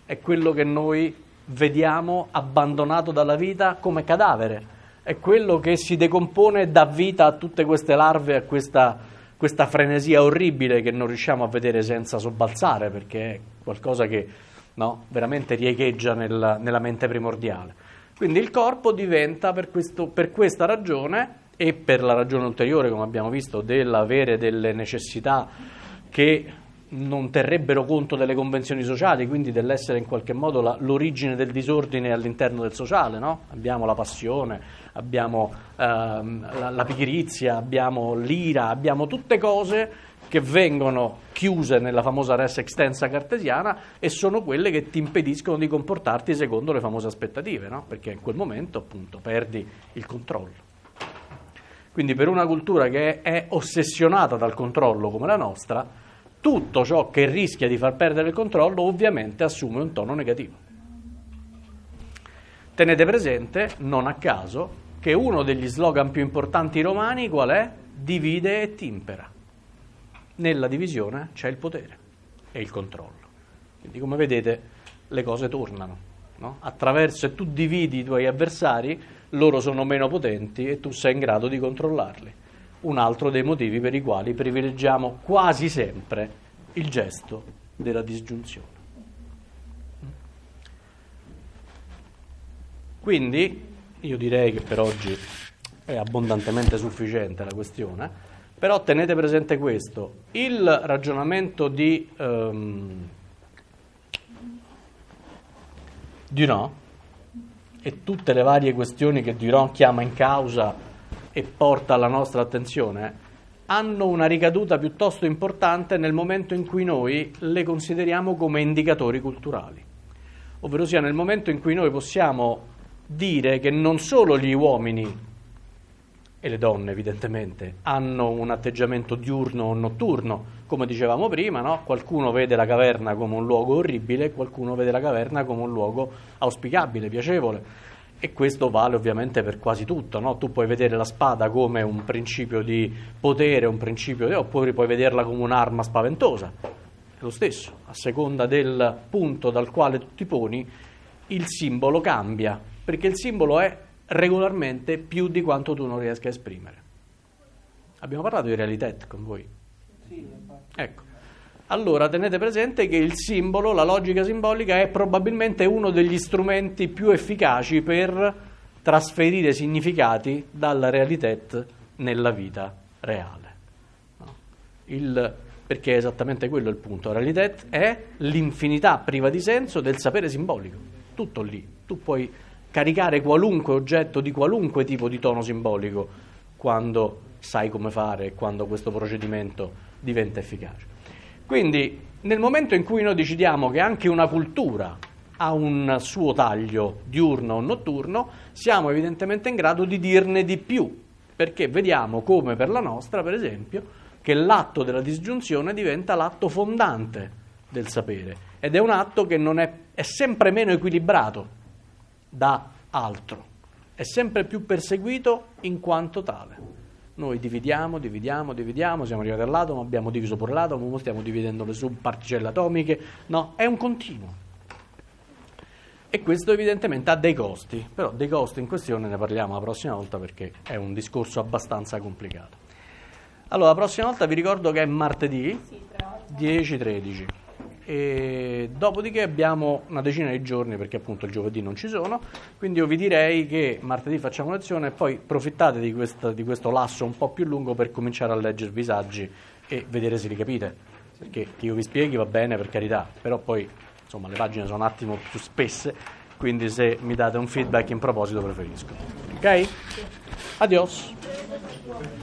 è quello che noi vediamo abbandonato dalla vita come cadavere, è quello che si decompone e dà vita a tutte queste larve, a questa, questa frenesia orribile che non riusciamo a vedere senza sobbalzare, perché è qualcosa che, no, veramente riecheggia nel, nella mente primordiale. Quindi il corpo diventa, per, questo, per questa ragione e per la ragione ulteriore, come abbiamo visto, dell'avere delle necessità che non terrebbero conto delle convenzioni sociali, quindi dell'essere in qualche modo la, l'origine del disordine all'interno del sociale, no? Abbiamo la passione, abbiamo ehm, la, la pigrizia, abbiamo l'ira, abbiamo tutte cose che vengono chiuse nella famosa res extensa cartesiana e sono quelle che ti impediscono di comportarti secondo le famose aspettative, no? Perché in quel momento appunto perdi il controllo. Quindi per una cultura che è ossessionata dal controllo come la nostra, tutto ciò che rischia di far perdere il controllo ovviamente assume un tono negativo. Tenete presente, non a caso, che uno degli slogan più importanti romani qual è? Divide et impera. Nella divisione c'è il potere e il controllo. Quindi come vedete le cose tornano, no? Attraverso, se tu dividi i tuoi avversari, loro sono meno potenti e tu sei in grado di controllarli. Un altro dei motivi per i quali privilegiamo quasi sempre il gesto della disgiunzione. Quindi io direi che per oggi è abbondantemente sufficiente la questione, però tenete presente questo: il ragionamento di um, Durand e tutte le varie questioni che Durand chiama in causa e porta alla nostra attenzione hanno una ricaduta piuttosto importante nel momento in cui noi le consideriamo come indicatori culturali, ovvero sia nel momento in cui noi possiamo dire che non solo gli uomini e le donne evidentemente hanno un atteggiamento diurno o notturno, come dicevamo prima, no? Qualcuno vede la caverna come un luogo orribile, qualcuno vede la caverna come un luogo auspicabile, piacevole. E questo vale ovviamente per quasi tutto, no? Tu puoi vedere la spada come un principio di potere, un principio di... oppure puoi vederla come un'arma spaventosa. È lo stesso, a seconda del punto dal quale tu ti poni, il simbolo cambia, perché il simbolo è regolarmente più di quanto tu non riesca a esprimere. Abbiamo parlato di realità con voi? Sì, ecco. Allora tenete presente che il simbolo, la logica simbolica, è probabilmente uno degli strumenti più efficaci per trasferire significati dalla realità nella vita reale. No? Il, perché è esattamente quello il punto. La realità è l'infinità priva di senso del sapere simbolico. Tutto lì. Tu puoi caricare qualunque oggetto di qualunque tipo di tono simbolico quando sai come fare e quando questo procedimento diventa efficace. Quindi nel momento in cui noi decidiamo che anche una cultura ha un suo taglio diurno o notturno, siamo evidentemente in grado di dirne di più, perché vediamo come per la nostra, per esempio, che l'atto della disgiunzione diventa l'atto fondante del sapere ed è un atto che non è, è sempre meno equilibrato da altro, è sempre più perseguito in quanto tale. Noi dividiamo, dividiamo, dividiamo, siamo arrivati all'atomo, abbiamo diviso pure l'atomo, stiamo dividendo le subparticelle atomiche, no, è un continuo. E questo evidentemente ha dei costi, però dei costi in questione ne parliamo la prossima volta perché è un discorso abbastanza complicato. Allora, la prossima volta vi ricordo che è martedì dieci tredici e dopodiché abbiamo una decina di giorni perché appunto il giovedì non ci sono, quindi io vi direi che martedì facciamo lezione e poi approfittate di, questa, di questo lasso un po' più lungo per cominciare a leggervi i saggi e vedere se li capite, perché che io vi spieghi va bene, per carità, però poi insomma le pagine sono un attimo più spesse, quindi se mi date un feedback in proposito preferisco. Ok? Adios.